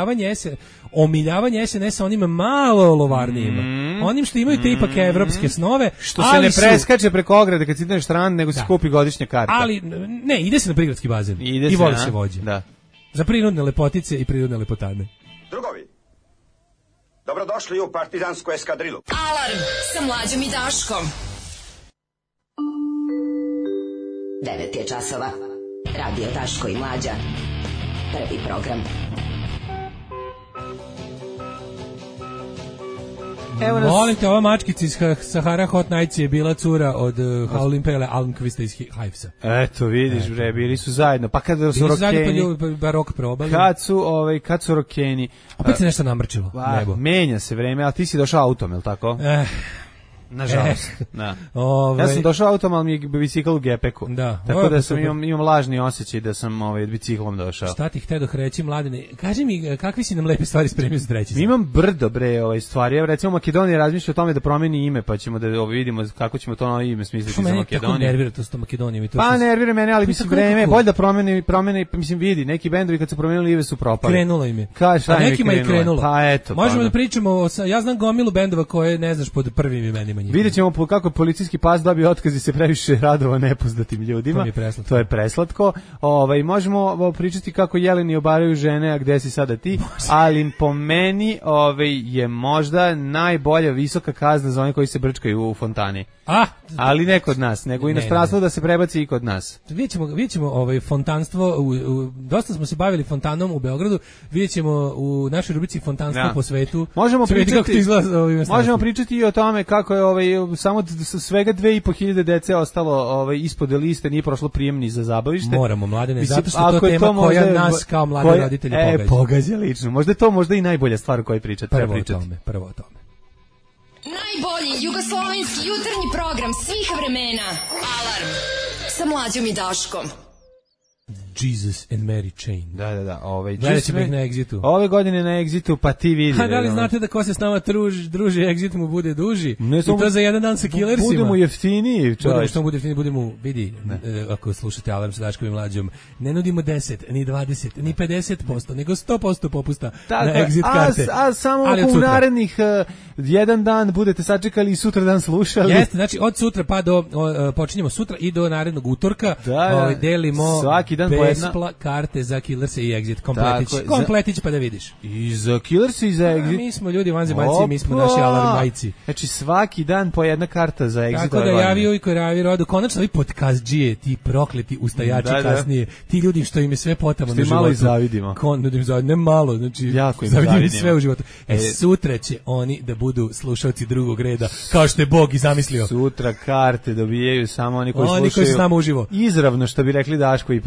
omiljavanje SNS-a onim malo lovarnijima. Onim što imaju te ipak evropske snove. Što se ne preskače preko ograde kad si ideš strane, nego se kupi godišnja karta. Ali ne, ide se na prigradski bazen. I voli se vođe. Da. Za prinudne lepotice i prinudne lepotane. Drugovi, dobrodošli u partizansku eskadrilu. Alarm sa Mlađom i Daškom. 9 je časova. Radio Daško i Mlađa. Prvi program. Molim te, ova mačkica iz Sahara Hot Nights je bila cura od Howlin' Pale Almqvista iz Hivesa. Eto, vidiš, bre, bili su zajedno. Pa kada su rokeni... Pa rok probali. Kad su rokeni... Opet se nešto namrčilo. Menja se vreme, ali ti si došao autom, je li tako? Nažalost. Da. Ja sam došao autom, ali mi je bicikl u gepeku. Da. Tako da sam imam lažni osjećaj da sam biciklom došao. Šta ti htedoh reći, Mladene? Kaži mi, kakvi si nam lepe stvari spremio za treći? Imam brdo, bre, stvari. Evo, recimo, Makedonija razmišlja o tome da promeni ime, pa ćemo da vidimo kako ćemo to novo ime smisliti za Makedoniju. Tako nervira to s tom Makedonijom. Pa nervira mene, ali mislim, vreme je bolje da promeni, mislim, vidi, neki bendovi kad su promenili ime su propali. Krenulo im je. A nekima je krenulo. Pa eto. Možemo da pričamo, ja znam gomilu bendova koje ne znaš pod prvim imenima njih. Vidjet ćemo kako policijski pas dobije otkaz i se previše radova nepoznatim ljudima. To je preslatko. Možemo pričati kako jeleni obaraju žene, a gde si sada ti, ali po meni je možda najbolja visoka kazna za one koji se brčkaju u fontani. Ali ne kod nas, nego inostranstvo da se prebaci i kod nas. Vidjet ćemo fontanstvo, dosta smo se bavili fontanom u Beogradu, vidjet ćemo u našoj rubrici fontanstvo po svetu. Možemo pričati i o tome kako je samo svega 2.500 dece ostalo ispod liste, nije prošlo prijemni za zabavište. Moramo, Mladene, zato što to tema koja nas kao mlade roditelje pogađa. Pogađa lično. Možda je to možda i najbolja stvar o kojoj pričate. Prvo o tome. Najbolji jugoslovenski jutarnji program svih vremena. Alarm sa Mlađom i Daškom. Jesus and Mary Chain. Da. Gledat ćemo ih na Exitu. Ove godine na Exitu, pa ti vidi. Da li znate da ko se s nama druži, Exit mu bude duži? I to za jedan dan sa Killersima. Budemo jeftiniji, čovječ. Budemo, vidi, ako slušate Alarm sa Daškom i Mlađom, ne nudimo 10, ni 20, ni 50%, nego 100% popusta na Exit karte. A samo u narednih jedan dan budete sačekali i sutra dan slušali. Jeste, znači od sutra pa počinjemo sutra i do narednog utorka delimo svaki dan karte za Killerse i Exit, kompletić pa da vidiš. I za Killerse i za Exit. Mi smo ljudi vanzemaljci, mi smo naši alarmajci. Znači svaki dan po jedna karta za Exit. Tako da javio i koji javio rodu, konačno ovi podcastđije, ti prokleti ustajači kasnije, ti ljudi što im je sve potamo na životu. Malo i zavidimo. Ne malo, znači jako im zavidimo sve u životu. Sutra će oni da budu slušalci drugog reda, kao što je Bog i zamislio. Sutra karte dobijaju samo oni koji slušaju. Koji su s nama uživo. Izravno, što bi rekli Daško i prijatelji.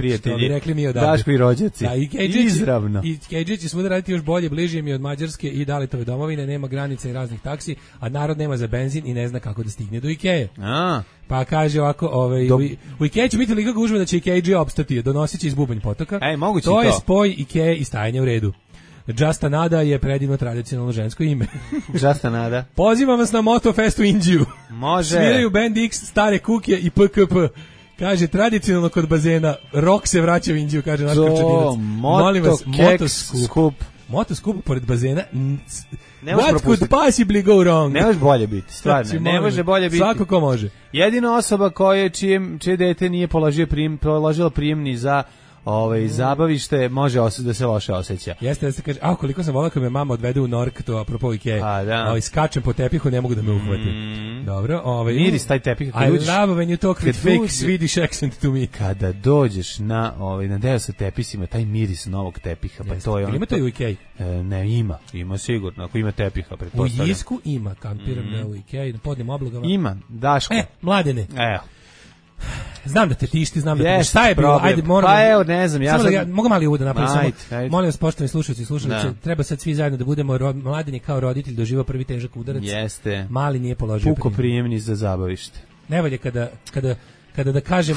bi rekli mi odavde. Daško i rođaci. Da, izravno. I Kejdžić će svuda raditi još bolje, bliže mi od Mađarske i Dalitove domovine, nema granica i raznih taksi, a narod nema za benzin i ne zna kako da stigne do Ikeje. Pa kaže ovako, u Ikeji će biti toliko gužva da će Kejdži opstati, donosit će iz Bubanj potoka. To je spoj Ikeje i stajanje u redu. Justa Nada je predivno tradicionalno žensko ime. Justa Nada. Pozivam vas na Motofest u Indiju. Može. Sviraju Band X, Stare kukije i PKP. Kaže, tradicionalno kod bazena, rock se vraća u Indiju, kaže naš Krčadinac. Molim vas, motoskup. Motoskup pored bazena. What could possibly go wrong? Ne može bolje biti, stvarno. Ne može bolje biti. Svako ko može. Jedina osoba čije dete nije položilo prijemni za zabavište može da se loše osjeća. Jeste da se kaže, koliko sam volao kad me mama odvede u Nork, to apropo Ikeje. Skačem po tepihu, ne mogu da me uhvati. Dobro, miris taj tepih. I love when you talk with fake Swedish accent to me. Kada dođeš na deo sa tepisima, taj miris novog tepiha, pa to je on. Ima to i u Ikeji? Ne, ima sigurno, ako ima tepiha, pretpostavljam. U Jisku ima, kampiram u Ikeji, na podnim oblogama. Ima, Daško. Mladene. Evo. Znam da te tišti, znam da te... Šta je bilo? Ajde, moramo... Pa evo, ne znam, mogu mali uvod da napravim samo... Molim vas, poštovani slušalci i slušalice, treba sad svi zajedno da budemo Mladeni kao roditelj doživao prvi težak udarac. Jeste. Mali nije položio puko prijemni za zabavište. Nevolje kada da kažem...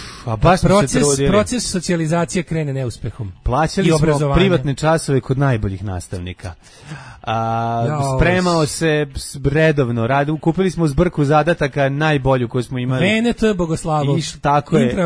Proces socijalizacije krene neuspehom. Plaćali smo privatne časove kod najboljih nastavnika. Spremao se redovno, kupili smo zbrku zadataka najbolju koju smo imali. VNT Bogoslavov. Tako je.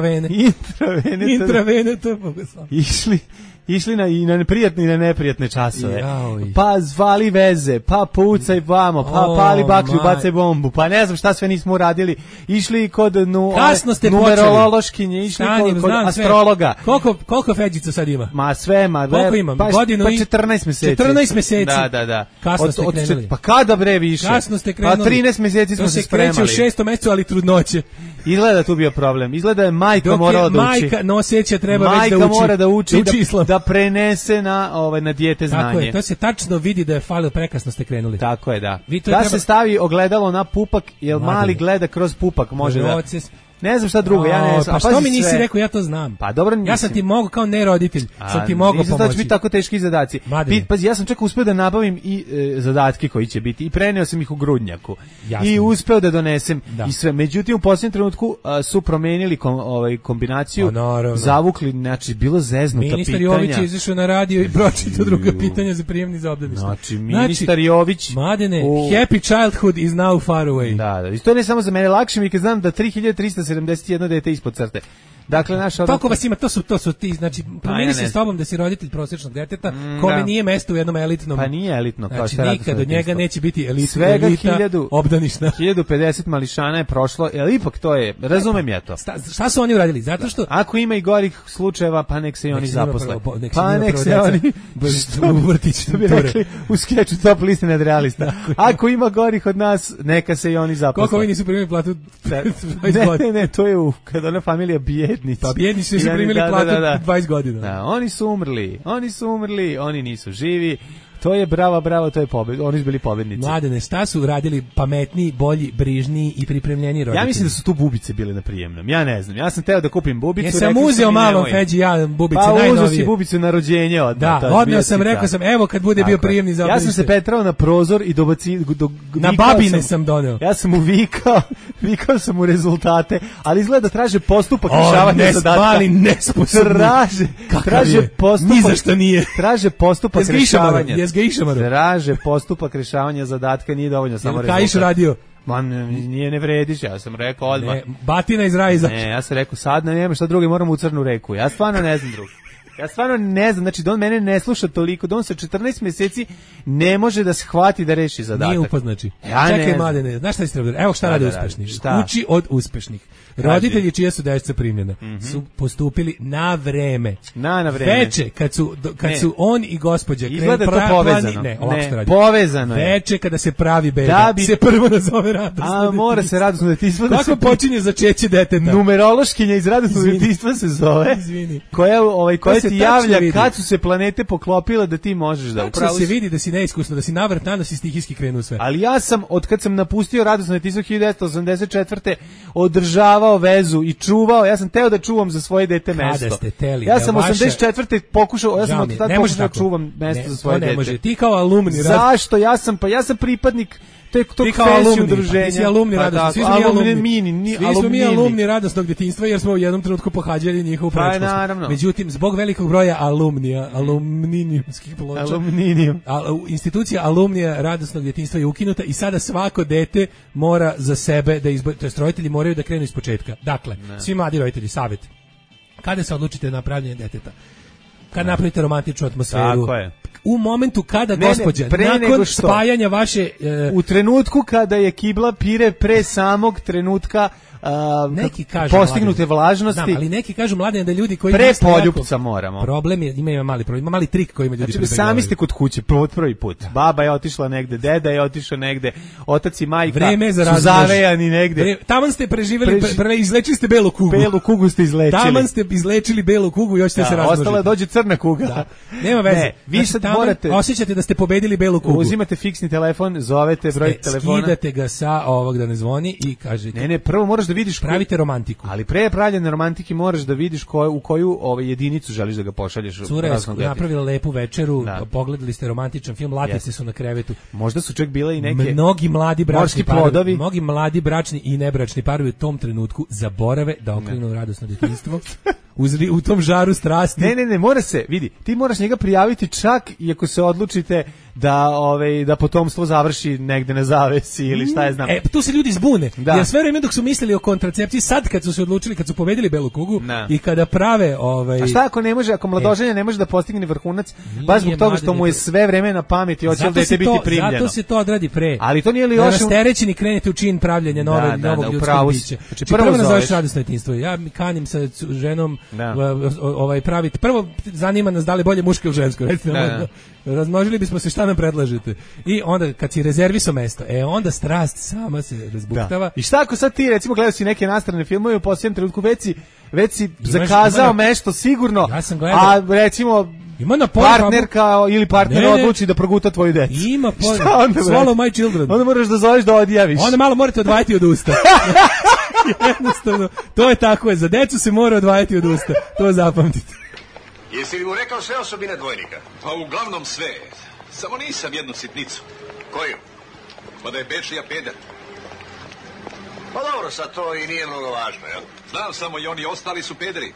Intravene T Bogoslavov. Išli na prijatne i na neprijatne časove. Pa zvali veze, pa pucaj vamo, pa pali baklju, bacaj bombu, pa ne znam šta sve nismo uradili. Išli kod numerološkinje, išli kod astrologa. Koliko feđica sad ima? Koliko imam? Godinu i... 14 meseci. 14 meseci. Da. Kasno ste krenuli. Pa kada bre više? Kasno ste krenuli. Pa 13 meseci smo se spremali. To se kreće u 6. mesecu, ali trudnoće. Izgleda tu bio problem. Izgleda je majka morala da uči. Majka noseća treba već da uči. Majka mora da uči da prenese na dijete znanje. Tako je, to se tačno vidi da je falilo, prekasno ste krenuli. Tako je, da. Da se stavi ogledalo na pupak, jer mali gleda kroz pupak, može da... Ne znam šta drugo, ja ne znam. Pa što mi nisi rekao, ja to znam. Pa dobro nisam. Ja sam ti mogao kao neroditelj, sam ti mogao pomoći. Nisam da će biti tako teški zadaci. Pazi, ja sam čak uspeo da nabavim i zadatke koji će biti i preneo sam ih u grudnjaku. I uspeo da donesem i sve. Međutim, u posljednjem trenutku su promenili kombinaciju, zavukli, znači, bilo zeznuta pitanja. Ministar Jović je izašao na radio i pročitao druga pitanja za prijemni za obdanište. Znači, ministar Jović... Mladene, happy childhood is now far away. Da, i to ne samo za mene, lakše mi kad znam da 3371 dete ispod crte. Dakle, naša toliko vas ima, to su ti, znači, promijeni se s tobom da si roditelj prosječnog deteta, kome nije mesto u jednom elitnom. Pa nije elitno, kao što radi. Nikad od njega neće biti elita, svega obdanišna. 1050 mališana je prošlo, ali ipak to je, razumem ja to. Šta su oni uradili? Zato što... Ako ima i gorih slučajeva, pa nek se i oni zaposle. Pa nek se oni... U vrtiću. Što bi rekli u skeču Top liste nadrealista. Ako ima gorih od nas, neka se i oni zaposle. Koliko vi nisu primili platu? Ne, to je kada ona familija bijednici. Pa bijednici su primili platu 20 godina. Da, oni su umrli, oni nisu živi. To je bravo, to je pobjeda. Oni su bili pobjednici. Mladene, šta su radili pametniji, bolji, brižniji i pripremljeni roditelji? Ja mislim da su tu bubice bile na prijemnom. Ja ne znam. Ja sam teo da kupim bubicu. Jesam uzeo malom Feđi ja bubice najnovije. Pa uzeo si bubicu na rođenje odmah. Da, odneo sam, rekao sam, evo kad bude bio prijemni za obdanište. Ja sam se petrao na prozor i na babine sam doneo. Ja sam vikao sam u rezultate, ali izgleda traže postupak rješavanja zadatka. Traže postupak. Ni za šta nije. Traže postupak rješavanja. Traže postupak rješavanja zadatka, nije dovoljno samo rezultat. Kajiš radio? Ne vrediš, ja sam rekao odmah. Batina iz raja izašla. Ne, ja sam rekao sad nema šta drugi, moramo u Crnu reku. Ja stvarno ne znam drugi. Ja stvarno ne znam, znači da on mene ne sluša toliko, da on sa 14 mjeseci ne može da shvati da reši zadatak. Nije upad, znači. Čekaj, Mladene, znaš šta si trebao? Evo šta rade uspešni. Uči od uspešnih. Roditelji čija su deca primljena su postupili na vreme. Na vreme. Veče, kad su on i gospođa izgleda to povezano. Ne, povezano je. Veče kada se pravi beba, se prvo nazove radosno. A mora se radosno detinjstvo. Kako počinje začeće deteta? Numerološkinja iz radosnog detinjstva se zove. Izvini. Koja ti javlja kad su se planete poklopile da ti možeš da upravo se vidi da si neiskusno, da si navrat na nos i stihijski krenuo sve. Ali ja sam od kad sam napustio radosno detinjstvo 1984. održavao vezu i čuvao, ja sam teo da čuvam za svoje dete mesto. Kada ste teli? Ja sam 84. pokušao, ja sam od tada pokušao da čuvam mesto za svoje dete. Ne može, ti kao alumni. Zašto? Ja sam pripadnik tog fancy udruženja. Ti si alumni radosnog. Svi smo mi alumni radosnog detinjstva jer smo u jednom trenutku pohađali njihovu predškolsku. Međutim, zbog velikog broja alumninijumskih ploča, institucija alumnija radosnog detinjstva je ukinuta i sada svako dete mora za sebe da izbori, to jest roditelji moraju da krenu ispočetka. Dakle, svi mladi roditelji, savjet. Kada se odlučite na pravljenje deteta? Kad napravite romantičnu atmosferu. Tako je. U momentu kada gospođa nakon spajanja vaše u trenutku kada je kibla pire pre samog trenutka neki kažu postignute vlažnosti. Znam, ali neki kažu mladene da ljudi koji pre poljupca moramo. Problem je, ima mali problem, ima mali trik koji ima ljudi. Znači, sami ste kod kuće prvi put. Baba je otišla negde, deda je otišao negde, otac i majka su zavejani negde. Taman ste preživeli, izlečili ste belu kugu. Belu kugu ste izlečili. Taman ste izlečili belu kugu i hoćete se razmnožiti. Ostala dođe crna kuga. Da. Nema veze. Vi sad morate osjećate da ste pobedili belu kugu. Uzimate fiksni telefon, zovete broj telefona. Skidate ga sa ovog da ne zvoni i kažete. Ne, prvo moraš da vidiš pravite romantiku. Ali pre pravljene romantike moraš da vidiš u koju jedinicu želiš da ga pošalješ. Cura je napravila lepu večeru, pogledali ste romantičan film, latice su na krevetu. Možda su čak bile i neke mnogi mladi bračni i nebračni parovi u tom trenutku zaborave da okrenu radosno detinjstvo. U tom žaru strasti. Ne, mora se, vidi, ti moraš njega prijaviti čak i ako se odlučite da potomstvo završi negde na zavesi ili šta je znam. Tu se ljudi zbune. Da. Jer sve vreme dok su mislili o kontracepciji, sad kad su se odlučili, kad su pobedili belu kugu i kada prave A šta ako mladoženja ne može da postigne vrhunac, baš zbog toga što mu je sve vreme na pameti hoće li dete biti primljeno. Zato se to odradi pre. Ali to nije li još rasterećeni krenete u čin pravljenja novog ljudskog bića. Znači prvo nazoveš radosno detinjstvo. Ja kanim sa ženom praviti. Prvo zanima nas da li bolje muško ili žensko. Razmnožili bismo se, šta nam predlažete. I onda kad si rezervisao mesto, onda strast sama se razbuktava. I šta ako sad ti recimo gledao si neke nastrane filmove u posljednjem trenutku već si zakazao nešto sigurno, a recimo partnerka ili partner odluči da proguta tvoju decu. Ima Swallow my children. Onda moraš da zoveš da odjaviš. Onda malo morate odvajati od usta. Jednostavno, to je tako, za decu se mora odvajati od usta. To zapamtite. Jesi li mu rekao sve osobine dvojnika? Pa uglavnom sve. Samo nisam jednu sitnicu. Koju? Pa da je Bečija peder. Pa dobro, sad to i nije mnogo važno, jel? Znam samo i oni ostali su pederi.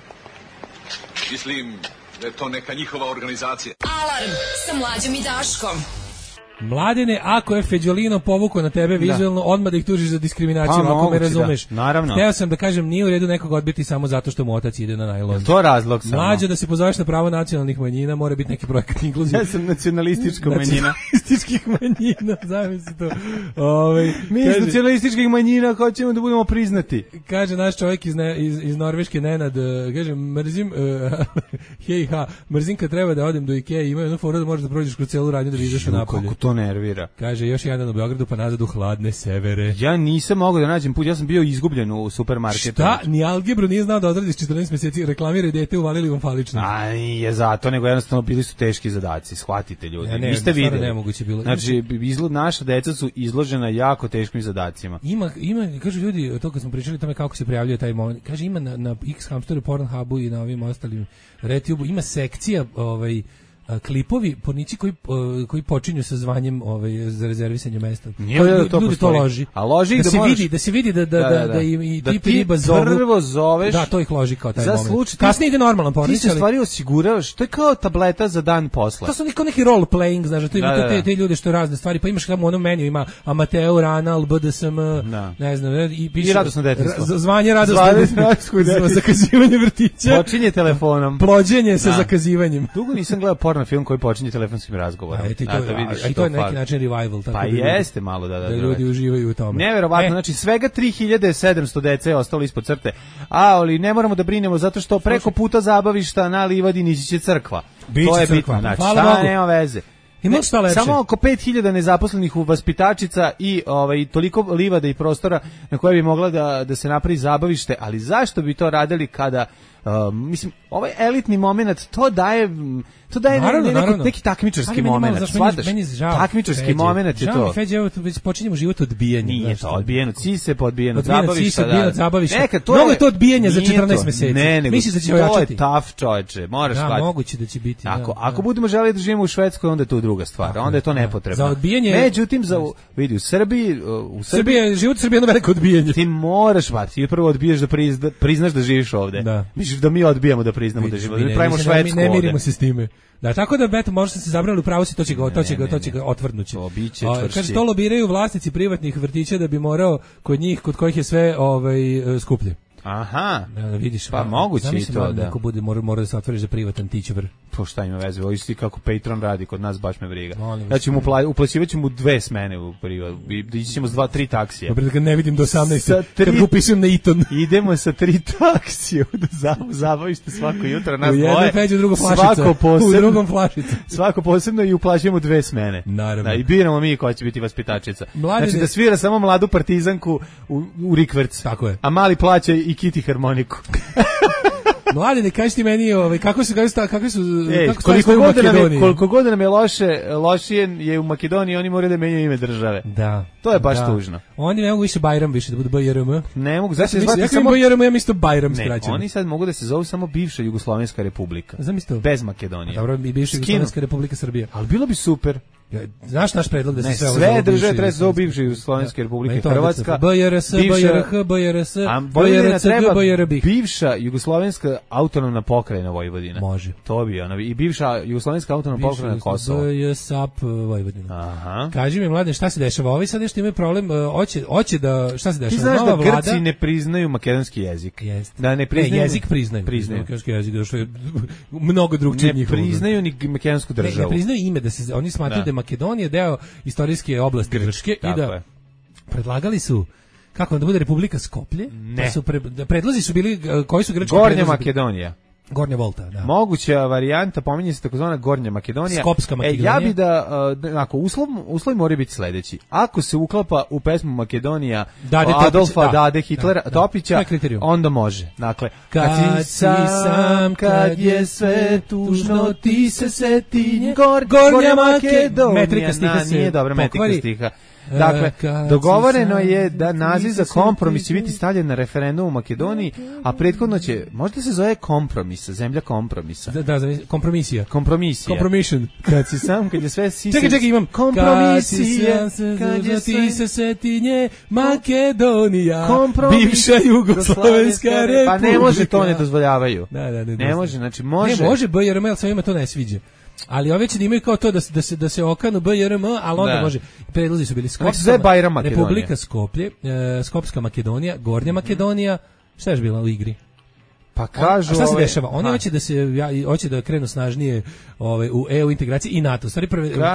Mislim da je to neka njihova organizacija. Alarm sa Mlađom i Daškom. Mladene, ako je Feđolino povukao na tebe vizualno, odmah da ih tužiš za diskriminaciju, ako me razumeš. Naravno. Hteo sam da kažem, nije u redu nekog odbiti samo zato što mu otac ide na najlon. To razlog samo. Mlađe, da se pozoveš na pravo nacionalnih manjina, mora biti neki projekat inkluzije. Ja sam nacionalistička manjina. Nacionalističkih manjina, zamisli to. Mi iz nacionalističkih manjina hoćemo da budemo priznati. Kaže naš čovjek iz Norveške, Nenad, kaže, mrzim, mrzim kad treba da odem do Ikea, ima jednu foru da možeš da prođeš kroz celu radnju da vidiš napolje. To nervira. Kaže, još jedan u Beogradu pa nazad u hladne severe. Ja nisam mogao da nađem put, ja sam bio izgubljen u supermarketu. Šta? Ni algebru nije znao da odradiš 14 mjeseci, reklamiraj dete, uvalili vam falično. Je zato, nego jednostavno bili su teški zadaci, shvatite ljudi. Ja, niste videli. Nemoguće bilo. Znači, naša deca su izložena jako teškim zadacima. Ima, kažu ljudi, to kad smo pričali o tome kako se prijavljuje taj moment, kaže, ima na X-Hamsteru, Pornhubu i na ovim ostalim RedTube, ima sekcija, klipovi pornici koji počinju sa zvanjem za rezervisanje mesta. Ljudi to loži. A loži da se vidi da i tipi riba zovu. Prvo zoveš. Da, to ih loži kao taj moment. Kasnije ide normalan pornic. Ti se stvari osiguravaš, to je kao tableta za dan posle. To su neki role playing, znaš, to ima te ljude što razne stvari, pa imaš tamo u onom meniju ima amateur, anal, BDSM, ne znam, i radosno detinjstvo. Zvanje radosno detinjstvo. Zakazivanje vrtića. Počinje telefonom. Plođenje sa zakazivanjem. Dugo nisam gledao na film koji počinje telefonskim razgovorom. I to je neki način revival. Tako pa jeste malo da ljudi uživaju u tome. Neverovatno, znači svega 3700 dece je ostalo ispod crte, ali ne moramo da brinemo zato što preko puta zabavišta na livadi nići će crkva. To je bitno, znači šta nema veze. Samo oko 5000 nezaposlenih vaspitačica i toliko livada i prostora na koje bi mogla da se napravi zabavište, ali zašto bi to radili kada mislim, ovaj elitni moment, to daje naravno. neki takmičarski moment. Takmičarski moment je to. Feđe, evo, već počinjemo život odbijenjem. Nije to odbijeno, cise pa odbijeno, zabaviš. Mnogo je to odbijenje za 14 meseci. Ne, nego misliš da će to ojačati? je tough, čoveče, moraš shvatiti. Moguće da će biti. Ako budemo želeli da živimo u Švedskoj, onda je to druga stvar, onda je to nepotrebno. Za odbijanje. Međutim, vidi, u Srbiji život u Srbiji je jedno veliko odbijanje. Ti moraš, ti prvo odbiješ da priznaš da živiš ovde. Misliš da mi odbijamo da priznamo da živimo, da pravimo Švedsku ovde. Ne mirimo se s time. Da, tako da eto, možda se zabrali u pravo si, to će ga otvrdnući. Kaže, to lobiraju vlasnici privatnih vrtića da bi morao kod kojih je sve skuplje. Aha. Da vidiš. Pa moguće i to, da. Neko mora da se otvori za privatan tićevr. To šta ima veze? Ovo isti kako Patreon radi kod nas, baš me briga. Ja ću uplaćivaćemo 2 smene u privat. Ići ćemo s 2-3 taksije. Dobro, da ga ne vidim do 18. Kad ga upisujem na Iton. Idemo sa 3 taksije da zabavište svako jutro nas dvoje. U jednom peđu, drugo flašica. U drugom flašica. Svako posebno i uplaćujemo 2 smene. Naravno. Da, i biramo mi ko će biti vaspitačica. Znači da svira samo mladu partizanku u rikverc. Tako je. A mali plaća i kiti harmoniku. Mladine, kaži ti meni, kako su koliko god nam je lošije je u Makedoniji, oni moraju da menjaju ime države. Da. To je baš tužno. Oni ne mogu više Bajram više da budu BJRM. Ne mogu, znači samo BJRM, ja mislim Bajram skraćeno. Oni sad mogu da se zovu samo bivša Jugoslovenska republika. Zamisli bez Makedonije. Dobro, i bivša Jugoslovenska republika Srbija. Ali bilo bi super. Znaš naš predlog da se sve države treba se zovu bivša Jugoslovenska republika Hrvatska, BRS, BRH, BRS, BRC, bivša Jugoslovenska autonomna pokrajina Vojvodina. Može. To bi ona i bivša Jugoslovenska autonomna pokrajina Kosovo. BJSAP Vojvodina. Aha. Kaži mi, mlade, šta se dešava? Ovi sad nešto imaju problem, hoće da šta se dešava? Ti znaš da Grci ne priznaju makedonski jezik. Da ne priznaju jezik priznaju. Makedonski jezik, što je mnogo drugčije od njihovog. Ne priznaju ni makedonsku državu. Ne priznaju ime da se oni smatraju da Makedonija deo istorijske oblasti Grčke i da predlagali su kako da bude Republika Skoplje. Predlozi su bili koji su grčki Gornja Makedonija. Gornja Volta, da. Moguća varijanta, pominje se takozvana Gornja Makedonija. Skopska Makedonija. Ja bi ako uslovi moraju biti sledeći. Ako se uklapa u pesmu Makedonija Adolfa Dade Hitlera Topića, onda može. Dakle, kad si sam, kad je sve tužno, ti se seti Gornja Makedonija. Metrika stiha se nije dobra metrika stiha. Dakle, dogovoreno je da naziv za kompromis će biti stavljen na referendum u Makedoniji, a prethodno će, možda se zove kompromisa, zemlja kompromisa. Da, kompromisija. Compromission. Kad si sam, kad je sve sise... Čekaj, imam. Kompromisija, kad je ti se seti nje, Makedonija, bivša Jugoslovenska republika. Pa ne može, to ne dozvoljavaju. Ne može, znači može. Ne može, BRM, ali svojima to ne sviđa. Ali ove će da imaju kao to da se okanu BRM, ali onda može. Predlozi su bili Republika Skoplje, Skopska Makedonija, Gornja Makedonija, šta je bila u igri? Pa kažu, šta se dešava? Oni hoće da krenu snažnije u EU integraciji i NATO. Stvari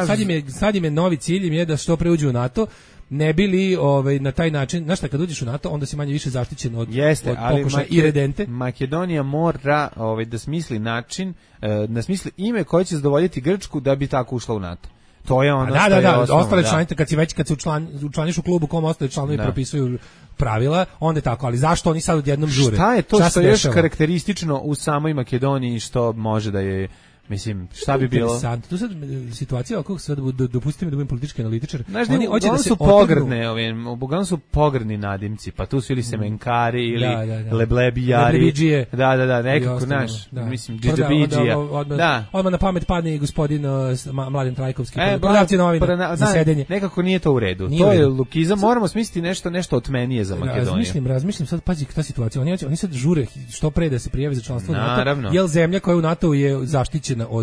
sad im je novi cilj im je da što pre uđu u NATO. Ne bili na taj način, znaš šta, kad uđeš u NATO, onda si manje više zaštićen od pokušaja i redente. Makedonija mora da smisli način, da smisli ime koje će zadovoljiti Grčku da bi tako ušla u NATO. To je ono što je osnovno. Ostale članice, kad se učlaniš u klubu kom ostali članovi propisuju pravila, onda je tako, ali zašto oni sad odjednom žure? Šta je to što je još karakteristično u samoj Makedoniji što može da je... Mislim, šta bi bilo? Interesantno. Tu sad situacija oko sad dopustite mi da budem politički analitičar. Oni hoće da se uglavnom su pogrdni nadimci, pa tu su ili semenkari ili leblebijari. Da, nekako naš, mislim, džidžabidžija. Odmah na pamet padne i gospodin Mladen Trajkovski, prodavci novina za sedenje. Nekako nije to u redu. To je lukizam, moramo smisliti nešto otmenije za Makedoniju. Razmišljam sad, pazi ta situacija. Oni sad žure što pre da se prijavi za članstvo u NATO. Jel zemlja koja u NATO je zaštićena od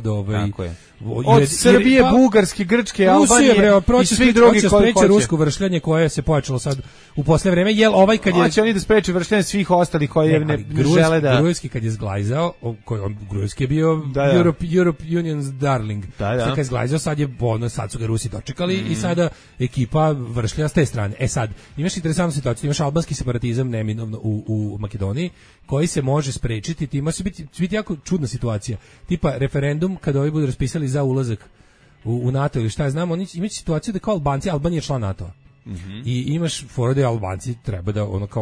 Srbije, Bugarske, Grčke, Albanije i svih drugih koji hoće. Rusko vršljanje koje se počelo sad u posle vreme, jel kad je... Hoće oni da spreče vršljanje svih ostalih koji ne žele da... Grujevski kad je zglajzao, Grujevski je bio Europe Union's darling. Sad kad je zglajzao, sad su ga Rusi dočekali i sada ekipa vršlja s te strane. Sad, imaš interesantnu situaciju, imaš albanski separatizam neminovno u Makedoniji, koji se može sprečiti, ti može biti jako čudna situacija. Tipa referendum kada ovi budu raspisali za ulazak u NATO ili šta ja znam, oni imaju situaciju da kao Albanija je član NATO-a. I imaš fora da Albanci treba da kao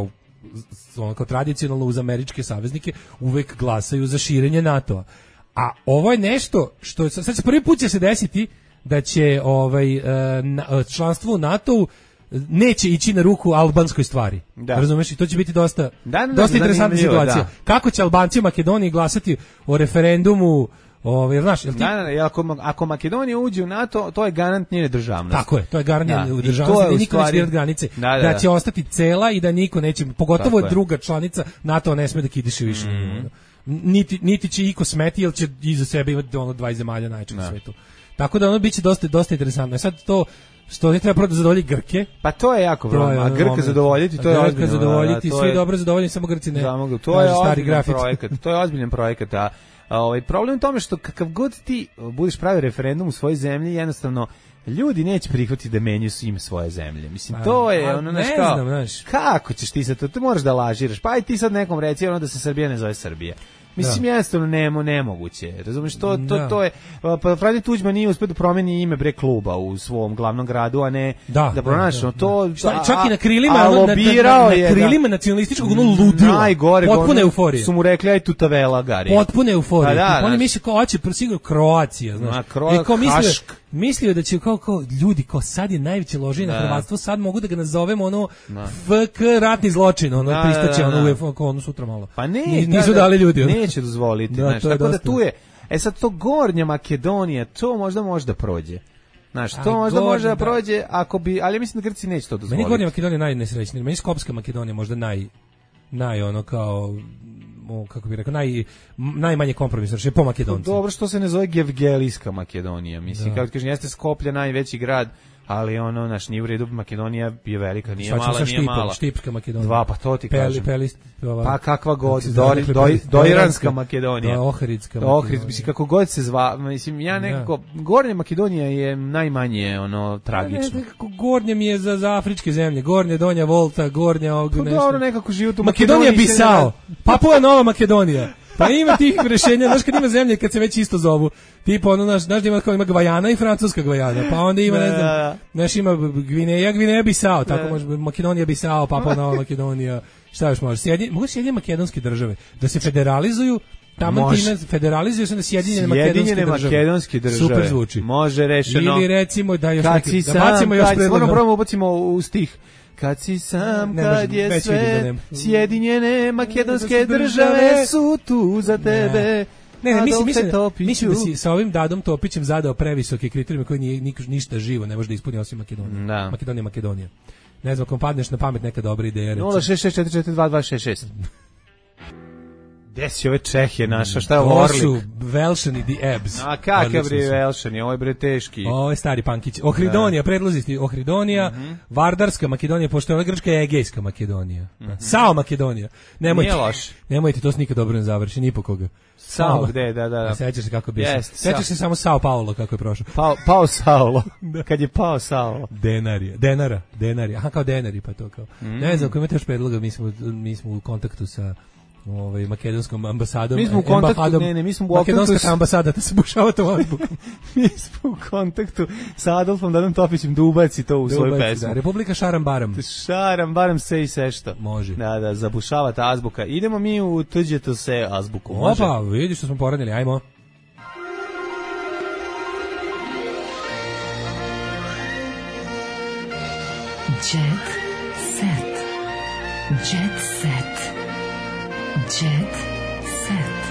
kao tradicionalno uz američke saveznike uvek glasaju za širenje NATO-a. A ovo je nešto što sad se prvi put će se desiti da će članstvo u NATO-u neće ići na ruku albanskoj stvari. Da. Razumeš? I to će biti dosta interesantna situacija. Da. Kako će Albanci u Makedoniji glasati o referendumu? Znaš, ako Makedonija uđe u NATO, to je garant njene državnosti. Tako je, to je garant njene državnosti, da niko neće dirati granice, da će ostati cela i da niko neće, pogotovo druga članica NATO ne sme da kidiše više. Niti će iko smeti, jer će iza sebe imati 20 zemalja najčešće u svetu. Tako da ono biće dosta interesantno. Sad to što ne treba da zadovolji Grke. Pa to je jako problem. A Grka zadovoljiti, to je ozbiljno. Grka zadovoljiti, svi dobro zadovoljni, samo Grci ne. To je ozbiljan projekat. To je ozbiljan projekat. Problem je u tome što kakav god ti budeš pravio referendum u svojoj zemlji, jednostavno ljudi neće prihvatiti da menjaju ime svoje zemlje. Mislim, to je ono, kako ćeš ti sad to? Ti moraš da lažiraš. Pa i ti sad nekom reci da se Srbija ne zove Srbija. Mislim, jednostavno nemoguće. Razumiješ, to je... Pa Franjo Tuđman nije uspio da promeni ime kluba u svom glavnom gradu, a ne da pronašao to... Čak i na krilima, na krilima nacionalističkog ludila. Najgore. Potpune euforije. Su mu rekli, aj tu tavela, Gari. Potpune euforije. Oni misle kao, hoće sigurno Kroacija, znaš. Mislio da će kao ljudi, kao sad je najveće loženje na hrvatstvo, sad mogu da ga nazovemo ono FK ratni zločin, pristaće ono sutra malo. Pa ne, nisu dali ljudi. Neće dozvoliti, znaš, tako da tu je, sad to Gornja Makedonija, to možda može da prođe. Znaš, to možda može da prođe, ako bi, ali ja mislim da Grci neće to dozvoliti. Meni Gornja Makedonija najnesrećnija, meni Skopska Makedonija možda kako bih rekao, najmanje kompromisno, što je po Makedoncu. Dobro što se ne zove Gevgelijska Makedonija, mislim, kako kažem, jeste Skoplje najveći grad, ali nije u redu, Makedonija je velika, nije mala, nije mala. Štipska Makedonija. Pa to ti kažem. Pa kakva god, Doiranska Makedonija. Ohridska Makedonija. Mislim, kako god se zva, mislim, ja nekako, Gornja Makedonija je najmanje, tragično. Nekako Gornja mi je za afričke zemlje, Gornja, Donja, Volta, Gornja, nešto. Dobro, nekako život u Makedonija Bisao, Papua Nova Makedonija. Pa ima tih rešenja, znaš kad ima zemlje kad se već isto zovu, tipa znaš da ima Gvajana i Francuska Gvajana, pa onda ima, ima Gvineja Bisao, tako može, Makedonija Bisao, Papua Nova Makedonija, šta još može, mogu Sjedinjene makedonske države, da se federalizuju, tamo time federalizuju se na Sjedinjene makedonske države. Super zvuči. Može rešeno. Ili recimo da bacimo još predlog. Moramo ubacimo u stih. Kad si sam, kad je sve, Sjedinjene makedonske države su tu za tebe. Mislim da si sa ovim Dadom Topićem zadao previsoke kriterijume koji ništa živo ne može da ispuni osim Makedonije. Makedonija. Ne znam, kom padneš na pamet neka dobra ideja. 066442266. Gde si ove Čehije naša, šta je ovo Orlik? To su Velšani the Ebs. A kakav bre Velšani, ovo je bre teški. Ovo je stari pankić. Ohridonija, predlozi Ohridonija, Vardarska Makedonija, pošto je Grčka je Egejska Makedonija. Sao Makedonija. Nemojte, to se nikad dobro ne završi, ni po koga. Sao, gde, da. Sećaš se kako bi se. Sećaš se samo Sao Paulo kako je prošao. Pao Saulo. Kad je pao Saulo. Denari. Aha, kao denari, pa to kao. Ne znam, ako imate još predloga, mi smo u kontaktu sa makedonskom ambasadom. Mi smo u kontaktu, makedonska ambasada, da se bušava to azbukom. Mi smo u kontaktu sa Adolfom Dadom Topićem da ubaci to u svoju pesmu. Da, Republika Šaram Baram. Šaram Baram se i sešto. Može. Da, zabušava ta azbuka. Idemo mi u tuđeto se azbuku. Može? Opa, vidiš što smo poradili, ajmo. Jet set. Jet set. Jet set.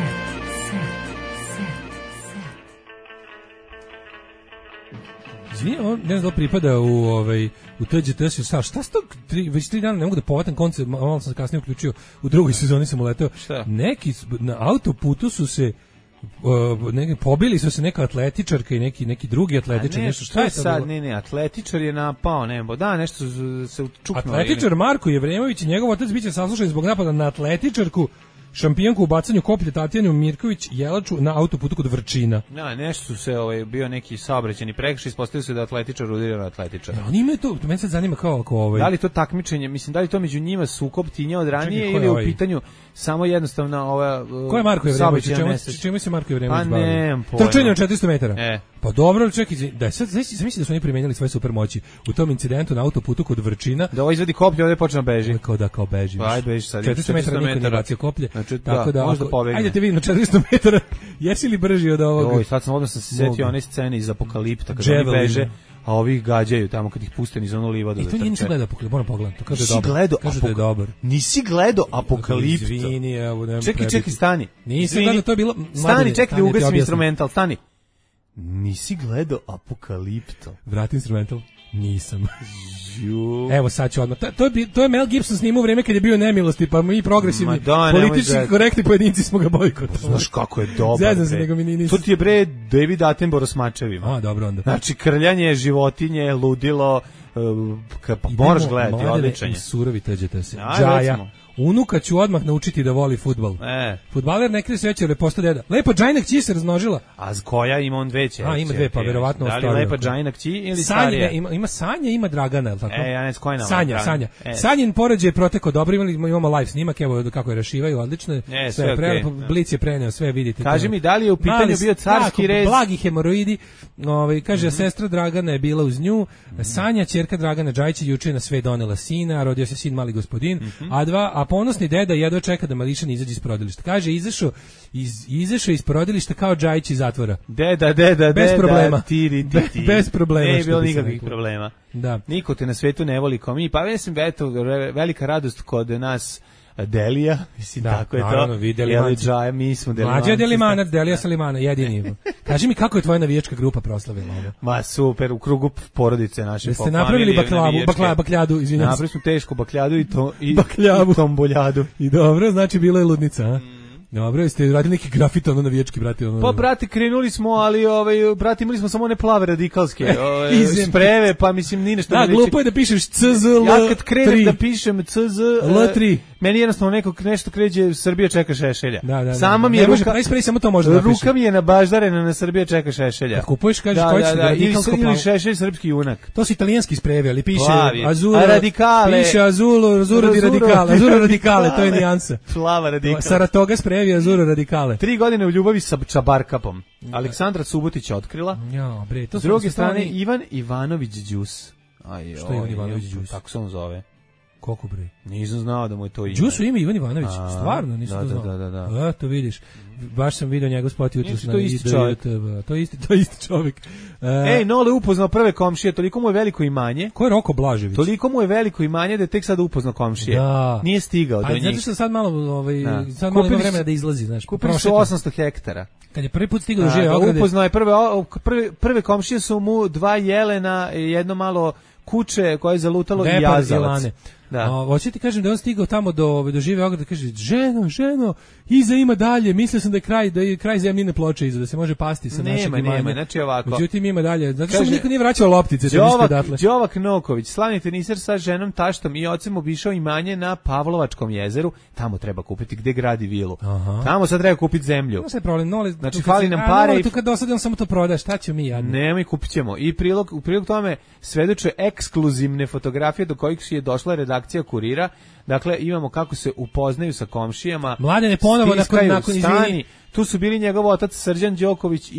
Ne znam da pripada u TGT, šta ste već 3 dana ne mogu da povatam konce, malo sam kasnije uključio, u drugoj sezoni sam uleteo. Neki na autoputu su se pobili su se neka atletičarka i neki drugi atletičar, nešto šta je sad? Ne, atletičar je napao, nešto se učuknuo. Atletičar Marko Jevremović i njegov otac biće saslušani zbog napada na atletičarku šampionku u bacanju koplja Tatjanu Mirković Jelaču na autoputu kod Vrčina. Da, nešto su se bio neki saobraćajni prekršaj, ispostavilo se da atletičar udirao atletičara. Oni imaju to, mene sad zanima kao Da li to takmičenje, mislim da li to među njima sukob tinja od ranije ili u pitanju samo jednostavna ova Ko je Marko Jevremović? Čemu se Marko Jevremović bavi? Pa nemam pojma. Trčanje na 400 metara. Pa dobro, čekaj, da sad zamisli da su oni primenjali svoje supermoći u tom incidentu na autoputu kod Vrčina. Da ovo izvadi koplje, ovdje počne beži. Kao beži. Ajde beži sad. 400 metara niko nije bacio koplje. Znači, tako da možda pobegne. Ajde te vidim na 400 metara. Jesi li brži od ovoga? Oj, sad sam odmah se setio one scene iz Apokalipta kada oni beže, a ovih gađaju tamo kad ih puste niz onu livadu. I to nije gledao Apokalipta, moram pogledati. Kaže da je dobar. Nisi gledao Apokalipta? Izvini, evo, nemam Čekaj, stani. Nisam gledao, to je bilo... Stani, čekaj, ugasim instrumental, stani. Nisi gledao Apokalipto? Vrati instrumental. Nisam. Evo sad ću odmah. To je Mel Gibson snimao u vreme kad je bio nemilosti, pa mi progresivni politički korektni pojedinci smo ga bojkotovali. Znaš kako je dobar. To ti je bre David Attenborough s mačevima. A, dobro onda. Znači krljanje životinje, ludilo, moraš gledati, odličan je. Surovi teđete se. Džaja. Unuka ću odmah naučiti da voli fudbal. Fudbaler ne krije sreće, leposta deda. Lepa džajna kći se razmnožila. A koja ima on dve će? Ima dve, pa verovatno ostavio. Da li lepa džajna kći ili starija? Ima Sanja, ima Dragana, je li tako? Ja ne znam koja je Sanja. Sanjin porođaj je protekao dobro, imamo live snimak, evo kako je rašivaju, odlično. Sve prelepo, Blic je preneo, sve vidite. Kaži mi, da li je u pitanju bio carski rez? Blagi hemoroidi, kaže, sestra Dragana je bila uz nju, Sanja, ćerka Dragana Džajića, juče na sve donela sina, rodio se sin mali gospodin, a ponosni deda jedva čeka da Mališan izađe iz porodilišta. Kaže, izašao iz porodilišta kao Džajić iz zatvora. Deda, bez problema. Bez problema. Nije bilo nikakvih problema. Da. Niko te na svetu ne voli kao mi. Pa mislim, eto, velika radost kod nas Delija, mislim, tako je to. Vi Delimanci. Mi smo Delimanci. Mlađa Delimanac, Delija Salimana, jedini. Kaži mi kako je tvoja navijačka grupa proslavila ovo? Ma super, u krugu porodice naše. Jeste napravili bakljadu, izvinjam se. Napravili smo tešku bakljadu i tomboljadu. I dobro, znači bila je ludnica, a? Dobro, jeste radili neki grafit navijački, brate? Pa, brate, krenuli smo, ali, brate, imali smo samo one plave radikalske spreve, pa mislim, ni nešto ne liči. Da, glupo je da pišeš CZL3. Ja kad krenem da pišem CZL3, meni jednostavno nešto kređe Srbija čeka Šešelja. Da. Sama mi je samo to može da napiše. Ruka mi je nabaždarena na Srbija čeka Šešelja. Kad kupuješ, kažeš koji će radikalsko plavo. Ili Šešelj, srpski junak. To su italijanski sprevi, ali piše Azuro radikale. Piše Azuro radikale, to je nijansa. Plava radikale. Saratoga sprevi Azuro radikale. 3 godine u ljubavi sa Čabarkapom. Aleksandra Subotić otkrila. Ja, bre, to s druge strane Ivan Ivanović Đus. Što je Ivan Ivanović Đus? Tako se on zove. Koliko bre? Nisam znao da mu je to ime. Đusu ime Ivan Ivanović, stvarno nisam znao. Da. To vidiš. Baš sam video njegov spot jutros na YouTube. To je isti čovjek. Nole upoznao prve komšije, toliko mu je veliko imanje. Ko je Roko Blažević? Toliko mu je veliko imanje da je tek sad upoznao komšije. Da. Nije stigao do njih. Zato što sad malo ima vremena da izlazi, znaš. Kupili su 800 hektara. Kad je prvi put stigao do žive ograde. Upoznao je prve komšije su mu 2 jelena, jedno malo kuće koje je zalutalo i jazavac. Da. Hoće ti kažem da on stigao tamo do žive ograde, kaže, ženo, iza ima dalje, mislio sam da je kraj zemljine ploče iza, da se može pasti sa našeg imanja. Nema, znači ovako. Međutim ima dalje, zato što mu niko nije vraćao loptice. Đovak Noković, slavni teniser sa ženom, taštom i ocem obišao imanje na Pavlovačkom jezeru, tamo treba kupiti, gde gradi vilu. Tamo sad treba kupiti zemlju. No, sve problem, znači fali nam pare. Tu kad dosadimo samo to prodaš, šta ćemo mi jadno? Nemoj, kupit ćemo. I u prilog tome svedoče ekskluzivne fotografije do kojih je došla redakcija Kurira. Dakle, imamo kako se upoznaju sa komšijama. Mladene ponovo nakon izvini. Tu su bili njegov otac Srđan Đoković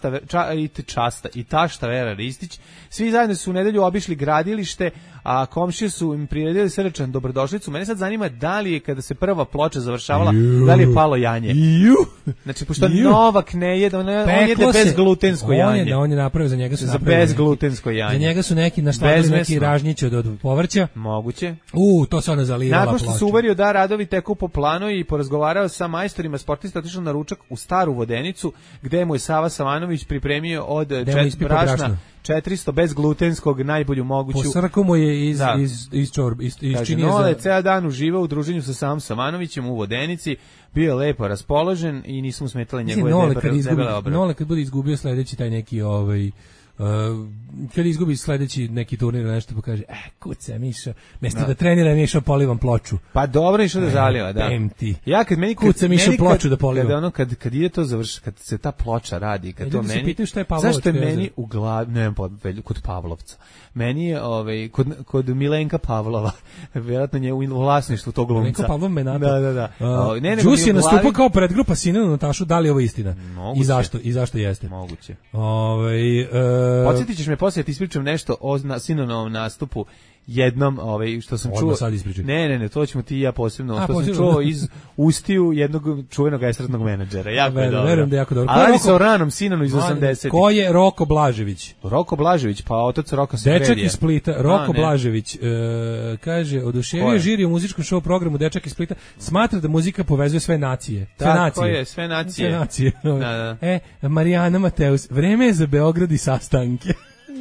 i tašta Vera Ristić. Svi zajedno su u nedelju obišli gradilište, a komšije su im priredili srdačan dobrodošlicu. Mene sad zanima da li je kada se prva ploča završavala, da li je palo janje. Znači, pošto Novak ne jede, on jede bezglutensko janje. On je napravio, za njega su napravili. Za bezglutensko janje. Za njega su neki nastavili neki ražnjići od povrća. Moguće. To se ona zalivala ploča. Nakon što se uverio da radovi teku po planu i porazgovarao sa majstorima sportista, otišao na ručak u Staru Vodenicu, gde mu je Sava Savanović pripremio od brašna 400 bezglutenskog, najbolju moguću. Po srku mu je iz činije za... Nole ceo dan uživao u druženju sa Savom Savanovićem u Vodenici, bio je lepo raspoložen i nisu mu smetale njegove debele obrade. Nole kad bude izgubio sledeći taj neki kad izgubi sledeći neki turnir ili nešto pa kaže, kuca Miša, mesto da trenira Miša polivam ploču. Pa dobro išao da zaliva, da. Ja kad meni kuca Miša ploču da polivam. Kad ide to završi, kad se ta ploča radi, kad to meni. Je zašto je meni u glavi, ne kod Pavlovca. Meni je kod Milenka Pavlova, vjerojatno je u vlasništvu tog glumca. Milenko Pavlov Menata. Da. Đus je nastupao kao predgrupa Sinanu Natašu, da li je ovo istina? Moguće. I zašto jeste? Moguće. Podsjetit ćeš me poslije, ti ispričam nešto o Sinanovom nastupu jednom, što sam čuo. Ne, to ćemo ti i ja posebno. To sam čuo iz ustiju jednog čuvenog estradnog menadžera. Jako je dobro. Verujem da je jako dobro. Ali radi se o ranom Sinanu iz 80-ih. Ko je Roko Blažević? Roko Blažević, pa otac Roka Sredija. Dečak iz Splita, Roko Blažević, kaže, oduševio žiri u muzičkom show programu Dečak iz Splita, smatra da muzika povezuje sve nacije. Tako je, sve nacije. Da. Marijana Mateus, vreme je za Beograd i sastanke.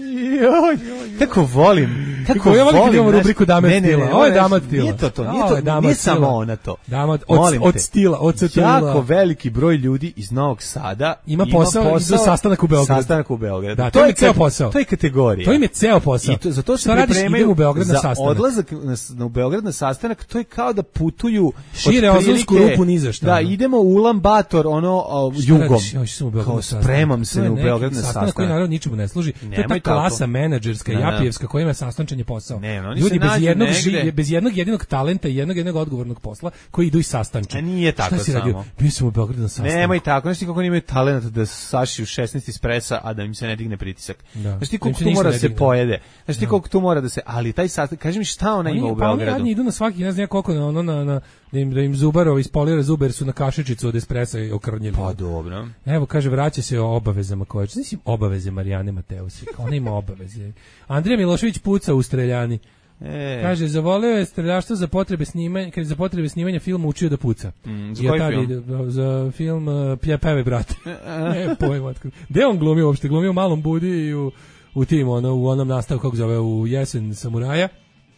Tako volim. Ja volim kad imamo rubriku Dame stila. Ovo je Dama stila. Nije samo ona to. Od stila, od stila. Jako veliki broj ljudi iz Novog Sada ima posao za sastanak u Beogradu. Da, to je ceo posao. To je kategorija. To im je ceo posao. I zato se pripremaju za odlazak u Beograd na sastanak. To je kao da putuju šire ozonsku rupu ni za šta. Da, idemo u Ulan-Bator, jugom. Kao spremam se u Beograd na sastanak. Koji naravno ničemu ne služi. To je ta klasa menadžerska, japijevska, koja ima sastančenje posao. Ljudi bez jednog jedinog talenta i jednog odgovornog posla koji idu i sastanče. Nije tako samo. Šta si radio? Bio sam u Beogradu na sastanku. Nemoj tako, znaš ti kako oni imaju talent da sašiju 16 espresa, a da im se ne digne pritisak. Znaš ti koliko tu mora da se pojede. Znaš ti koliko tu mora da se, ali taj sastanak, kaži mi šta ona ima u Beogradu. Pa oni idu na svaki, ne znam koliko, da im zubarov ispolira zube jer su na kašičicu od espresa i okrnjeni. Pa dobro. Evo, kaže, vraća se o obavezama koje... Mislim, obaveze Marijane Mateus. Ona ima obaveze. Andrija Milošević puca u streljani. Kaže, zavoleo je streljaštvo za potrebe snimanja, kad je za potrebe snimanja filma učio da puca. Za koji film? Za film Pjepeve brate. Ne, pojma. Gde on glumio uopšte? Glumio u Malom Budi i u tim, u onom nastavu, kako zove, u Jesen samuraja.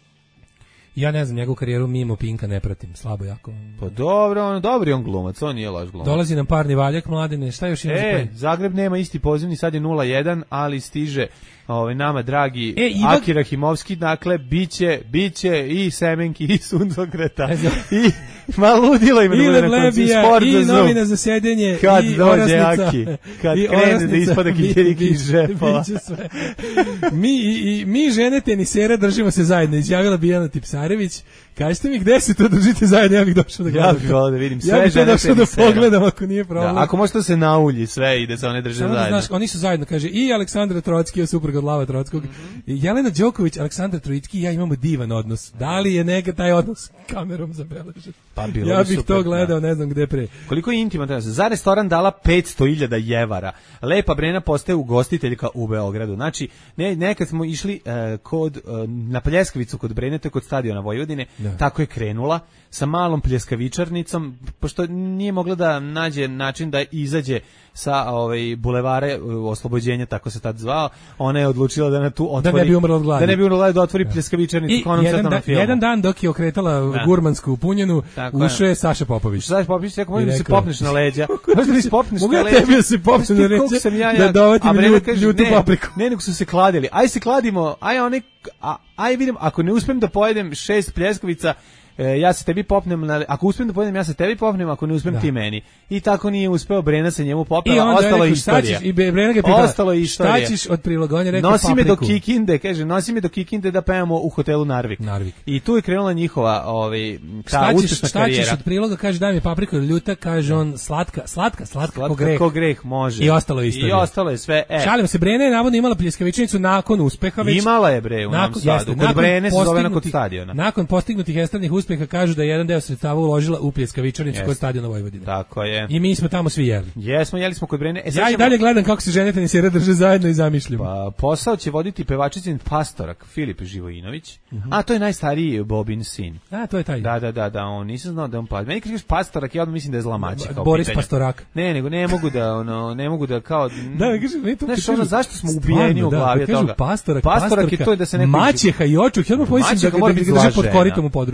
Ja ne znam, njegovu karijeru mimo Pinka ne pratim, slabo jako. Pa dobro, dobri on glumac, on nije loš glumac. Dolazi nam parni valjak, Mladine, šta još ima? Zagreb nema isti pozivni, sad je 0-1, ali stiže nama dragi Aki Rahimovski, dakle, biće i Semenki, i Suncokreta, i maludilo ima i Leblebija, i novina za sedenje, kad i dođe Orasnica, Aki, kad krene da ispada kikiriki iz žepova. Mi žene tenisera držimo se zajedno, izjavila Bijana Tipsarević. Kažete mi gde se to držite zajedno, ja bih došao da gledam. Ja bih da vidim sve žene tenisera. Ja bih došao da pogledam ako nije problem. Da, ako možete da se naulji sve i da se one drže zajedno. Znaš, oni su zajedno, kaže, i Aleksandra Trocki, supruga od Lava Trockog, Jelena Đoković, Aleksandar Trojicki i ja imamo divan odnos. Da li je neka taj odnos kamerom zabeležen? Pa bilo ja bih super, to gledao, ne znam gde pre. Koliko je intiman, za restoran dala 500.000 jevara. Lepa Brena postaje ugostiteljka u Beogradu. Znači, nekad smo išli na Pljeskavicu kod Brenete, kod stadiona Vojvodine, tako je krenula, sa malom pljeskavičarnicom, pošto nije mogla da nađe način da izađe sa bulevare Oslobođenja, tako se tad zvao, ona je odlučila da na tu otvori, da ne bi umrla od gladi, da otvori pljeskavičarnicu kao na filmu. Jedan dan dok je okretala gurmansku punjenu, ušao je Saša Popović. Saša Popović rekao, možda se popneš na leđa. Možda mi se popneš na leđa. Mogu ja tebi da se popneš na leđa, da dovatim ljutu papriku. Ne, nego su se kladili. Aj se kladimo, aj vidim, ako ne uspijem da pojedem 6 pljeskavica, ja se tebi popnem, ako uspijem da pojedem, ja se tebi popnem, ako ne uspijem ti meni. I tako nije uspeo, Brena se njemu popela, ostalo je istorija. I Brena ga pitala, šta ćeš od priloga, on je rekao papriku. Nosi me do Kikinde da pevamo u hotelu Narvik. I tu je krenula njihova ta uspešna karijera. Šta ćeš od priloga, kaže daj mi papriku, ljuta, kaže on slatka, ko greh može. I ostalo je istorija. I ostalo je sve. Šalim se, Brena je navodno imala pljeskavičnicu nakon uspeha. Imala je bre u Novom Sadu, kod Brene se zove kod stadiona. Nakon postignutih estradnih uspeha kažu da je jedan deo sredstava uložila u pljeskavičarnicu kod stadiona Vojvodine. Tako je. I mi smo tamo svi jeli. Jeli smo kod Brene. Ja i dalje gledam kako se žene tenisera drže zajedno i zamišljam. Pa, posao će voditi pevačicin pastorak Filip Živojinović. A to je najstariji Bobin sin. A, to je taj. Da, on nisam znao da on pa. Meni kažeš pastorak, ja mislim da je zlamaći kao Boris Pastorak. Ne mogu da kao. Da, kažem, mi to kažu. Zašto smo ubijeni u glavi toga? Pastorak je to da se neko Maćeha i očuh, ja mu pomislim da ga drži pod koritom u podrumu. Ne, da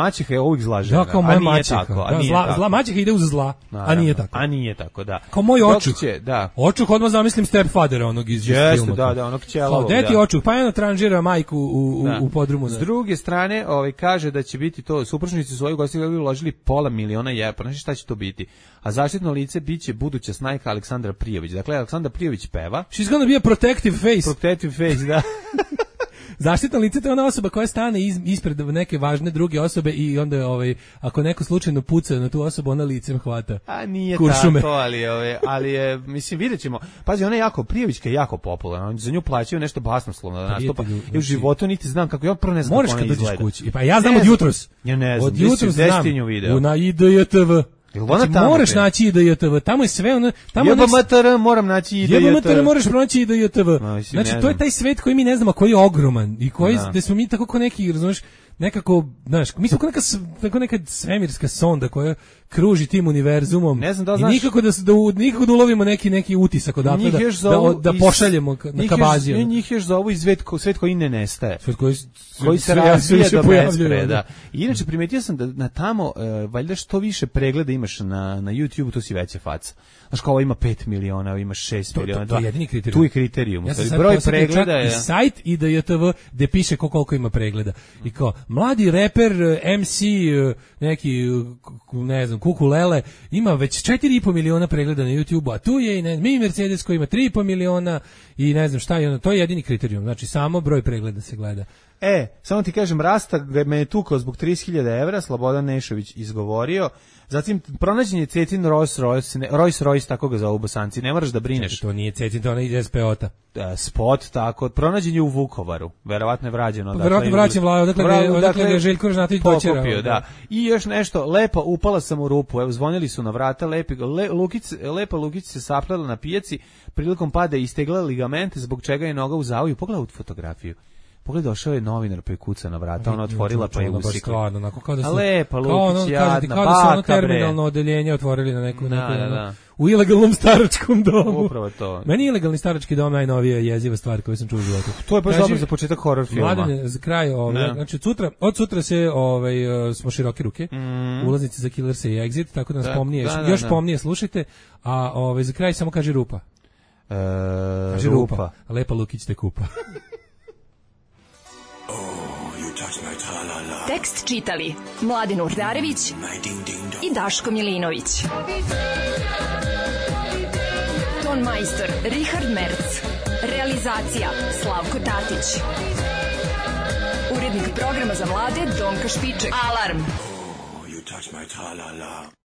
maćeha je uvijek zla žena. Da, kao moja maćeha. Zla maćeha ide uz zla, a nije tako. A nije tako, da. Kao moj očuh. Očuh odmah zamislim Stepfathera, onog iz filma. Da, onog ćelavog. Kao deti očuh, pa jedno tranžira majku u podrumu. S druge strane, kaže da će biti to, supružnici svoju gostiju uložili $500.000, pa znači šta će to biti? A zaštitno lice biće buduća snajka Aleksandra Prijović. Dakle, Aleksandra Prijović peva. She's gonna be a protective face. Protective face, da. Zaštitno lice to je ona osoba koja stane ispred neke važne druge osobe i onda ako neko slučajno puca na tu osobu, ona licem hvata. A nije kuršume. Tako, ali je, mislim, vidjet ćemo. Pazi, ona je jako, Prijovićka je jako popularna. Za nju plaćaju nešto basnoslovno da nastupa. I u životu niti znam kako, ja prvo ne znam kako ona izgleda. Moraš kad dođeš kući. Pa ja znam od jutros. Ja ne znam. Od jutros znam. Na IDJTV. Znači, moraš naći IDJTV, tamo je sve ono... JBMTR moram naći IDJTV. JBMTR moraš pronaći IDJTV. Znači, to je taj svet koji mi ne znamo, koji je ogroman i koji, gde smo mi tako ko neki, razumiješ, nekako, znaš, mi smo kao neka svemirska sonda koja kruži tim univerzumom. Ne znam da znaš. I nikako da ulovimo neki utisak odatle da pošaljemo na kabaziju. Njih još zovu i svet koji ne nestaje. Svet koji se razvija do bespreda. I inače primetio sam da na tamo valjda što više pregleda imaš na YouTube, to si veća faca. Znaš, kao ovo ima 5 miliona, ovo ima 6 miliona. To je jedini kriterijum. Tu je kriterijum. Broj pregleda je... I sajt IDJTV gde piše koliko ima pregleda. I kao, mladi reper, MC, neki, ne znam, Kukulele, ima već 4,5 miliona pregleda na YouTube-u, a tu je i Mi Mercedes koji ima 3,5 miliona i ne znam šta je ono. To je jedini kriterijum. Znači, samo broj pregleda se gleda. Samo ti kažem, Rasta me je tukao zbog 30.000 evra, Slobodan Nešović izgovorio. Zatim, pronađen je Cetin Rolls Royce, tako ga zovu Bosanci, ne moraš da brineš. To nije Cetin, to je iz SPO-ta. Spot, tako, pronađen je u Vukovaru, verovatno je vrađeno. Verovatno vraćen Vlada, odakle ga Željko Ražnatović dočerao. Da. I još nešto, lepa, upala sam u rupu, evo, zvonili su na vrata, lepa Lukić se saplela na pijaci, prilikom pada istegla ligamente, zbog čega je noga u zavoju. Pogledaj fotografiju. Pogledaj, došao je novinar pa je kuca na vrata, ona otvorila pa je usikla. Lepa Lukić, jadna, kao da su ono terminalno odeljenje otvorili na neku u ilegalnom staračkom domu. Upravo to. Meni ilegalni starački dom najnovija jeziva stvar koju sam čuo u životu. To je baš dobro za početak horor filma. Mladen, za kraj, znači od sutra se smo široke ruke, ulaznici za Killerse i Exit, tako da nas još pomnije slušajte, a za kraj samo kaže rupa. Kaže rupa. Lepa Lukić te kupa. Tekst čitali Mladen Urdarević i Daško Milinović. Ton majstor Richard Merc. Realizacija Slavko Tatić. Urednik programa za mlade Donka Špiček. Alarm!